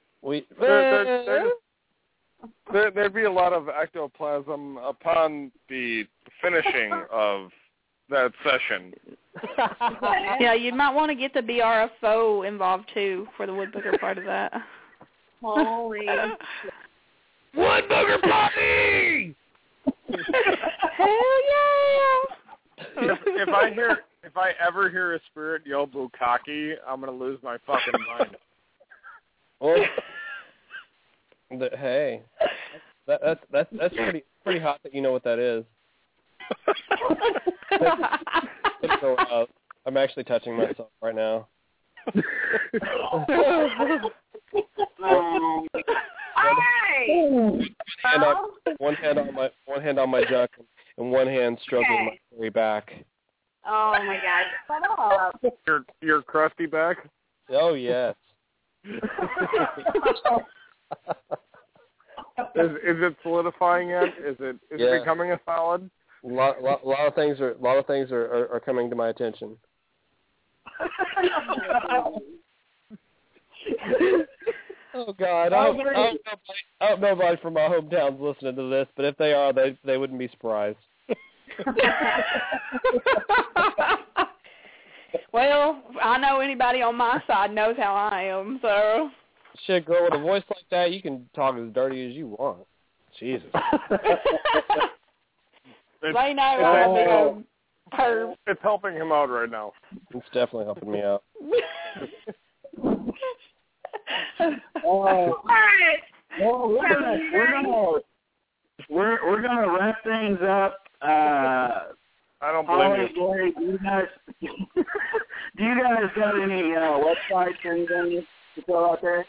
There'd be a lot of ectoplasm upon the finishing of that session. Yeah, you might want to get the BRFO involved too for the woodbugger part of that. Holy Woodbugger party! Hell yeah! If I ever hear a spirit yell bukkake, I'm gonna lose my fucking mind. Well, hey, that's pretty hot that you know what that is. I'm actually touching myself right now. One hand on my junk and one hand stroking my hairy back. Oh my God! Shut up. Your crusty back. Oh yes. Is it solidifying yet? Is it becoming a solid? A lot of things are coming to my attention. Oh God! I hope nobody from my hometown's listening to this, but if they are, they wouldn't be surprised. Well, I know anybody on my side knows how I am, so. Shit, girl, with a voice like that, you can talk as dirty as you want. Jesus. They know it's helping him out right now. It's definitely helping me out. All right. Well, we're gonna wrap things up. I don't blame you. Do you guys got any websites or anything to throw out there?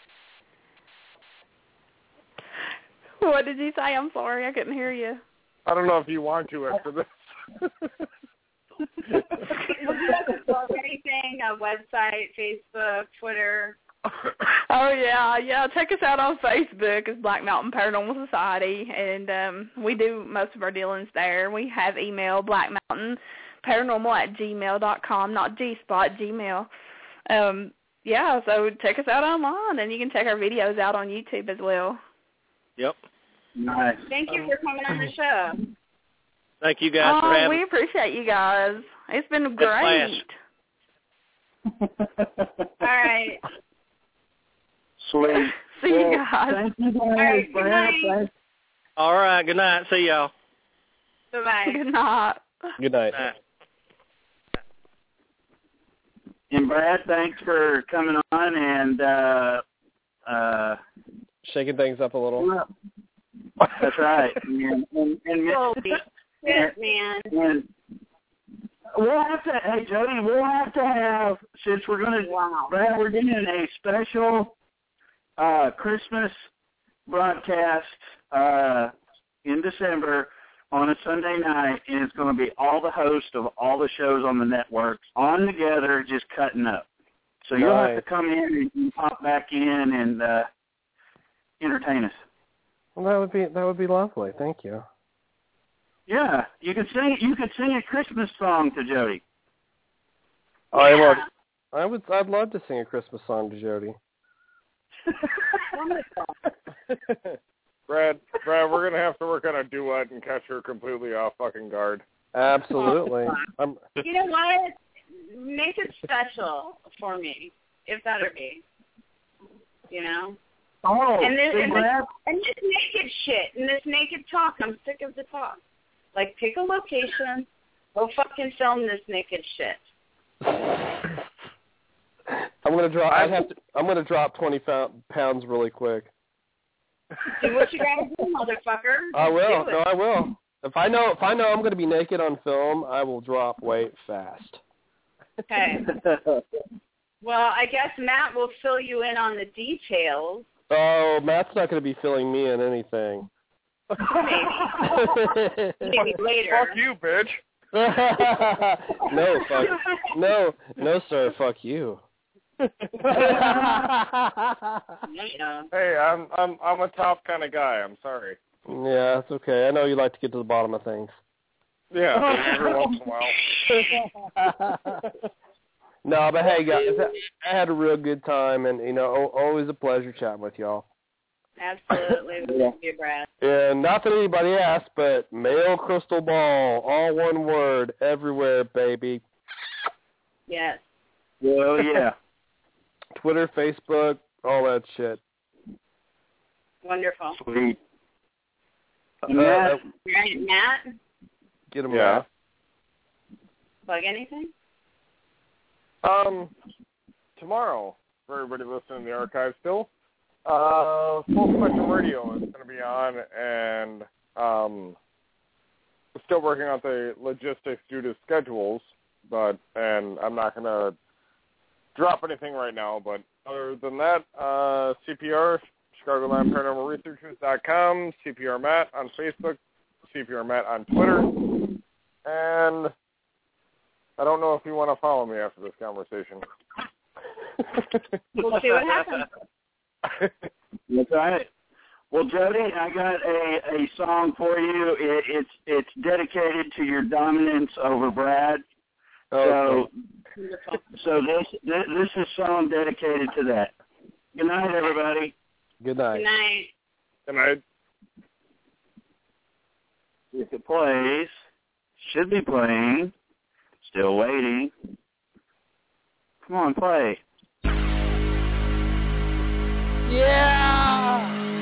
What did you say? I'm sorry, I couldn't hear you. I don't know if you want to after this. Would you like to plug anything? A website, Facebook, Twitter? Oh yeah. Check us out on Facebook. It's Black Mountain Paranormal Society, and we do most of our dealings there. We have email blackmountainparanormal@gmail.com, not G-spot, Gmail. So check us out online, and you can check our videos out on YouTube as well. Yep. Nice. Thank you for coming on the show. Thank you guys for having me. We appreciate you guys. It's been great. All right. Sweet. See you guys. Thank you guys. All right, good night. All right, good night. See y'all. Bye-bye. Good night. Good night. And Brad, thanks for coming on and shaking things up a little. That's right. And we'll have to, hey Jody, since we're going to, Brad, we're doing a special Christmas broadcast in December on a Sunday night, and it's going to be all the hosts of all the shows on the network on together, just cutting up. So you'll have to come in and pop back in and entertain us. Well, that would be lovely. Thank you. Yeah, you could sing a Christmas song to Jody. I'd love to sing a Christmas song to Jody. Brad, we're gonna have to work on a duet and catch her completely off fucking guard. Absolutely. You know what? Make it special for me, if that'll be. You know? Oh, and this naked shit, and this naked talk, I'm sick of the talk. Like, pick a location, go fucking film this naked shit. I'm gonna drop 20 pounds really quick. Do what you gotta do, motherfucker. I will. No, I will. If I know I'm gonna be naked on film, I will drop weight fast. Okay. Well, I guess Matt will fill you in on the details. Oh, Matt's not gonna be filling me in anything. Maybe later. Fuck you, bitch. No, sir. Fuck you. Hey, I'm a top kind of guy. I'm sorry. Yeah, it's okay. I know you like to get to the bottom of things. Yeah, every once in a while. No, but hey, guys, I had a real good time, and always a pleasure chatting with y'all. Absolutely, we love you, Brad. And not that anybody asked, but male crystal ball, all one word, everywhere, baby. Yes. Well, yeah. Twitter, Facebook, all that shit. Wonderful. Sweet. Matt? Get him yeah. out. Plug anything? Tomorrow, for everybody listening in the archive still, Full Spectrum Radio is going to be on, and we're still working out the logistics due to schedules, and I'm not going to drop anything right now, but other than that, CPR, Chicagoland Paranormal Researchers.com, CPR Matt on Facebook, CPR Matt on Twitter, and I don't know if you want to follow me after this conversation. We'll see what happens. That's right. Well, Jody, I got a song for you. It's dedicated to your dominance over Brad. So this is a song dedicated to that. Good night, everybody. Good night. Good night. Good night. If it plays, should be playing. Still waiting. Come on, play. Yeah!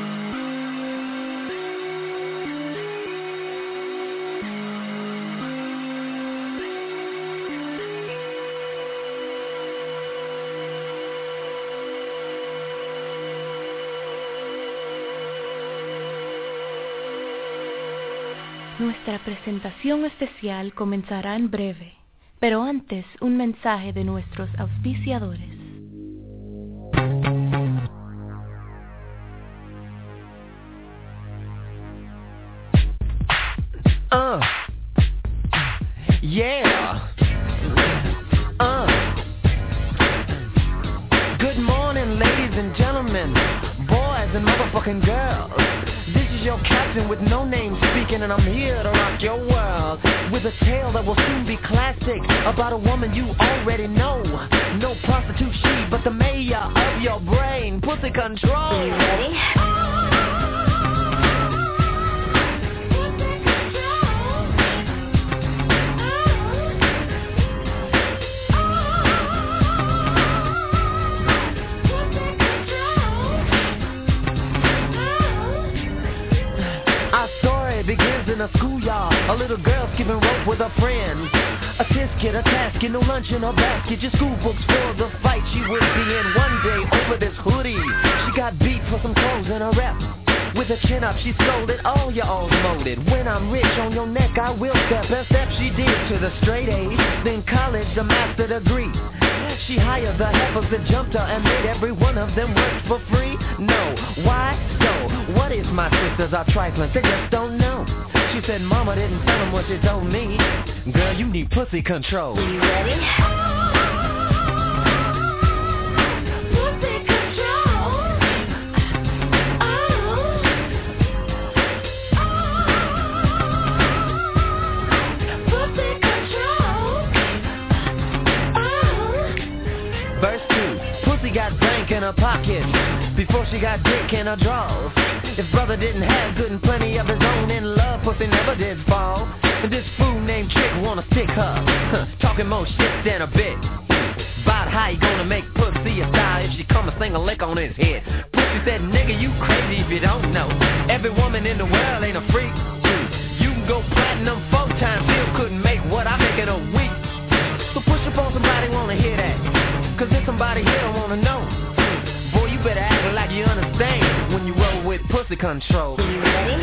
Nuestra presentación especial comenzará en breve, pero antes un mensaje de nuestros auspiciadores. Yeah. Good morning, ladies and gentlemen, boys and motherfucking girls. This is your captain with no name speaking, and I'm here to rock your world with a tale that will soon be classic about a woman you already know. No prostitute she, but the mayor of your brain. Pussy control. Are you ready? In a schoolyard, a little girl skipping rope with her friends. A tisket, a tasket, no lunch in her basket. Your school books for the fight she would be in. One day over this hoodie, she got beat for some clothes in her rep. With her chin up, she scolded, all you all molded. When I'm rich on your neck, I will step. And step she did to the straight A's, then college, the master degree. She hired the heifers that jumped her and made every one of them work for free. No, why so? What if my sisters are trifling? They just don't know. She said mama didn't tell them what she told me. Girl, you need pussy control. You ready? Pussy control. Pussy control. Verse 2. Pussy got got bank in her pocket, before she got dick in her drawers. If brother didn't have good and plenty of his own in love, pussy never did fall. And this fool named Trick wanna stick her, talking more shit than a bit. About how you gonna make pussy a style if she come and sing a lick on his head. Pussy said, nigga, you crazy if you don't know. Every woman in the world ain't a freak. You can go platinum 4 times, still couldn't make what I make in a week. So push up on somebody wanna hear that, cause if somebody here don't wanna know. Boy, you better act like you understand when you roll with pussy control. You ready?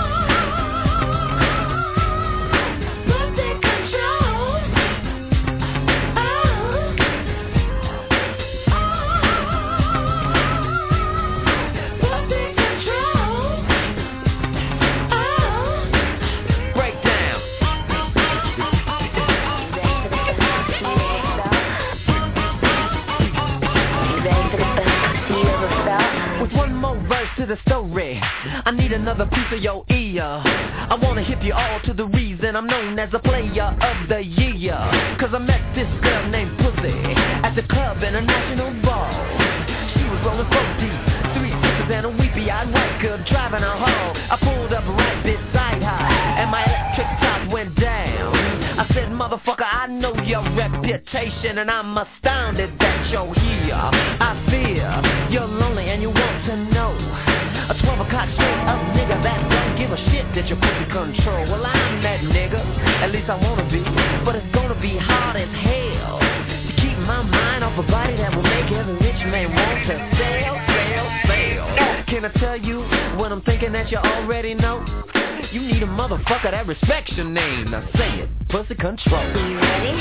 To the story, I need another piece of your ear. I wanna hip you all to the reason I'm known as a player of the year. Cause I met this girl named Pussy at the club in a national ball. She was rolling 4 deep, 3 sisters and a weepy-eyed white girl driving her home. I pulled up right beside her and my electric top went down. I said, motherfucker, I know your reputation and I'm astounded that you're here. I fear you're lonely and you want to know a 12 o'clock straight up nigga that don't give a shit that you're pussy control. Well, I'm that nigga, at least I wanna be, but it's gonna be hard as hell to keep my mind off a body that will make every rich man want to sell. Can I tell you what I'm thinking that you already know? You need a motherfucker that respects your name. Now say it, pussy control. You ready?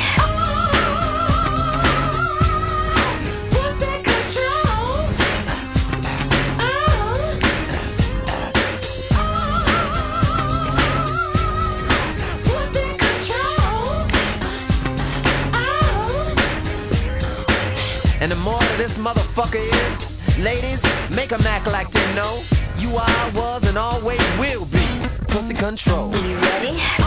And the more of this motherfucker is, ladies, make them act like they know you are, was, and always will be pussy control. You ready?